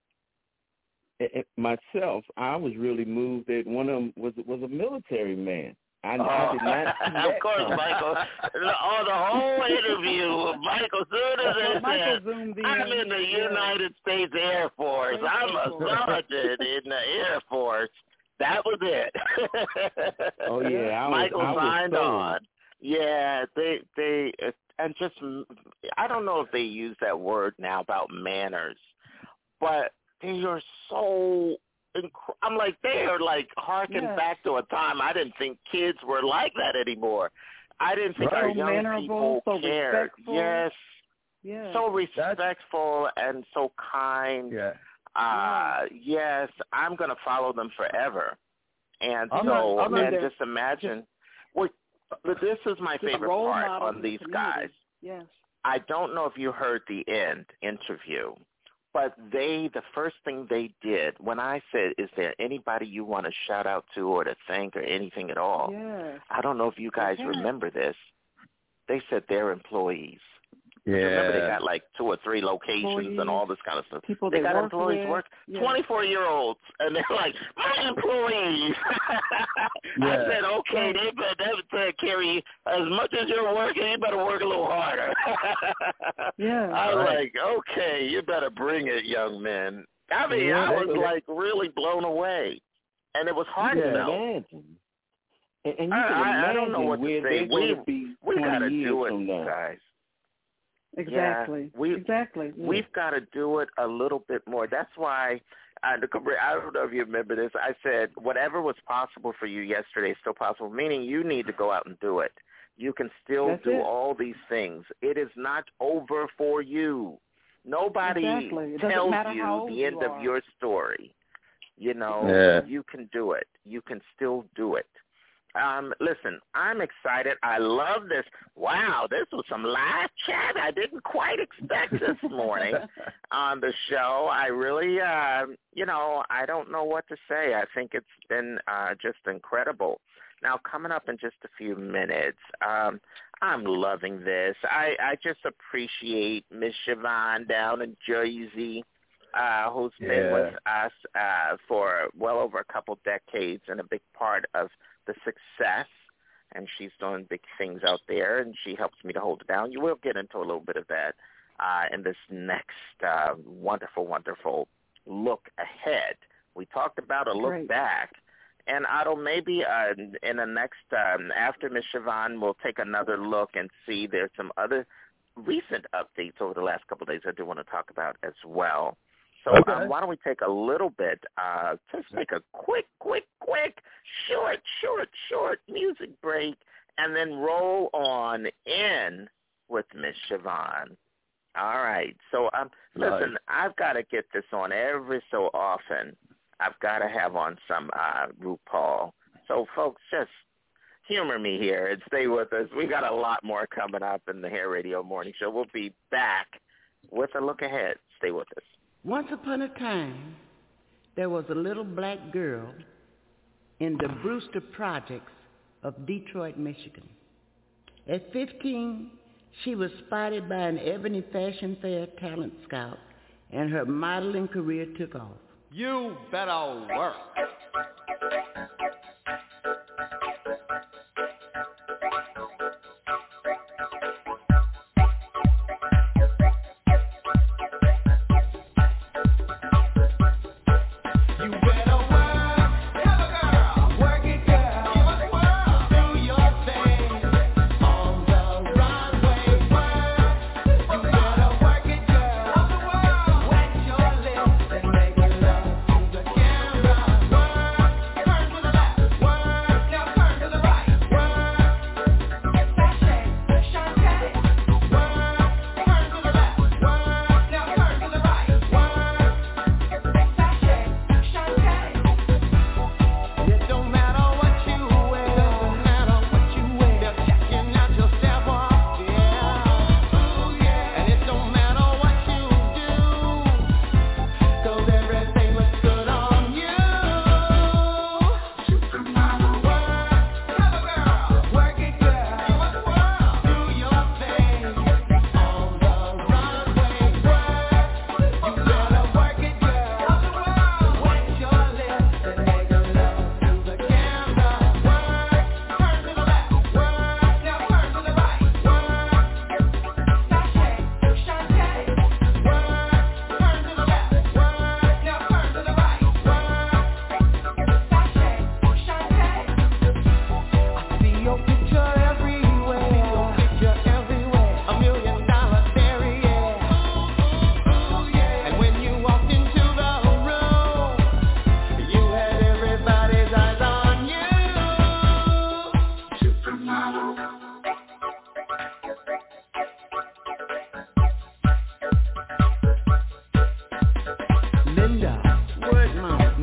Speaker 19: Myself, I was really moved that one of them was a military man. I did not see that.
Speaker 6: Of course, Michael. The whole interview, Michael, soon as they said, I'm in the United States Air Force. I'm a sergeant in the Air Force. That was it.
Speaker 19: Oh, yeah.
Speaker 6: Michael signed on. Yeah, they and just, I don't know if they use that word now about manners, but they are so, I'm like, they are like harking back to a time I didn't think kids were like that anymore. I didn't think our young people cared. Yes. Yeah. So respectful and so kind.
Speaker 18: Yeah.
Speaker 6: Yes, I'm going to follow them forever. And just imagine, but this is my favorite part on these guys.
Speaker 1: Yes.
Speaker 6: I don't know if you heard the end interview, but the first thing they did when I said, is there anybody you want to shout out to or to thank or anything at all?
Speaker 1: Yes.
Speaker 6: I don't know if you guys remember this. They said their employees.
Speaker 18: Yeah.
Speaker 6: Remember, they got like 2 or 3 locations and all this kind of stuff.
Speaker 1: People
Speaker 6: they got
Speaker 1: work
Speaker 6: employees
Speaker 1: with.
Speaker 6: 24-year-olds, and they're like, my employees. I said, okay, they better carry, as much as you're working, you better work a little harder. I was like, okay, you better bring it, young men. I mean, I was like really blown away, and it was hard to know.
Speaker 19: Imagine. And you can imagine
Speaker 6: I don't know what to say. We got to do it, guys.
Speaker 1: Exactly.
Speaker 6: We've got to do it a little bit more. That's why, I don't know if you remember this, I said whatever was possible for you yesterday is still possible, meaning you need to go out and do it. You can still do all these things. It is not over for you. Nobody tells you the end of your story. You know, you can do it. You can still do it. Listen, I'm excited. I love this. Wow, this was some live chat I didn't quite expect this morning on the show. I really, I don't know what to say. I think it's been just incredible. Now, coming up in just a few minutes, I'm loving this. I just appreciate Miss Siobhan down in Jersey, who's been with us for well over a couple decades and a big part of the success, and she's doing big things out there, and she helps me to hold it down. You will get into a little bit of that in this next wonderful, wonderful look ahead. We talked about a look back, and Otto, maybe in the next, after Ms. Siobhan, we'll take another look and see there's some other recent updates over the last couple of days I do want to talk about as well. So why don't we take a little bit, just take a quick, short music break, and then roll on in with Miss Siobhan. All right. So, listen, I've got to get this on every so often. I've got to have on some RuPaul. So, folks, just humor me here and stay with us. We got a lot more coming up in the Hair Radio Morning Show. We'll be back with a look ahead. Stay with us.
Speaker 20: Once upon a time, there was a little black girl in the Brewster Projects of Detroit, Michigan. At 15, she was spotted by an Ebony Fashion Fair talent scout, and her modeling career took off.
Speaker 5: You better work.
Speaker 4: Work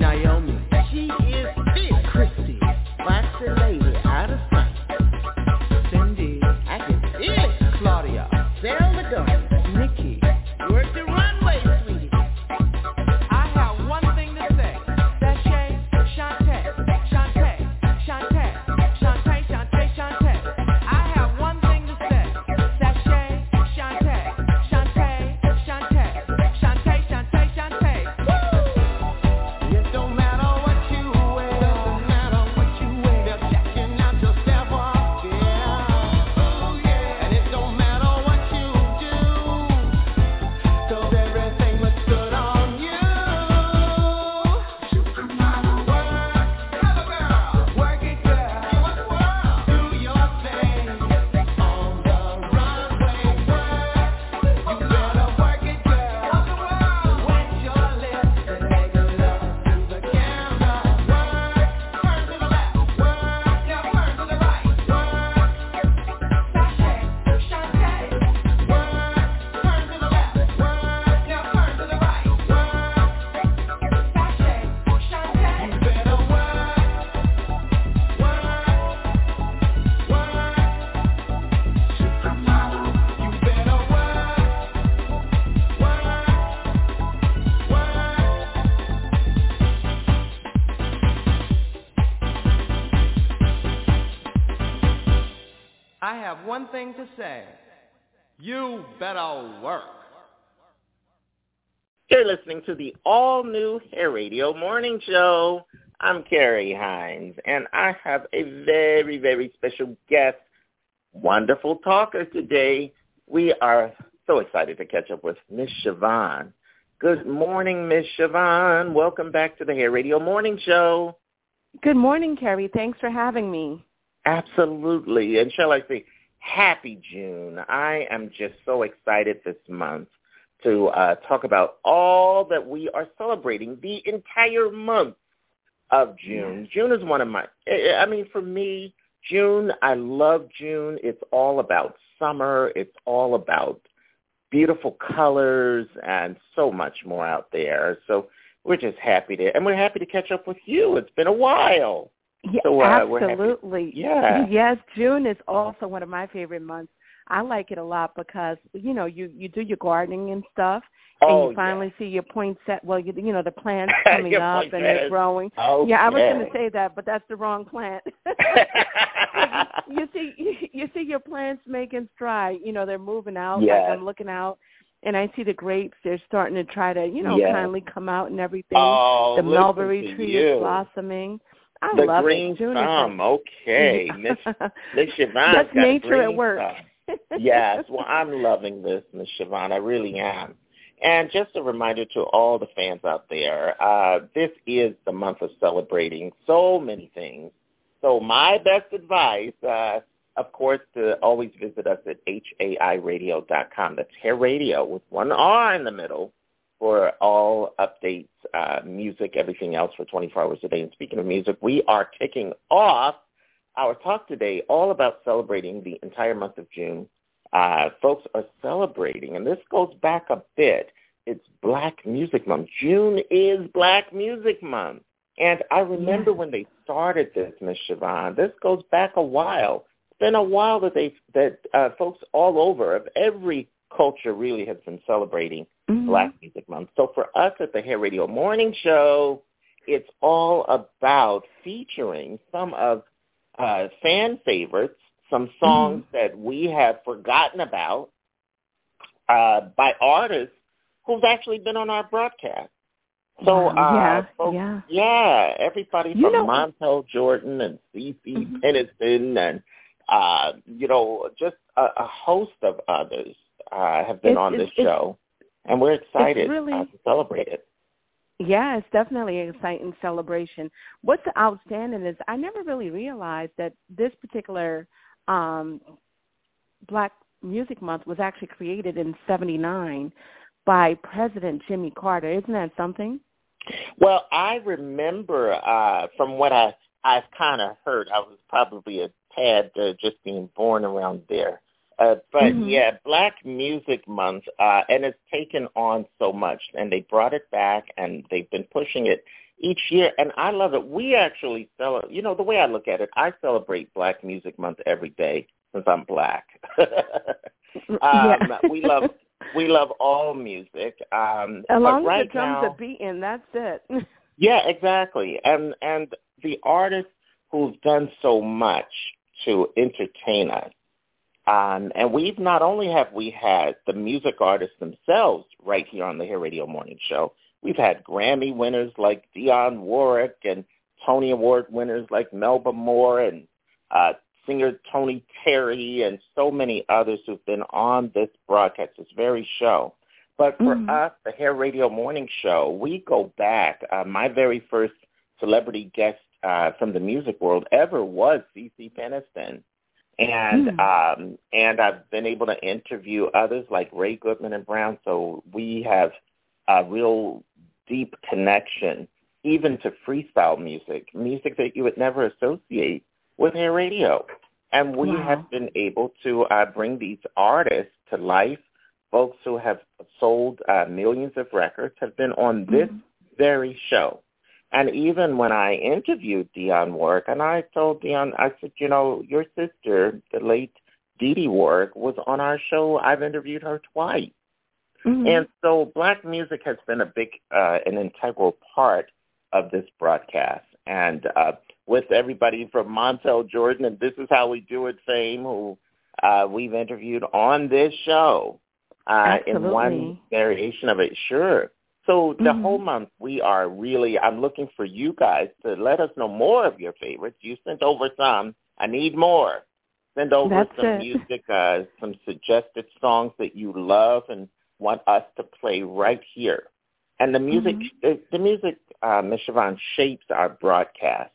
Speaker 20: Naomi, she is fit. Christy, waxy lady, out of sight. Cindy, I can feel it. Claudia, sail the gun. Nikki, work the runway, sweetie. I have one thing to say. Sashay, Shantae, Shantae, Shantae, Shantae, Shantae, Shantae. I have one thing to say. Sashay, Shantae, Shantae, Shantae, Shantae, Shantae, Shantae. Woo! It don't matter what you wear, doesn't matter what you wear. They're checking out your step up, yeah. Oh yeah. And it don't matter what you do, 'cause everything looks good on you. Supermodel, work it, girl. Do your thing on the runway. You better work it, girl. Wet your lips and make love to the camera. Turn to the left, now turn to the right. Sashay, Shantae, turn to the left, now turn to the right. Sashay, Shantae, you better work. Supermodel, you better I have one thing to say. You better work.
Speaker 6: You're listening to the all-new Hair Radio Morning Show. I'm Carrie Hines, and I have a very, very special guest, wonderful talker today. We are so excited to catch up with Miss Siobhan. Good morning, Miss Siobhan. Welcome back to the Hair Radio Morning Show.
Speaker 21: Good morning, Carrie. Thanks for having me.
Speaker 6: Absolutely. And shall I say, happy June. I am just so excited this month to talk about all that we are celebrating the entire month of June.
Speaker 21: Yes.
Speaker 6: June is one of for me, June, I love June. It's all about summer. It's all about beautiful colors and so much more out there. So we're just happy we're happy to catch up with you. It's been a while.
Speaker 21: Yeah,
Speaker 6: So,
Speaker 21: absolutely.
Speaker 6: Yeah.
Speaker 21: Yes, June is also one of my favorite months. I like it a lot because, you do your gardening and stuff, and you finally see your poinsettia. Well, the plants coming up and they're growing.
Speaker 6: Okay.
Speaker 21: Yeah, I was going to say that, but that's the wrong plant. you see your plants making stride. They're moving out.
Speaker 6: Yes.
Speaker 21: Like I'm looking out, and I see the grapes. They're starting to try to,
Speaker 6: Yes.
Speaker 21: kindly come out and everything.
Speaker 6: Oh,
Speaker 21: the
Speaker 6: listen
Speaker 21: mulberry
Speaker 6: to
Speaker 21: tree
Speaker 6: you.
Speaker 21: is blossoming. I
Speaker 6: The
Speaker 21: love
Speaker 6: green
Speaker 21: it. June
Speaker 6: thumb. Okay. Miss Siobhan
Speaker 21: That's
Speaker 6: got a
Speaker 21: nature
Speaker 6: green
Speaker 21: at work.
Speaker 6: thumb. Yes. Well, I'm loving this, Miss Siobhan. I really am. And just a reminder to all the fans out there, this is the month of celebrating so many things. So my best advice, of course, to always visit us at hairadio.com. That's Hair Radio with one R in the middle for all updates, music, everything else for 24 hours a day. And speaking of music, we are kicking off our talk today all about celebrating the entire month of June. Folks are celebrating, and this goes back a bit. It's Black Music Month. June is Black Music Month. And I remember when they started this, Miss Siobhan, this goes back a while. It's been a while that folks all over, of every culture really has been celebrating Black Music Month. So for us at the Hair Radio Morning Show, it's all about featuring some of fan favorites, some songs that we have forgotten about by artists who've actually been on our broadcast. So, folks, everybody from Montel Jordan and CeCe Peniston and, just a host of others have been on this show. And we're excited to celebrate it.
Speaker 21: Yeah, it's definitely an exciting celebration. What's outstanding is I never really realized that this particular Black Music Month was actually created in 1979 by President Jimmy Carter. Isn't that something?
Speaker 6: Well, I remember from what I've kind of heard, I was probably a tad just being born around there. But, Black Music Month, and it's taken on so much, and they brought it back, and they've been pushing it each year, and I love it. We actually celebrate, the way I look at it, I celebrate Black Music Month every day since I'm Black. We love all music.
Speaker 21: As long
Speaker 6: as
Speaker 21: the drums are beating, that's it.
Speaker 6: Yeah, exactly. And the artists who've done so much to entertain us, and we've not only have we had the music artists themselves right here on the Hair Radio Morning Show, we've had Grammy winners like Dionne Warwick and Tony Award winners like Melba Moore and singer Tony Terry and so many others who've been on this broadcast, this very show. But for us, the Hair Radio Morning Show, we go back. My very first celebrity guest from the music world ever was CeCe Peniston. And I've been able to interview others like Ray Goodman and Brown. So we have a real deep connection, even to freestyle music that you would never associate with Hair Radio. And we have been able to bring these artists to life. Folks who have sold millions of records have been on this very show. And even when I interviewed Dionne Warwick, and I told Dionne, I said, your sister, the late Dee Dee Warwick, was on our show. I've interviewed her twice. And so Black music has been a big, an integral part of this broadcast. And with everybody from Montel Jordan and This Is How We Do It fame, who we've interviewed on this show in one variation of it, sure. So the whole month we are really, I'm looking for you guys to let us know more of your favorites. You sent over some. I need more. Send over music, some suggested songs that you love and want us to play right here. And the music, the music, Ms. Siobhan, shapes our broadcast.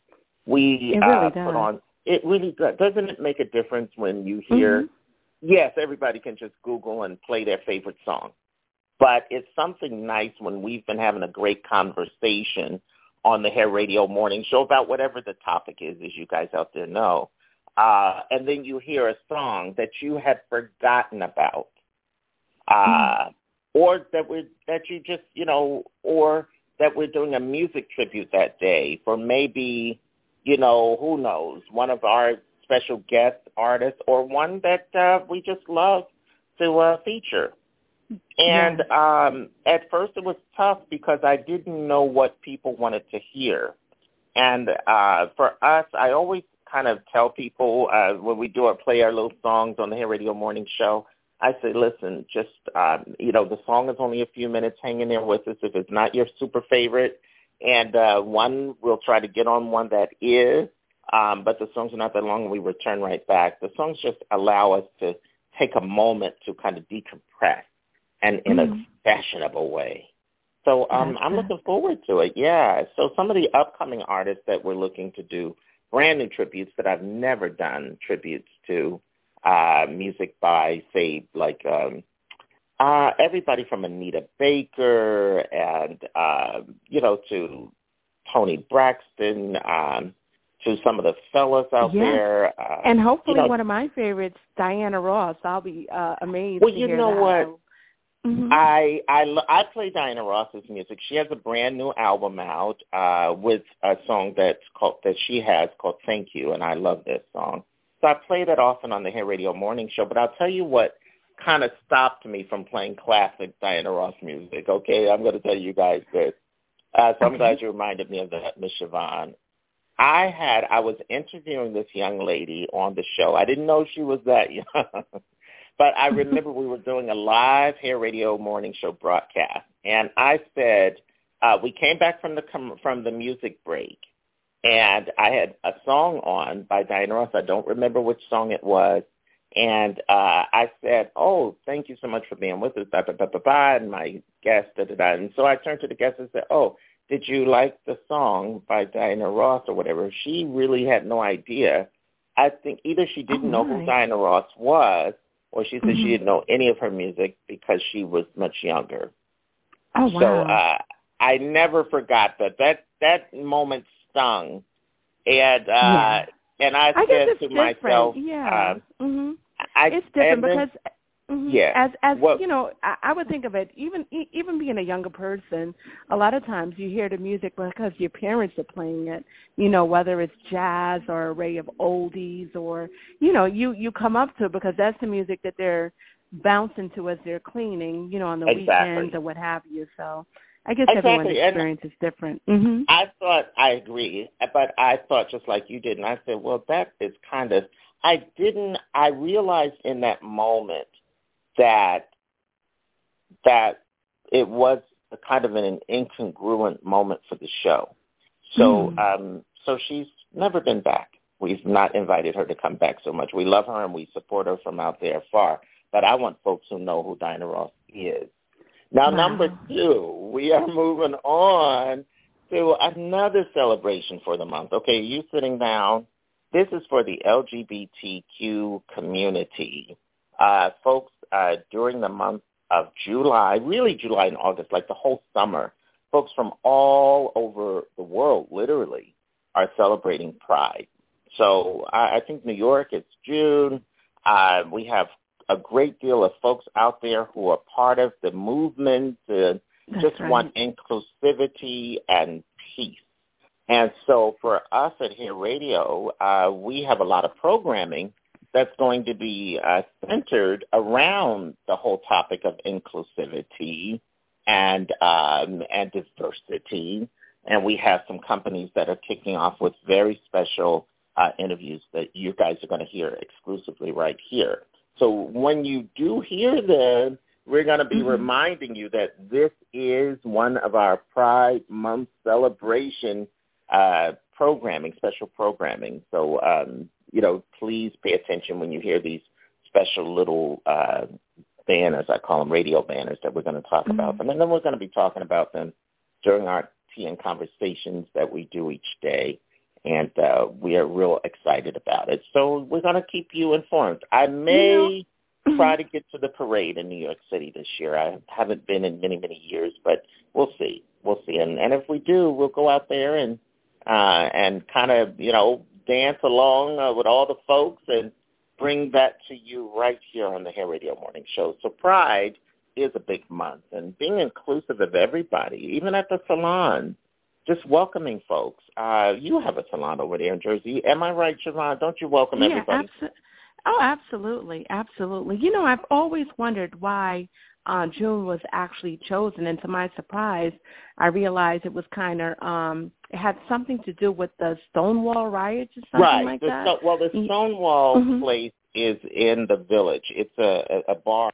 Speaker 6: We put on, it really does. Doesn't it make a difference when you hear, yes, everybody can just Google and play their favorite song. But it's something nice when we've been having a great conversation on the Hair Radio Morning Show about whatever the topic is, as you guys out there know. And then you hear a song that you had forgotten about. Or that you just, or that we're doing a music tribute that day for maybe, who knows, one of our special guest artists or one that we just love to feature. And at first it was tough because I didn't know what people wanted to hear. And for us, I always kind of tell people when we play our little songs on the Hair Radio Morning Show, I say, listen, just, the song is only a few minutes. Hang in there with us if it's not your super favorite. And we'll try to get on one that is, but the songs are not that long and we return right back. The songs just allow us to take a moment to kind of decompress and in a fashionable way. So I'm looking forward to it, yeah. So some of the upcoming artists that we're looking to do brand new tributes that I've never done tributes to, music by, say, like everybody from Anita Baker and, to Tony Braxton, to some of the fellas out there.
Speaker 21: And hopefully one of my favorites, Diana Ross. I'll be amazed
Speaker 6: to
Speaker 21: hear
Speaker 6: that. Well, you know what?
Speaker 21: I
Speaker 6: play Diana Ross's music. She has a brand new album out with a song that she has called Thank You, and I love this song. So I play that often on the Hair Radio Morning Show, but I'll tell you what kind of stopped me from playing classic Diana Ross music, okay? I'm going to tell you guys this. So I'm glad you reminded me of that, Ms. Siobhan. I was interviewing this young lady on the show. I didn't know she was that young. But I remember we were doing a live Hair Radio Morning Show broadcast, and I said, we came back from the music break, and I had a song on by Diana Ross. I don't remember which song it was, and I said, oh, thank you so much for being with us, and my guest, And so I turned to the guest and said, oh, did you like the song by Diana Ross or whatever? She really had no idea. I think either she didn't know who Diana Ross was, or she said she didn't know any of her music because she was much younger.
Speaker 21: Oh, wow.
Speaker 6: So I never forgot that moment stung. And I said to myself,
Speaker 21: it's different because Mm-hmm.
Speaker 6: Yeah.
Speaker 21: As you know, I would think of it, even being a younger person, a lot of times you hear the music because your parents are playing it, you know, whether it's jazz or an array of oldies or, you know, you come up to it because that's the music that they're bouncing to as they're cleaning, you know, on the weekends or what have you. So I guess everyone's experience is different. Mm-hmm.
Speaker 6: I agree, but I thought just like you did, and I said, well, that is kind of, I realized in that moment that it was a kind of an incongruent moment for the show. So so she's never been back. We've not invited her to come back so much. We love her and we support her from out there far, but I want folks who know who Diana Ross is. Now, number 2, we are moving on to another celebration for the month. Okay, you sitting down. This is for the LGBTQ community. Folks, during the month of July, really July and August, like the whole summer, folks from all over the world, literally, are celebrating Pride. So I think New York, it's June. We have a great deal of folks out there who are part of the movement to want inclusivity and peace. And so for us at Hair Radio, we have a lot of programming that's going to be centered around the whole topic of inclusivity and diversity. And we have some companies that are kicking off with very special interviews that you guys are going to hear exclusively right here. So when you do hear them, we're going to be reminding you that this is one of our Pride Month celebration programming, special programming. So, you know, please pay attention when you hear these special little banners, I call them radio banners, that we're going to talk about them. And then we're going to be talking about them during our tea and conversations that we do each day. And we are real excited about it. So we're going to keep you informed. I may try to get to the parade in New York City this year. I haven't been in many, many years, but we'll see. We'll see. And if we do, we'll go out there and kind of, you know, dance along with all the folks and bring that to you right here on the Hair Radio Morning Show. So Pride is a big month, and being inclusive of everybody, even at the salon, just welcoming folks. You have a salon over there in Jersey. Am I right, Siobhan? Don't you welcome everybody?
Speaker 21: Absolutely. Absolutely. You know, I've always wondered why June was actually chosen, and to my surprise, I realized it was kind of it had something to do with the Stonewall riots or something like that.
Speaker 6: Well, the Stonewall place is in the Village. It's a bar.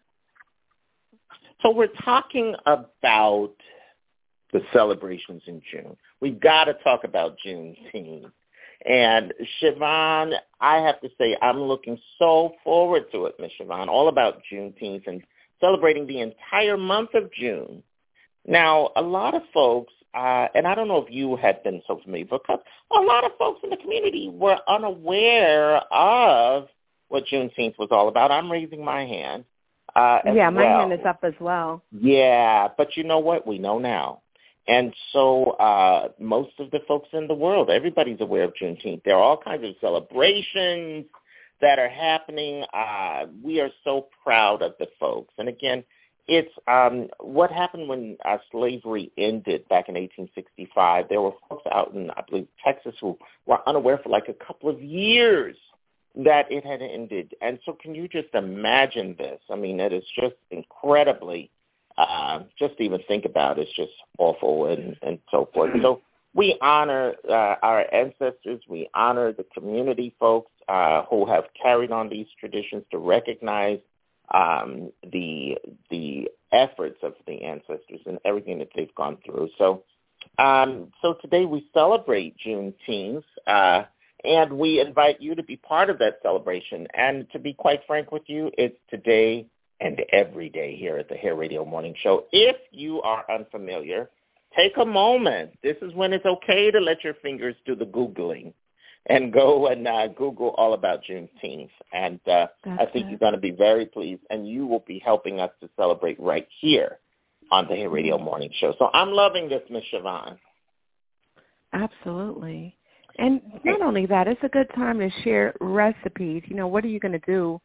Speaker 6: So we're talking about the celebrations in June. We've got to talk about Juneteenth. And Siobhan, I have to say, I'm looking so forward to it, Miss Siobhan, all about Juneteenth and celebrating the entire month of June. Now, a lot of folks, and I don't know if you had been so familiar, because a lot of folks in the community were unaware of what Juneteenth was all about. I'm raising my hand.
Speaker 21: My hand is up as well.
Speaker 6: Yeah, but you know what? We know now. And so most of the folks in the world, everybody's aware of Juneteenth. There are all kinds of celebrations that are happening. We are so proud of the folks. And again, it's what happened when slavery ended back in 1865. There were folks out in, I believe, Texas who were unaware for like a couple of years that it had ended. And so can you just imagine this? I mean, it is just incredibly, just to even think about it's just awful and so forth. So we honor our ancestors. We honor the community folks who have carried on these traditions to recognize the efforts of the ancestors and everything that they've gone through. So today we celebrate Juneteenth, and we invite you to be part of that celebration. And to be quite frank with you, it's today and every day here at the Hair Radio Morning Show. If you are unfamiliar, take a moment. This is when it's okay to let your fingers do the Googling and go and Google all about Juneteenth. And I think you're going to be very pleased, and you will be helping us to celebrate right here on the Hair Radio Morning Show. So I'm loving this, Ms. Siobhan.
Speaker 21: Absolutely. And not only that, it's a good time to share recipes. You know, what are you going to do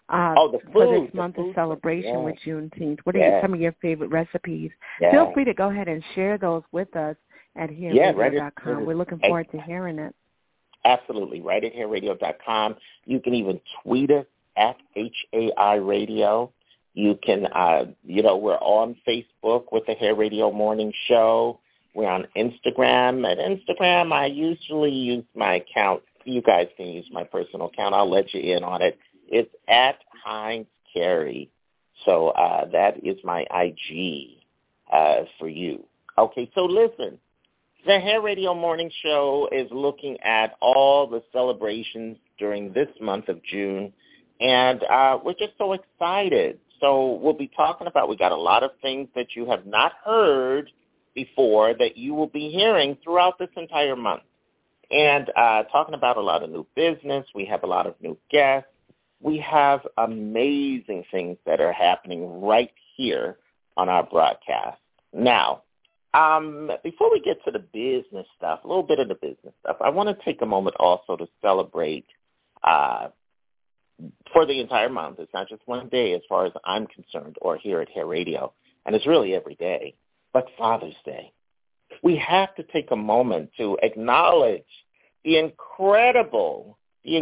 Speaker 21: the food, for this month of celebration with Juneteenth. What are some of your favorite recipes? Feel free to go ahead and share those with us at HearRadio.com. We're looking forward to hearing it.
Speaker 6: Absolutely. Right at HearRadio.com. You can even tweet us at HAI Radio. You can, we're on Facebook with the Hair Radio Morning Show. We're on Instagram. At Instagram, I usually use my account. You guys can use my personal account. I'll let you in on it. It's at Hines Carey. So that is my IG for you. Okay, so listen. The Hair Radio Morning Show is looking at all the celebrations during this month of June, and we're just so excited. So we'll be talking about, we got a lot of things that you have not heard before that you will be hearing throughout this entire month. And talking about a lot of new business. We have a lot of new guests. We have amazing things that are happening right here on our broadcast. Now, before we get to the business stuff, a little bit of the business stuff, I want to take a moment also to celebrate for the entire month. It's not just one day as far as I'm concerned or here at Hair Radio, and it's really every day, but Father's Day. We have to take a moment to acknowledge the incredible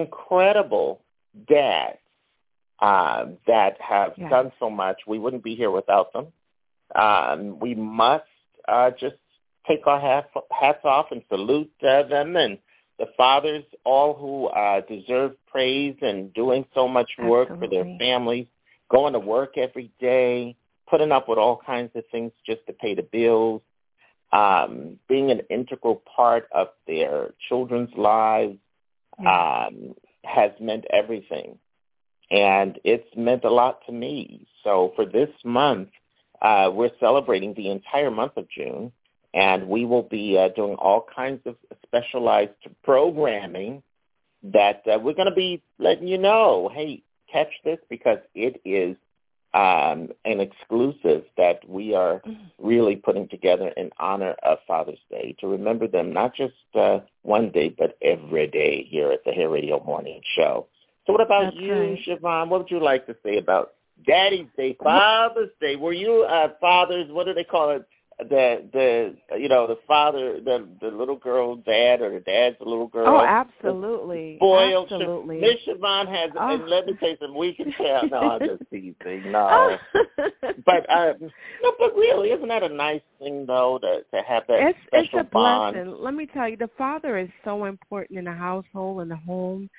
Speaker 6: dads that have done so much. We wouldn't be here without them. We must just take our hats off and salute them and the fathers, all who deserve praise and doing so much work for their families, going to work every day, putting up with all kinds of things just to pay the bills, being an integral part of their children's lives has meant everything. And it's meant a lot to me. So for this month, we're celebrating the entire month of June, and we will be doing all kinds of specialized programming that we're going to be letting you know, hey, catch this, because it is an exclusive that we are really putting together in honor of Father's Day, to remember them not just one day, but every day here at the Hair Radio Morning Show. So what about you, Siobhan? What would you like to say about Daddy's Day, Father's Day? Were you fathers? What do they call it? The father, the little girl dad, or the dad's the little girl.
Speaker 21: Oh, absolutely.
Speaker 6: Spoiled.
Speaker 21: Absolutely.
Speaker 6: Miss Siobhan has, and let me tell you something, we can tell. No, I'm just teasing. No. But really, isn't that a nice thing, though, to have that special bond?
Speaker 21: It's a blessing. Let me tell you, the father is so important in the household, in the home.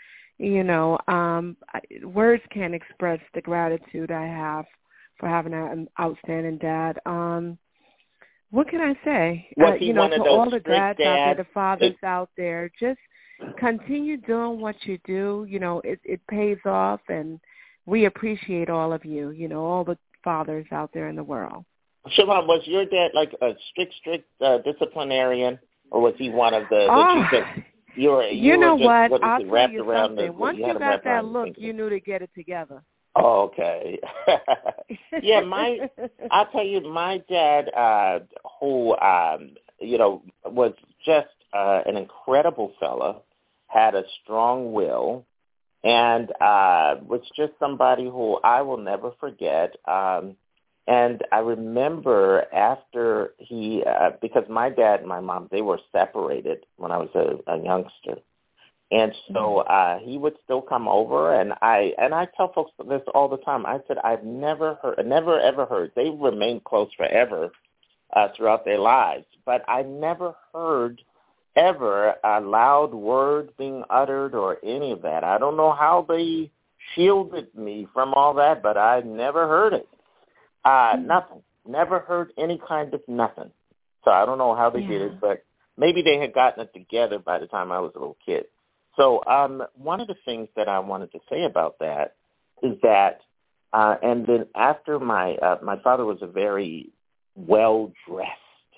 Speaker 21: Words can't express the gratitude I have for having an outstanding dad. What can I say? To all the dads out there, the fathers out there, just continue doing what you do. It pays off, and we appreciate all of you, all the fathers out there in the world.
Speaker 6: Siobhan, was your dad like a strict disciplinarian, or was he one of the You know what? I'll tell you something. Once you got that look, you knew to get it together. Oh, okay. Yeah, I'll tell you, my dad, who, was just an incredible fella, had a strong will, and was just somebody who I will never forget. And I remember after he, because my dad and my mom, they were separated when I was a youngster. And so he would still come over, and I tell folks this all the time. I said, I've never ever heard. They remained close forever throughout their lives, but I never heard ever a loud word being uttered or any of that. I don't know how they shielded me from all that, but I never heard it. Nothing. Never heard any kind of nothing. So I don't know how they did it, but maybe they had gotten it together by the time I was a little kid. So one of the things that I wanted to say about that is that, and then after my father was a very well-dressed,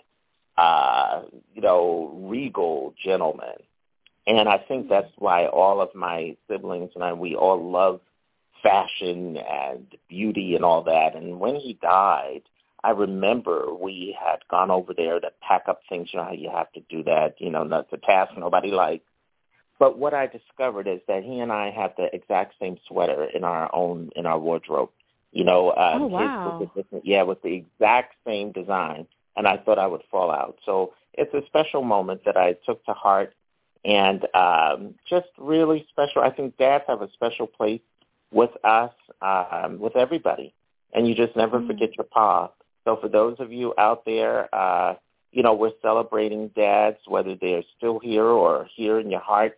Speaker 6: regal gentleman. And I think that's why all of my siblings and we all love fashion and beauty and all that. And when he died, I remember we had gone over there to pack up things. You know how you have to do that, not to task nobody likes. But what I discovered is that he and I have the exact same sweater in our wardrobe. You know,
Speaker 21: oh, wow.
Speaker 6: With the exact same design, and I thought I would fall out. So it's a special moment that I took to heart, and just really special. I think dads have a special place with us, with everybody, and you just never forget your pa. So for those of you out there, you know, we're celebrating dads, whether they're still here or here in your heart.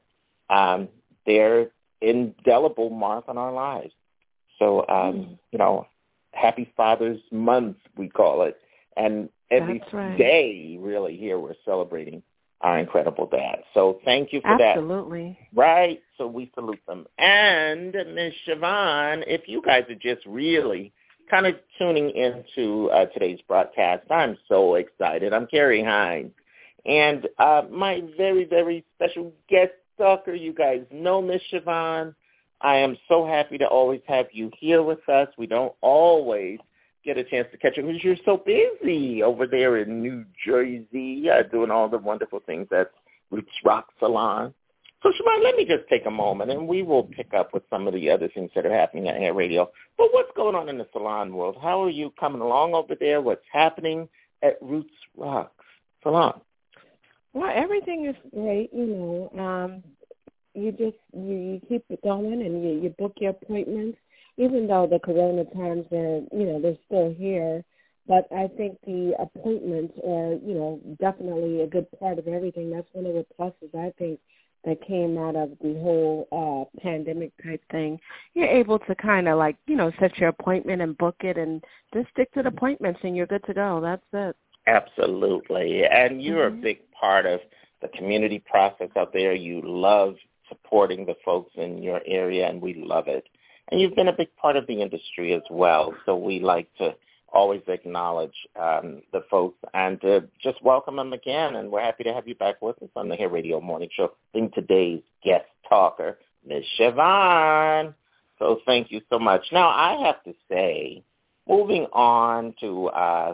Speaker 6: They're indelible mark on our lives. So, you know, happy Father's Month, we call it. And every day, really, here we're celebrating our incredible dads. So thank you for that.
Speaker 21: Absolutely.
Speaker 6: Right. So we salute them. And Ms. Siobhan, if you guys are just really kind of tuning into today's broadcast, I'm so excited. I'm Carrie Hines. And my very, very special guest talker, you guys know Ms. Siobhan. I am so happy to always have you here with us. We don't always get a chance to catch you because you're so busy over there in New Jersey doing all the wonderful things at Roots Rock Salon. So, Siobhan, let me just take a moment, and we will pick up with some of the other things that are happening at Hair Radio. But what's going on in the salon world? How are you coming along over there? What's happening at Roots Rock Salon?
Speaker 21: Well, everything is great, you know. You keep it going, and you book your appointments, even though the corona times are, you know, they're still here. But I think the appointments are, you know, definitely a good part of everything. That's one of the pluses, I think, that came out of the whole pandemic type thing. You're able to kind of like, you know, set your appointment and book it and just stick to the appointments and you're good to go. That's it.
Speaker 6: Absolutely. And you're a big part of the community process out there. You love supporting the folks in your area, and we love it. And you've been a big part of the industry as well, so we like to always acknowledge the folks and to just welcome them again, and we're happy to have you back with us on the Hair Radio Morning Show, being today's guest talker, Ms. Siobhan. So thank you so much. Now, I have to say, moving on to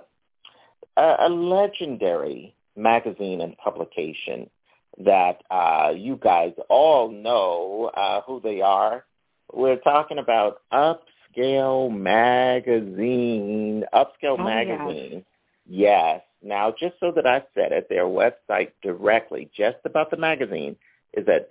Speaker 6: a legendary magazine and publication that you guys all know who they are. We're talking about Upscale Magazine. Magazine. Yes. Now, just so that I said it, their website directly, just about the magazine, is at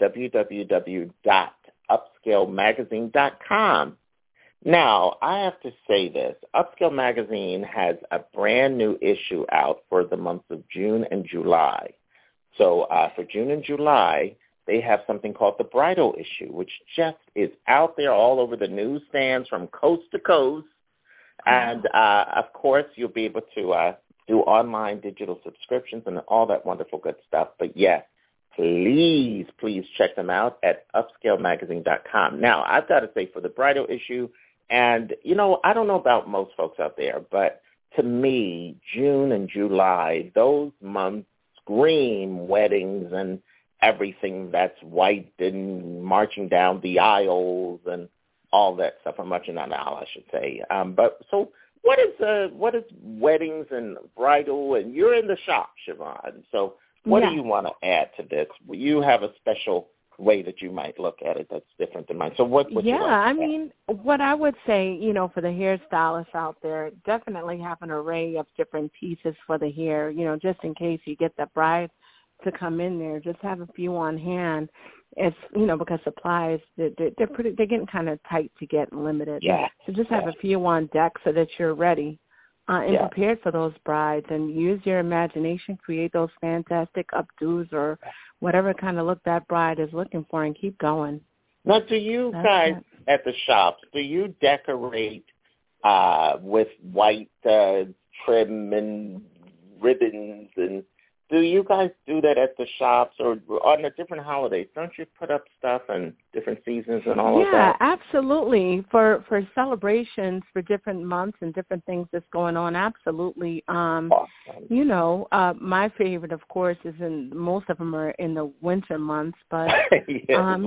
Speaker 6: www.upscalemagazine.com. Now, I have to say this. Upscale Magazine has a brand new issue out for the months of June and July. So for June and July, they have something called the Bridal Issue, which just is out there all over the newsstands from coast to coast. And, of course, you'll be able to do online digital subscriptions and all that wonderful good stuff. But, yes, please check them out at upscalemagazine.com. Now, I've got to say, for the Bridal Issue, and, you know, I don't know about most folks out there, but to me, June and July, those months scream weddings and everything that's white and marching down the aisles and all that stuff. I'm marching down the aisle, I should say. But so what is weddings and bridal? And you're in the shop, Siobhan. So what do you want to add to this? You have a special way that you might look at it that's different than mine. So what you like
Speaker 21: I mean, what I would say, you know, for the hairstylists out there, definitely have an array of different pieces for the hair, you know, just in case you get the bride to come in there, just have a few on hand. It's, you know, because supplies, they're getting kind of tight to get limited.
Speaker 6: Yeah.
Speaker 21: So just have a few on deck so that you're ready and prepared for those brides, and use your imagination, create those fantastic updos or whatever kind of look that bride is looking for, and keep going.
Speaker 6: Now, do you guys at the shops, do you decorate with white trim and ribbons, and do you guys do that at the shops or on the different holidays? Don't you put up stuff and different seasons and all of that?
Speaker 21: Yeah, absolutely. For celebrations for different months and different things that's going on, absolutely.
Speaker 6: Awesome.
Speaker 21: You know, my favorite, of course, is most of them are in the winter months, but
Speaker 6: and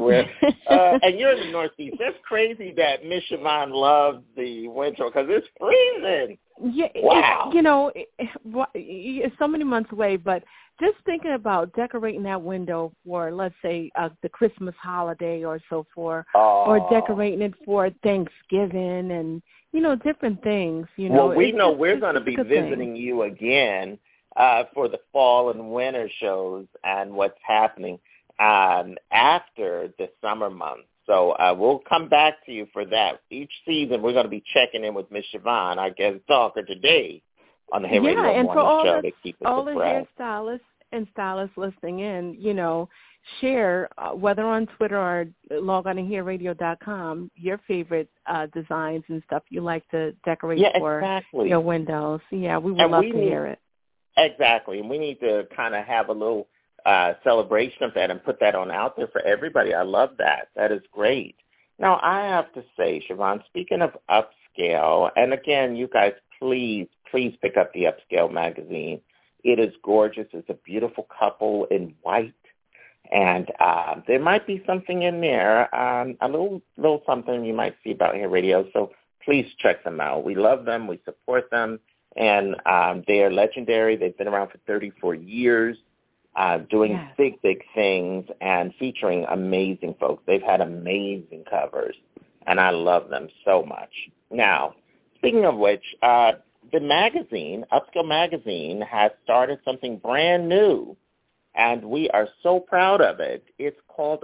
Speaker 6: you're in the Northeast. That's crazy that Miss Siobhan loves the winter because it's freezing.
Speaker 21: Yeah,
Speaker 6: wow.
Speaker 21: You know, it's so many months away, but just thinking about decorating that window for, let's say, the Christmas holiday or so forth, or decorating it for Thanksgiving and, different things.
Speaker 6: Well, we know we're going to be visiting you again for the fall and winter shows and what's happening after the summer months. So we'll come back to you for that. Each season, we're going to be checking in with Miss Siobhan, our guest talker today, on the Hair Radio Morning Show to keep us
Speaker 21: all the
Speaker 6: abreast.
Speaker 21: hairstylists and stylists listening in, share, whether on Twitter or log on to hairradio.com, your favorite designs and stuff you like to decorate for your windows. Yeah, we would love to hear it.
Speaker 6: Exactly, and we need to kind of have a little celebration of that and put that on out there for everybody. I love that. That is great. Now, I have to say, Siobhan, speaking of upscale, and again, you guys, please pick up the Upscale magazine. It is gorgeous. It's a beautiful couple in white. And there might be something in there, a little something you might see about Hair Radio. So please check them out. We love them. We support them. And they are legendary. They've been around for 34 years doing big things and featuring amazing folks. They've had amazing covers, and I love them so much. Now, speaking of which, the magazine, Upscale Magazine, has started something brand new, and we are so proud of it. It's called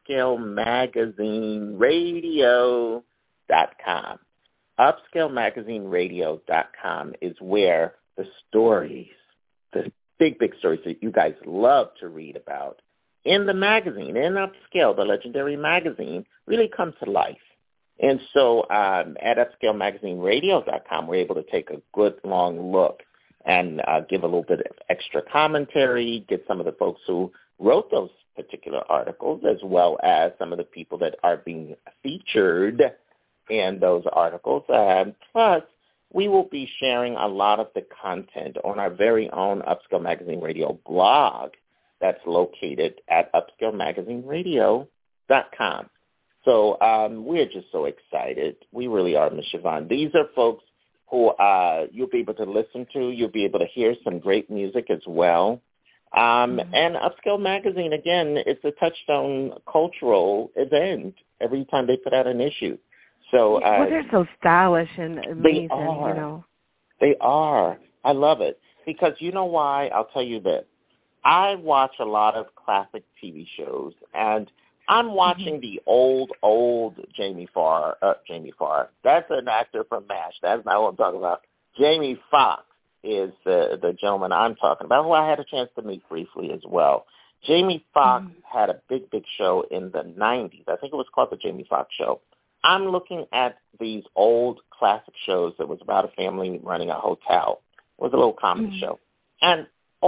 Speaker 6: UpscaleMagazineRadio.com. UpscaleMagazineRadio.com is where the stories, the big stories that you guys love to read about in the magazine, in Upscale, the legendary magazine, really come to life. And so at UpscaleMagazineRadio.com, we're able to take a good long look and give a little bit of extra commentary, get some of the folks who wrote those particular articles, as well as some of the people that are being featured in those articles. Plus, we will be sharing a lot of the content on our very own Upscale Magazine Radio blog that's located at UpscaleMagazineRadio.com. So we're just so excited. We really are, Ms. Siobhan. These are folks who you'll be able to listen to. You'll be able to hear some great music as well. And Upscale Magazine, again, it's a touchstone cultural event every time they put out an issue. So
Speaker 21: they're so stylish and amazing.
Speaker 6: They are. I love it. Because you know why? I'll tell you this. I watch a lot of classic TV shows, and I'm watching the old Jamie Farr. That's an actor from MASH. That's not what I'm talking about. Jamie Foxx is the gentleman I'm talking about, who I had a chance to meet briefly as well. Jamie Foxx had a big show in the 90s. I think it was called The Jamie Foxx Show. I'm looking at these old classic shows that was about a family running a hotel. It was a little comedy show. And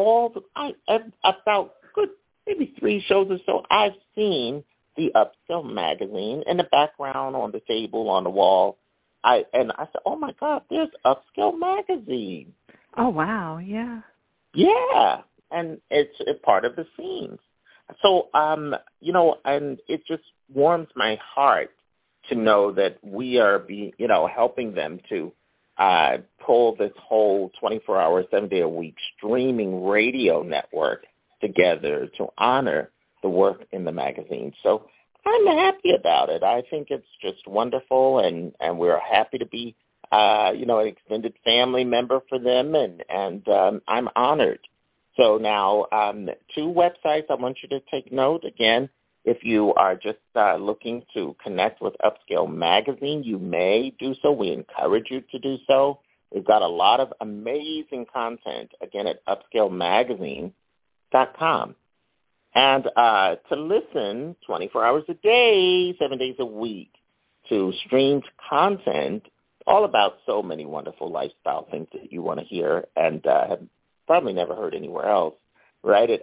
Speaker 6: about maybe 3 shows or so, I've seen the Upscale Magazine in the background on the table, on the wall. I said, oh, my God, there's Upscale Magazine.
Speaker 21: Oh, wow, yeah.
Speaker 6: Yeah, and it's a part of the scenes. So, and it just warms my heart to know that we are helping them to pull this whole 24-hour, 7-day-a-week streaming radio network together to honor the work in the magazine. So I'm happy about it. I think it's just wonderful, and we're happy to be, an extended family member for them, and I'm honored. So now 2 websites I want you to take note. Again, if you are just looking to connect with Upscale Magazine, you may do so. We encourage you to do so. We've got a lot of amazing content, again, at UpscaleMagazine.com. And to listen 24 hours a day, 7 days a week, to streamed content, all about so many wonderful lifestyle things that you want to hear and have probably never heard anywhere else, right at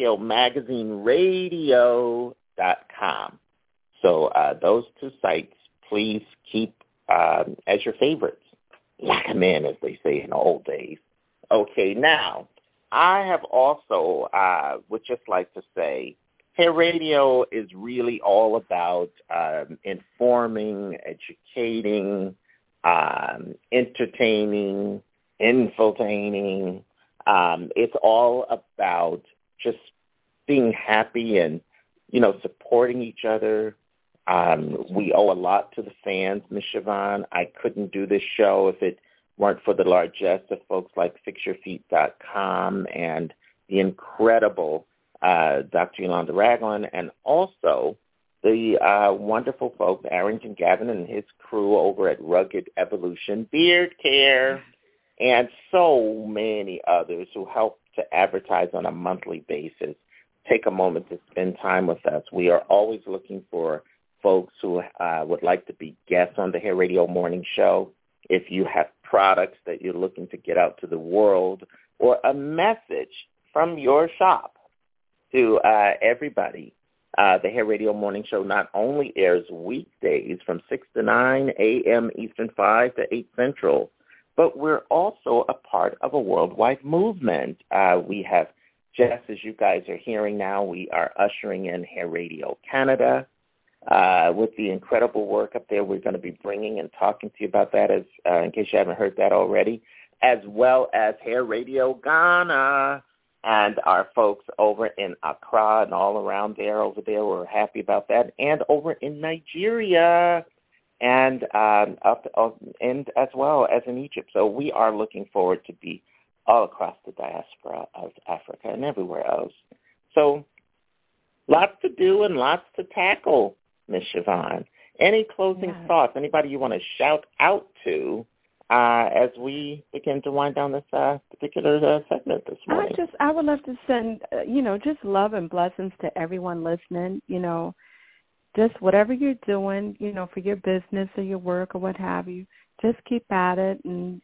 Speaker 6: UpscaleMagazineRadio.com. So those 2 sites, please keep as your favorites. Lock them in, as they say in the old days. Okay, now, I have also would just like to say, Hair Radio is really all about informing, educating, entertaining, infotaining, It's all about just being happy and, supporting each other. We owe a lot to the fans, Ms. Siobhan. I couldn't do this show if it weren't for the largesse of folks like FixYourFeet.com and the incredible Dr. Yolanda Ragland, and also the wonderful folks, Arrington Gavin and his crew over at Rugged Evolution Beard Care, and so many others who help to advertise on a monthly basis. Take a moment to spend time with us. We are always looking for folks who would like to be guests on the Hair Radio Morning Show. If you have products that you're looking to get out to the world, or a message from your shop to everybody, the Hair Radio Morning Show not only airs weekdays from 6 to 9 a.m. Eastern, 5 to 8 Central, but we're also a part of a worldwide movement. We have, just as you guys are hearing now, we are ushering in Hair Radio Canada with the incredible work up there. We're going to be bringing and talking to you about that, as in case you haven't heard that already, as well as Hair Radio Ghana. And our folks over in Accra and all around there, over there, we're happy about that. And over in Nigeria and and as well as in Egypt. So we are looking forward to be all across the diaspora of Africa and everywhere else. So lots to do and lots to tackle, Ms. Siobhan. Any closing thoughts? Anybody you want to shout out to as we begin to wind down this particular segment this morning?
Speaker 21: I would love to send, just love and blessings to everyone listening. Just whatever you're doing, for your business or your work or what have you, just keep at it and,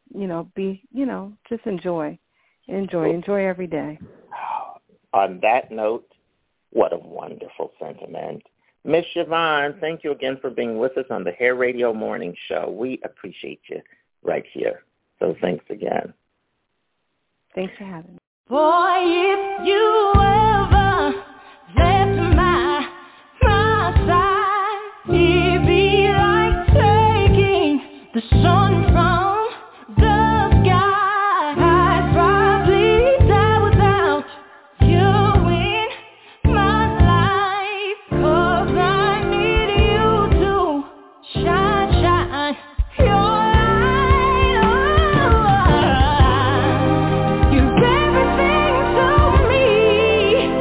Speaker 21: just enjoy every day.
Speaker 6: On that note, what a wonderful sentiment. Ms. Siobhan, thank you again for being with us on the Hair Radio Morning Show. We appreciate you right here. So thanks again.
Speaker 21: Thanks for having me.
Speaker 17: Boy, if you ever left my side, it'd be like taking the sun from the sky. I'd probably die without you in my life, 'cause I need you to shine your light. You're everything to me.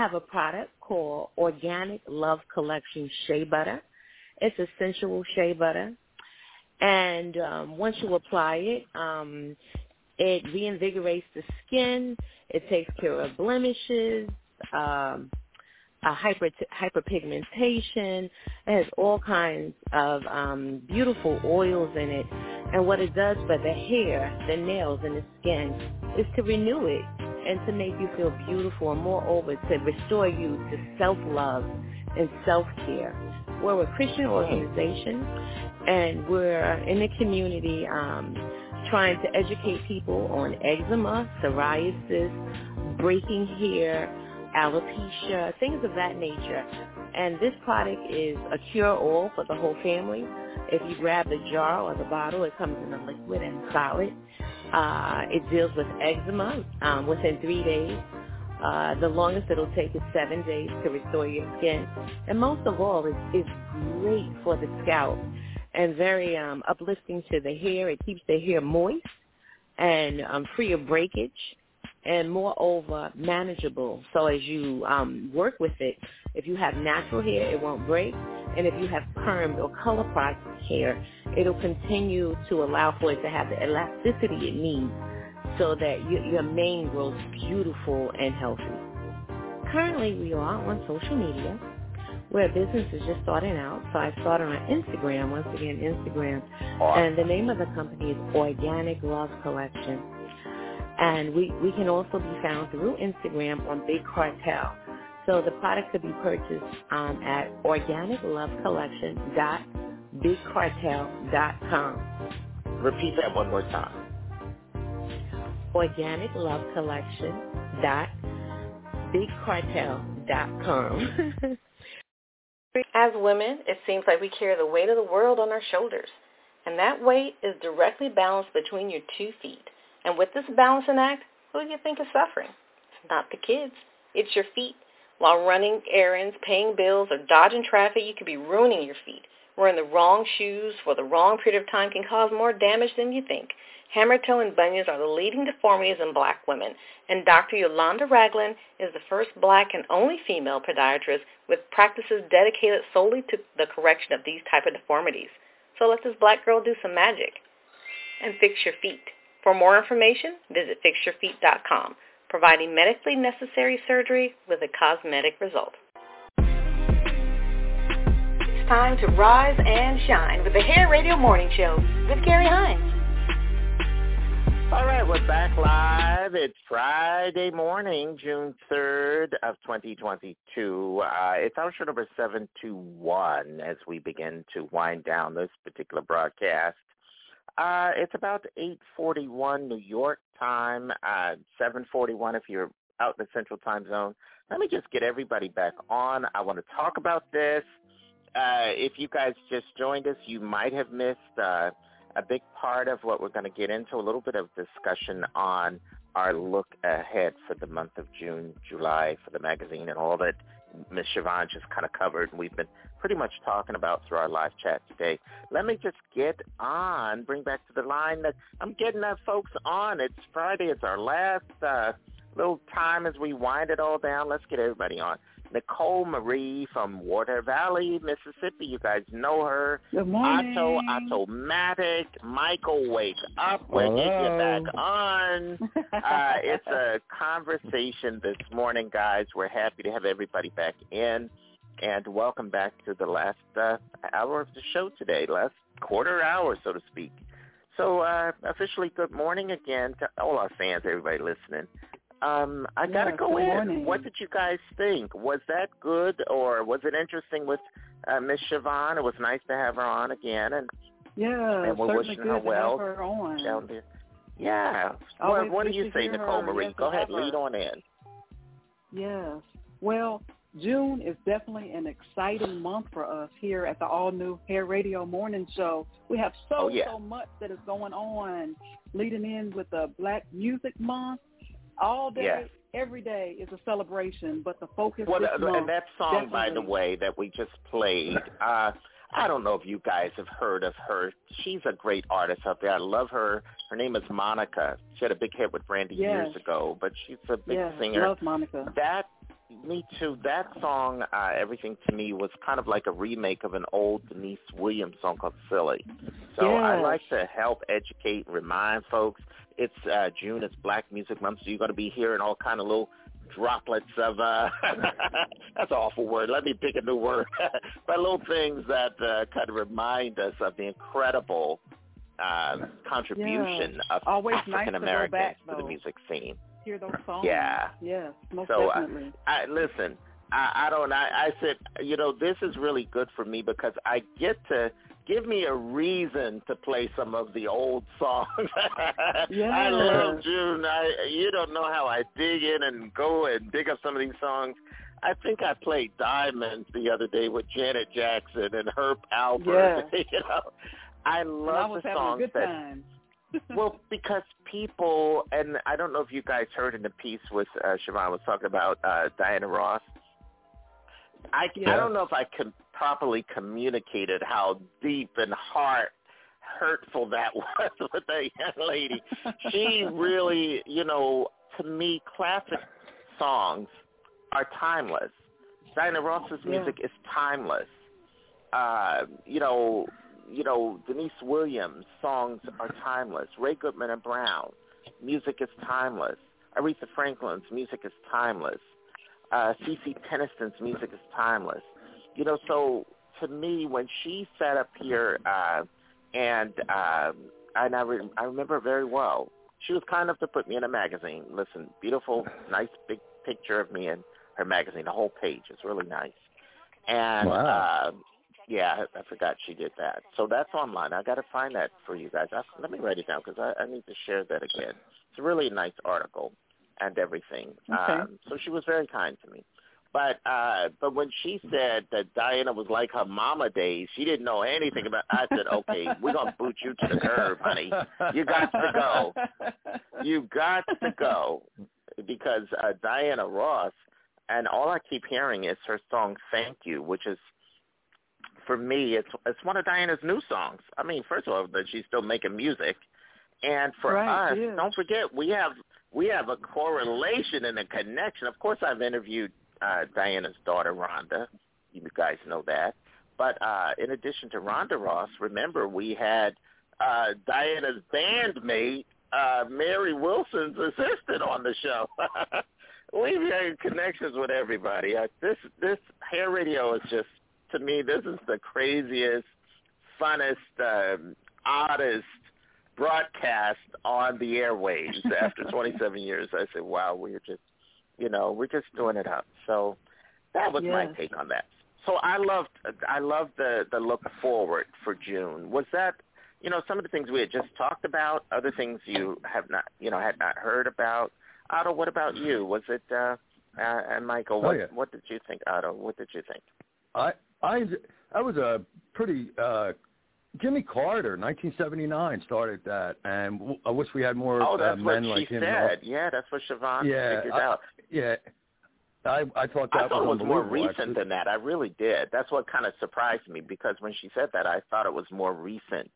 Speaker 7: have a product called Organic Love Collection Shea Butter. It's a sensual shea butter. And once you apply it, it reinvigorates the skin. It takes care of blemishes, hyperpigmentation. It has all kinds of beautiful oils in it. And what it does for the hair, the nails, and the skin is to renew it and to make you feel beautiful, and moreover, to restore you to self-love and self-care. We're a Christian organization, and we're in the community trying to educate people on eczema, psoriasis, breaking hair, alopecia, things of that nature. And this product is a cure-all for the whole family. If you grab the jar or the bottle, it comes in a liquid and solid. It deals with eczema within 3 days. The longest it'll take is 7 days to restore your skin. And most of all, it's great for the scalp and very uplifting to the hair. It keeps the hair moist and free of breakage, and moreover, manageable. So as you work with it, if you have natural hair, it won't break. And if you have permed or color processed hair, it'll continue to allow for it to have the elasticity it needs so that your mane grows beautiful and healthy. Currently, we are on social media. We're a business is just starting out, so I started on Instagram, once again, Instagram. Awesome. And the name of the company is Organic Love Collection. And we can also be found through Instagram on Big Cartel. So the product could be purchased at organiclovecollection.bigcartel.com.
Speaker 6: Repeat that one more time.
Speaker 7: organiclovecollection.bigcartel.com.
Speaker 3: As women, it seems like we carry the weight of the world on our shoulders. And that weight is directly balanced between your 2 feet. And with this balancing act, who do you think is suffering? It's not the kids. It's your feet. While running errands, paying bills, or dodging traffic, you could be ruining your feet. Wearing the wrong shoes for the wrong period of time can cause more damage than you think. Hammer toe and bunions are the leading deformities in black women, and Dr. Yolanda Ragland is the first black and only female podiatrist with practices dedicated solely to the correction of these type of deformities. So let this black girl do some magic and fix your feet. For more information, visit fixyourfeet.com, providing medically necessary surgery with a cosmetic result. It's time to rise and shine with the Hair Radio Morning Show with Carrie Hines.
Speaker 6: All right, we're back live. It's Friday morning, June 3rd of 2022. It's our show number 721 as we begin to wind down this particular broadcast. It's about 8:41 New York time, 7:41 if you're out in the Central Time Zone. Let me just get everybody back on. I want to talk about this. If you guys just joined us, you might have missed a big part of what we're going to get into, a little bit of discussion on our look ahead for the month of June, July for the magazine and all that Ms. Siobhan just kind of covered and we've been pretty much talking about through our live chat today. Let me just bring back to the line that I'm getting folks on. It's Friday. It's our last little time as we wind it all down. Let's get everybody on. Nicole Marie from Water Valley, Mississippi. You guys know her.
Speaker 1: Good morning.
Speaker 6: Automatic. Michael, wake up. We'll get you back on. It's a conversation this morning, guys. We're happy to have everybody back in. And welcome back to the last hour of the show today, last quarter hour, so to speak. So officially good morning again to all our fans, everybody listening. I got to go in.
Speaker 1: Morning.
Speaker 6: What did you guys think? Was that good or was it interesting with Miss Siobhan? It was nice to have her on again. And we're wishing her well down there. Yeah. What do you say, Nicole Marie? Go ahead, lead on in.
Speaker 1: Yes. Well, June is definitely an exciting month for us here at the all-new Hair Radio Morning Show. We have so much that is going on, leading in with the Black Music Month. All day, every day is a celebration, but the focus this month,
Speaker 6: and that song,
Speaker 1: definitely.
Speaker 6: by the way, that we just played, I don't know if you guys have heard of her. She's a great artist out there. I love her. Her name is Monica. She had a big hit with Brandy years ago, but she's a big singer.
Speaker 1: Love Monica.
Speaker 6: Me too. That song, Everything to Me, was kind of like a remake of an old Denise Williams song called Silly. So I like to help educate and remind folks. It's June, it's Black Music Month, so you're going to be hearing all kind of little droplets of, that's an awful word. Let me pick a new word. But little things that kind of remind us of the incredible contribution of African Americans to the music scene.
Speaker 1: Hear those songs.
Speaker 6: Yeah.
Speaker 1: Yes, most
Speaker 6: so,
Speaker 1: definitely.
Speaker 6: Listen, I said, this is really good for me because I get to give me a reason to play some of the old songs.
Speaker 1: Yes.
Speaker 6: I love June. You don't know how I dig in and go and dig up some of these songs. I think I played Diamonds the other day with Janet Jackson and Herb Alpert.
Speaker 1: Yes.
Speaker 6: I love the songs
Speaker 1: time.
Speaker 6: Well, because people, and I don't know if you guys heard in the piece with Siobhan was talking about Diana Ross. I don't know if I properly communicated how deep and hurtful that was with that young lady. She really, to me, classic songs are timeless. Diana Ross's music is timeless. Denise Williams' songs are timeless. Ray Goodman and Brown, music is timeless. Aretha Franklin's music is timeless. C.C. Peniston's music is timeless. So to me, when she sat up here, and I remember her very well, she was kind enough to put me in a magazine. Listen, beautiful, nice big picture of me in her magazine, the whole page. It's really nice. And I forgot she did that. So that's online. I got to find that for you guys. Let me write it down because I need to share that again. It's a really nice article and everything.
Speaker 1: Okay.
Speaker 6: So she was very kind to me. But when she said that Diana was like her mama days, she didn't know anything about. I said, okay, we're gonna boot you to the curb, honey. You got to go. You got to go because Diana Ross, and all I keep hearing is her song "Thank You," which is, for me, it's one of Diana's new songs. I mean, first of all, that she's still making music, and for us, don't forget we have a correlation and a connection. Of course, I've interviewed Diana's daughter, Rhonda. You guys know that. But in addition to Rhonda Ross, remember we had Diana's bandmate, Mary Wilson's assistant on the show. We've had connections with everybody. This Hair Radio is just, to me, this is the craziest, funnest, oddest broadcast on the airwaves after 27 years. I said, wow, we're just doing it up. So that was my take on that. So I loved the look forward for June. Was that, some of the things we had just talked about, other things you have not, had not heard about? Otto, what about you? Was it, and Michael, what did you think, Otto? What did you think?
Speaker 18: I was a pretty, Jimmy Carter, 1979 started that, and I wish we had more men like him.
Speaker 6: Oh, that's what she said. Yeah, that's what Siobhan figured out.
Speaker 18: Yeah, I thought that
Speaker 6: was more recent than that. I really did. That's what kind of surprised me, because when she said that, I thought it was more recent.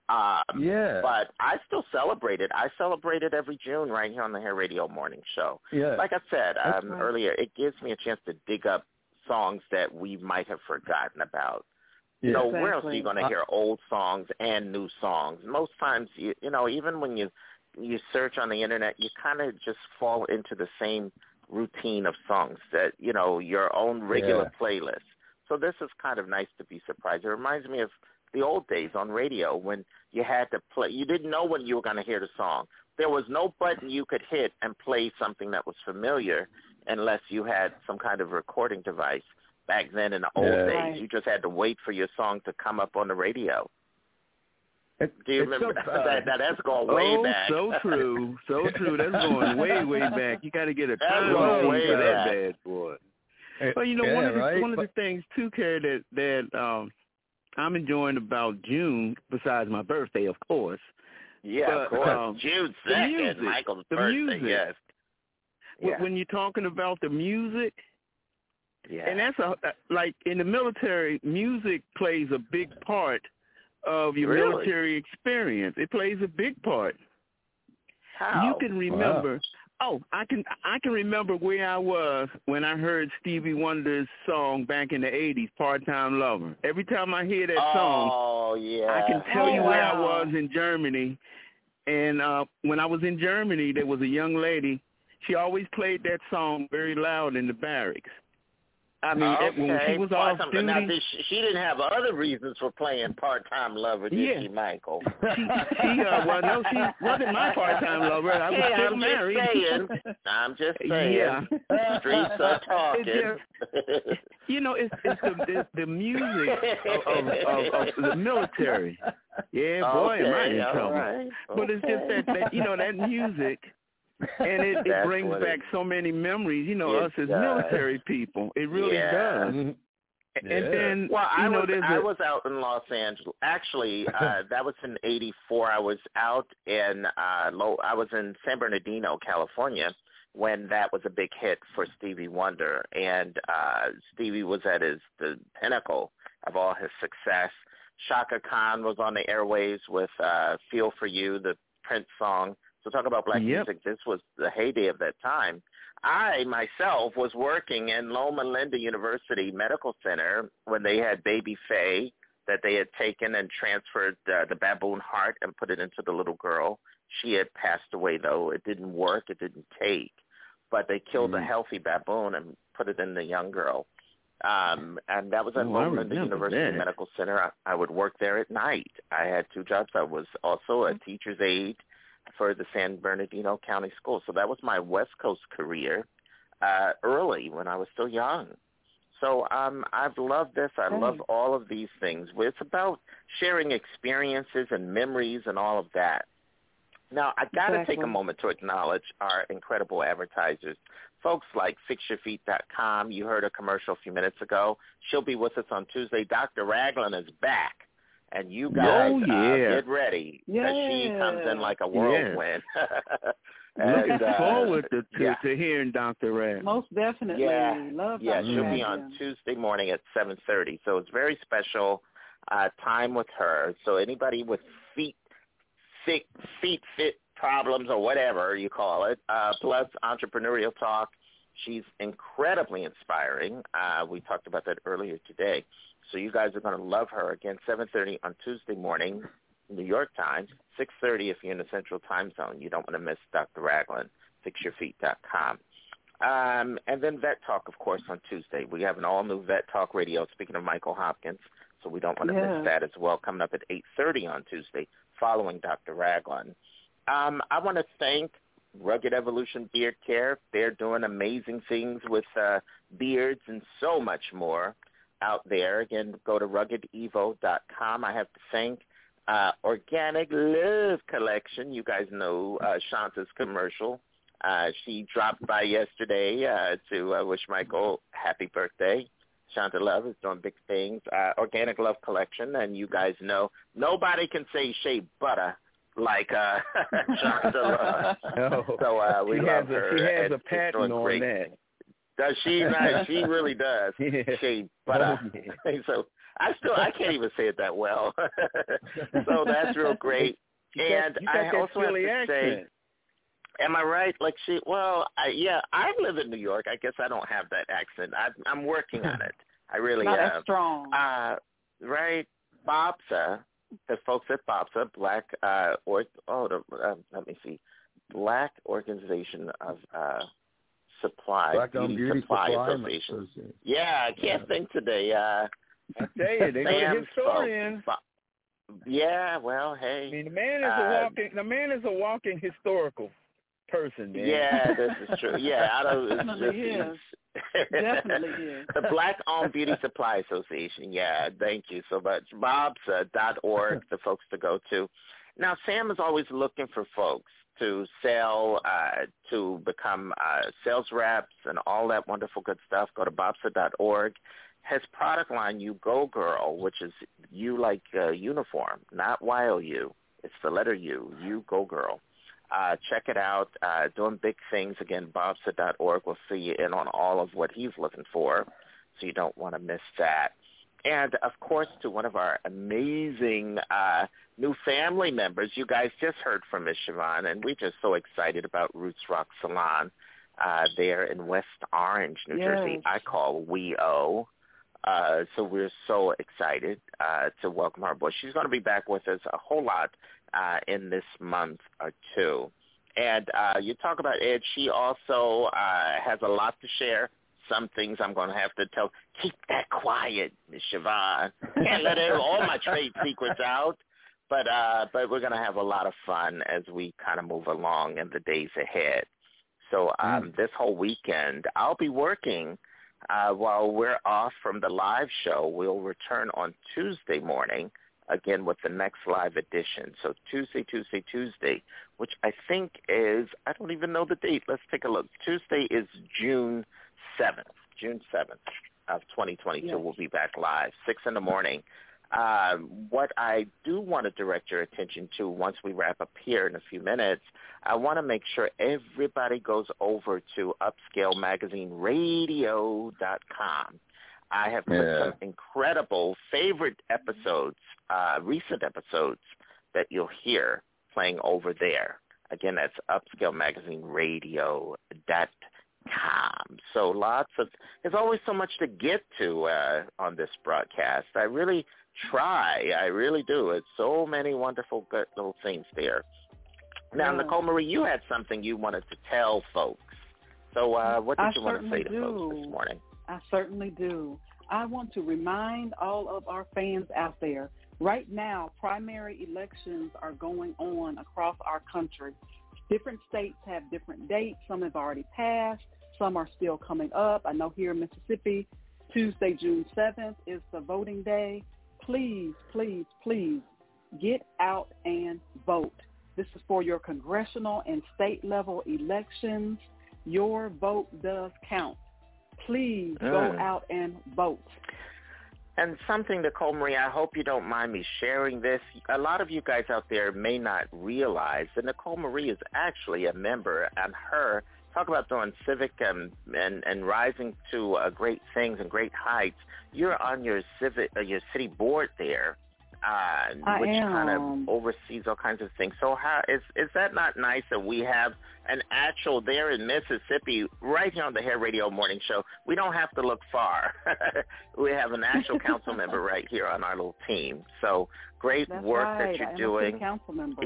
Speaker 6: But I still celebrate it. I celebrate it every June right here on the Hair Radio Morning Show.
Speaker 18: Yeah.
Speaker 6: Like I said earlier, it gives me a chance to dig up songs that we might have forgotten about.
Speaker 18: Yeah.
Speaker 6: Where else are you going to hear old songs and new songs? Most times, even when you search on the Internet, you kind of just fall into the same routine of songs that, your own regular playlist. So this is kind of nice to be surprised. It reminds me of the old days on radio when you had to play. You didn't know when you were going to hear the song. There was no button you could hit and play something that was familiar unless you had some kind of recording device. Back then in the old days, you just had to wait for your song to come up on the radio. Do you remember that? That's going way back.
Speaker 19: So true. So true. That's going way, way back. You got to get a time machine for that bad boy. Well, one of the things, too, Carrie, that I'm enjoying about June, besides my birthday, of course.
Speaker 6: Yeah, of course. June 2nd, Michael's birthday, yes.
Speaker 19: Yeah. When you're talking about the music, and that's like in the military, music plays a big part of your military experience. It plays a big part.
Speaker 6: How?
Speaker 19: You can remember Oh, I can remember where I was when I heard Stevie Wonder's song back in the 80s, Part-Time Lover. Every time I hear that song, I can tell you where I was in Germany. And when I was in Germany, there was a young lady. She always played that song very loud in the barracks. I mean, when she was off duty.
Speaker 6: Now, she didn't have other reasons for playing Part-Time Lover, did she, Michael?
Speaker 19: She wasn't my part-time lover. I was still married.
Speaker 6: I'm just saying. Yeah. Streets are talking.
Speaker 19: It's the music of the military. Yeah, boy, am I in trouble.
Speaker 6: Right.
Speaker 19: But it's just that music. And it brings back so many memories, us as military people. It really does. And then,
Speaker 6: I was out in Los Angeles. Actually, that was in '84. I was out in I was in San Bernardino, California, when that was a big hit for Stevie Wonder, and Stevie was at the pinnacle of all his success. Chaka Khan was on the airwaves with "Feel for You," the Prince song. So talk about black music. This was the heyday of that time. I, myself, was working in Loma Linda University Medical Center when they had Baby Faye that they had taken and transferred the baboon heart and put it into the little girl. She had passed away, though. It didn't work. It didn't take. But they killed a healthy baboon and put it in the young girl. And that was at Loma Linda University Medical Center. I would work there at night. I had two jobs. I was also a teacher's aide for the San Bernardino County School. So that was my West Coast career early when I was still young. So I've loved this. I love all of these things. It's about sharing experiences and memories and all of that. Now, I got to take a moment to acknowledge our incredible advertisers. Folks like FixYourFeet.com. You heard a commercial a few minutes ago. She'll be with us on Tuesday. Dr. Ragland is back. And you guys get ready because she comes in like a whirlwind.
Speaker 19: Looking forward to hearing Dr. Ragland.
Speaker 1: Most definitely. Love Dr.
Speaker 6: She'll be on Tuesday morning at 7:30. So it's very special time with her. So anybody with feet fit problems or whatever you call it, plus entrepreneurial talk. She's incredibly inspiring. We talked about that earlier today. So you guys are going to love her. Again, 7:30 on Tuesday morning, New York time, 6:30 if you're in the Central Time Zone. You don't want to miss Dr. Ragland, FixYourFeet.com. And then Vet Talk, of course, on Tuesday. We have an all-new Vet Talk radio, speaking of Michael Hopkins, so we don't want to miss that as well, coming up at 8:30 on Tuesday, following Dr. Ragland. I want to thank Rugged Evolution Beard Care. They're doing amazing things with beards and so much more out there. Again, go to RuggedEvo.com. I have to thank Organic Love Collection. You guys know Shanta's commercial. She dropped by yesterday to wish Michael happy birthday. Shanta Love is doing big things. Organic Love Collection, and you guys know nobody can say shea butter like Shanta Love. So we love her.
Speaker 19: She has a patent on that.
Speaker 6: Does she not? She really does. Shea butter. So I can't even say it that well. So that's real great. And I also have to say, am I right? Like I live in New York. I guess I don't have that accent. I'm working on it. I really am.
Speaker 1: Not as strong.
Speaker 6: Right? BOBSA, the folks at BOBSA, let me see, Black Organization of Beauty Supply Association. Yeah, I can't think today.
Speaker 19: I tell you, they got a historian.
Speaker 6: Yeah, well, hey.
Speaker 19: I mean, the man is a walking historical person, man.
Speaker 6: Yeah, this is true. Yeah,
Speaker 1: Definitely is.
Speaker 6: The Black-Owned Beauty Supply Association. Yeah, thank you so much. BOBSA.org, the folks to go to. Now, Sam is always looking for folks to sell, to become sales reps and all that wonderful good stuff. Go to BOBSA.org. His product line, You Go Girl, which is you like uniform, not YOU. It's the letter U, You Go Girl. Check it out. Doing big things. Again, BOBSA.org will see you in on all of what he's looking for, so you don't want to miss that. And, of course, to one of our amazing new family members. You guys just heard from Miss Siobhan, and we're just so excited about Roots Rock Salon there in West Orange, New Jersey. I call WeO. So we're so excited to welcome her aboard. She's going to be back with us a whole lot in this month or two. And you talk about Ed. She also has a lot to share. Some things I'm going to have to tell. Keep that quiet, Ms. Siobhan. Can't let all my trade secrets out. But we're going to have a lot of fun as we kind of move along in the days ahead. So this whole weekend, I'll be working while we're off from the live show. We'll return on Tuesday morning, again, with the next live edition. So Tuesday, which I think is, I don't even know the date. Let's take a look. Tuesday is June 7th of 2022. Yes. We'll be back live, 6 in the morning. What I do want to direct your attention to once we wrap up here in a few minutes, I want to make sure everybody goes over to upscalemagazineradio.com. I have put some incredible favorite episodes, recent episodes that you'll hear playing over there. Again, that's upscalemagazineradio.com. So there's always so much to get to on this broadcast. I really try. I really do. It's so many wonderful, good little things there. Now, Nicole Marie, you had something you wanted to tell folks. So what did you want to say to folks this morning?
Speaker 1: I certainly do. I want to remind all of our fans out there, right now, primary elections are going on across our country. Different states have different dates. Some have already passed. Some are still coming up. I know here in Mississippi, Tuesday, June 7th is the voting day. Please, please, please get out and vote. This is for your congressional and state level elections. Your vote does count. Please go out and vote.
Speaker 6: And something, Nicole Marie, I hope you don't mind me sharing this. A lot of you guys out there may not realize that Nicole Marie is actually a member, and her, talk about doing civic and rising to great things and great heights. You're on your city board there, which kind of oversees all kinds of things. So how is that not nice that we have an actual there in Mississippi, right here on the Hair Radio Morning Show? We don't have to look far. We have an actual council member right here on our little team. So great work that you're doing.
Speaker 1: Council member,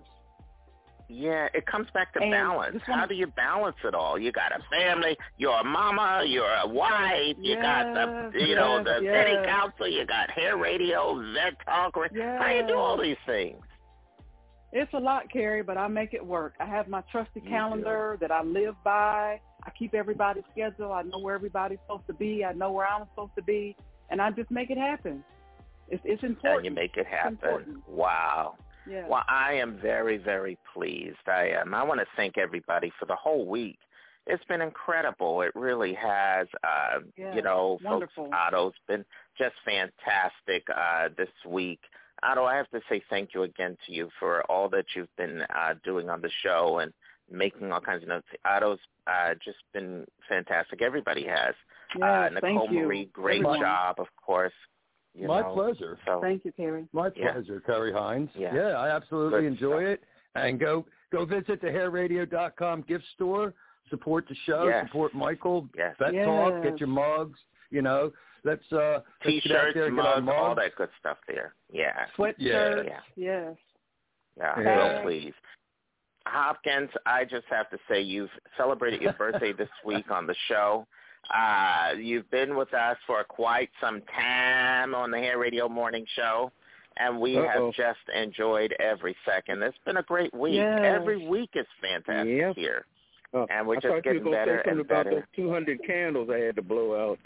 Speaker 6: Yeah, it comes back to balance. How do you balance it all? You got a family, you're a mama, you're a wife, you got the city council, you got Hair Radio, Vet Talk. How do you do all these things?
Speaker 1: It's a lot, Carrie, but I make it work. I have my trusty calendar that I live by. I keep everybody's schedule. I know where everybody's supposed to be. I know where I'm supposed to be, and I just make it happen. It's important.
Speaker 6: And you make it happen. Wow.
Speaker 1: Yeah.
Speaker 6: Well, I am very, very pleased. I am. I want to thank everybody for the whole week. It's been incredible. It really has. Folks, Otto's been just fantastic this week. Otto, I have to say thank you again to you for all that you've been doing on the show and making all kinds of notes. Otto's just been fantastic. Everybody has. Nicole Marie, great job, of course.
Speaker 18: My pleasure.
Speaker 6: So,
Speaker 1: thank you, Carrie.
Speaker 18: My pleasure, Carrie Hines.
Speaker 6: Yeah,
Speaker 18: I absolutely enjoy it. And go visit the hairradio.com gift store. Support the show. Support Michael. Vet Talk. Get your mugs. Let's
Speaker 6: T-shirts,
Speaker 18: there,
Speaker 6: mugs, all that good stuff there. Yeah.
Speaker 1: Sweatshirts. Yes.
Speaker 6: Yeah. So please. Hopkins, I just have to say you've celebrated your birthday this week on the show. You've been with us for quite some time on the Hair Radio Morning Show, and we have just enjoyed every second. It's been a great week.
Speaker 1: Yes.
Speaker 6: Every week is fantastic here. And we're just getting better and better.
Speaker 19: About those 200 candles I had to blow out.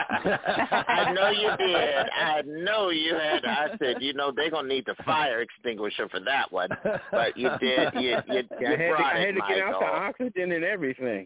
Speaker 6: I know you did. I know you had. I said, they're going to need the fire extinguisher for that one. But you did. You brought
Speaker 19: I had to
Speaker 6: Michael.
Speaker 19: get out the oxygen and everything.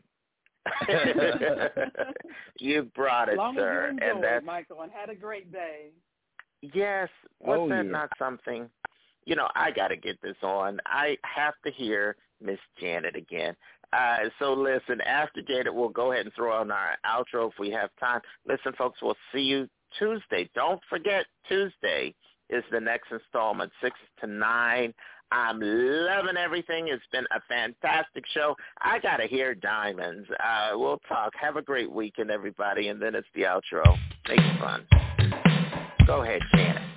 Speaker 6: You brought it,
Speaker 1: Long
Speaker 6: sir.
Speaker 1: As you enjoyed, Michael, and had a great day.
Speaker 6: Yes. Was that not something? I got to get this on. I have to hear Miss Janet again. So listen, after Janet, we'll go ahead and throw on our outro if we have time. Listen, folks, we'll see you Tuesday. Don't forget, Tuesday is the next installment, 6 to 9. I'm loving everything. It's been a fantastic show. I got to hear Diamonds. We'll talk. Have a great weekend, everybody. And then it's the outro. Make it fun. Go ahead, Janet.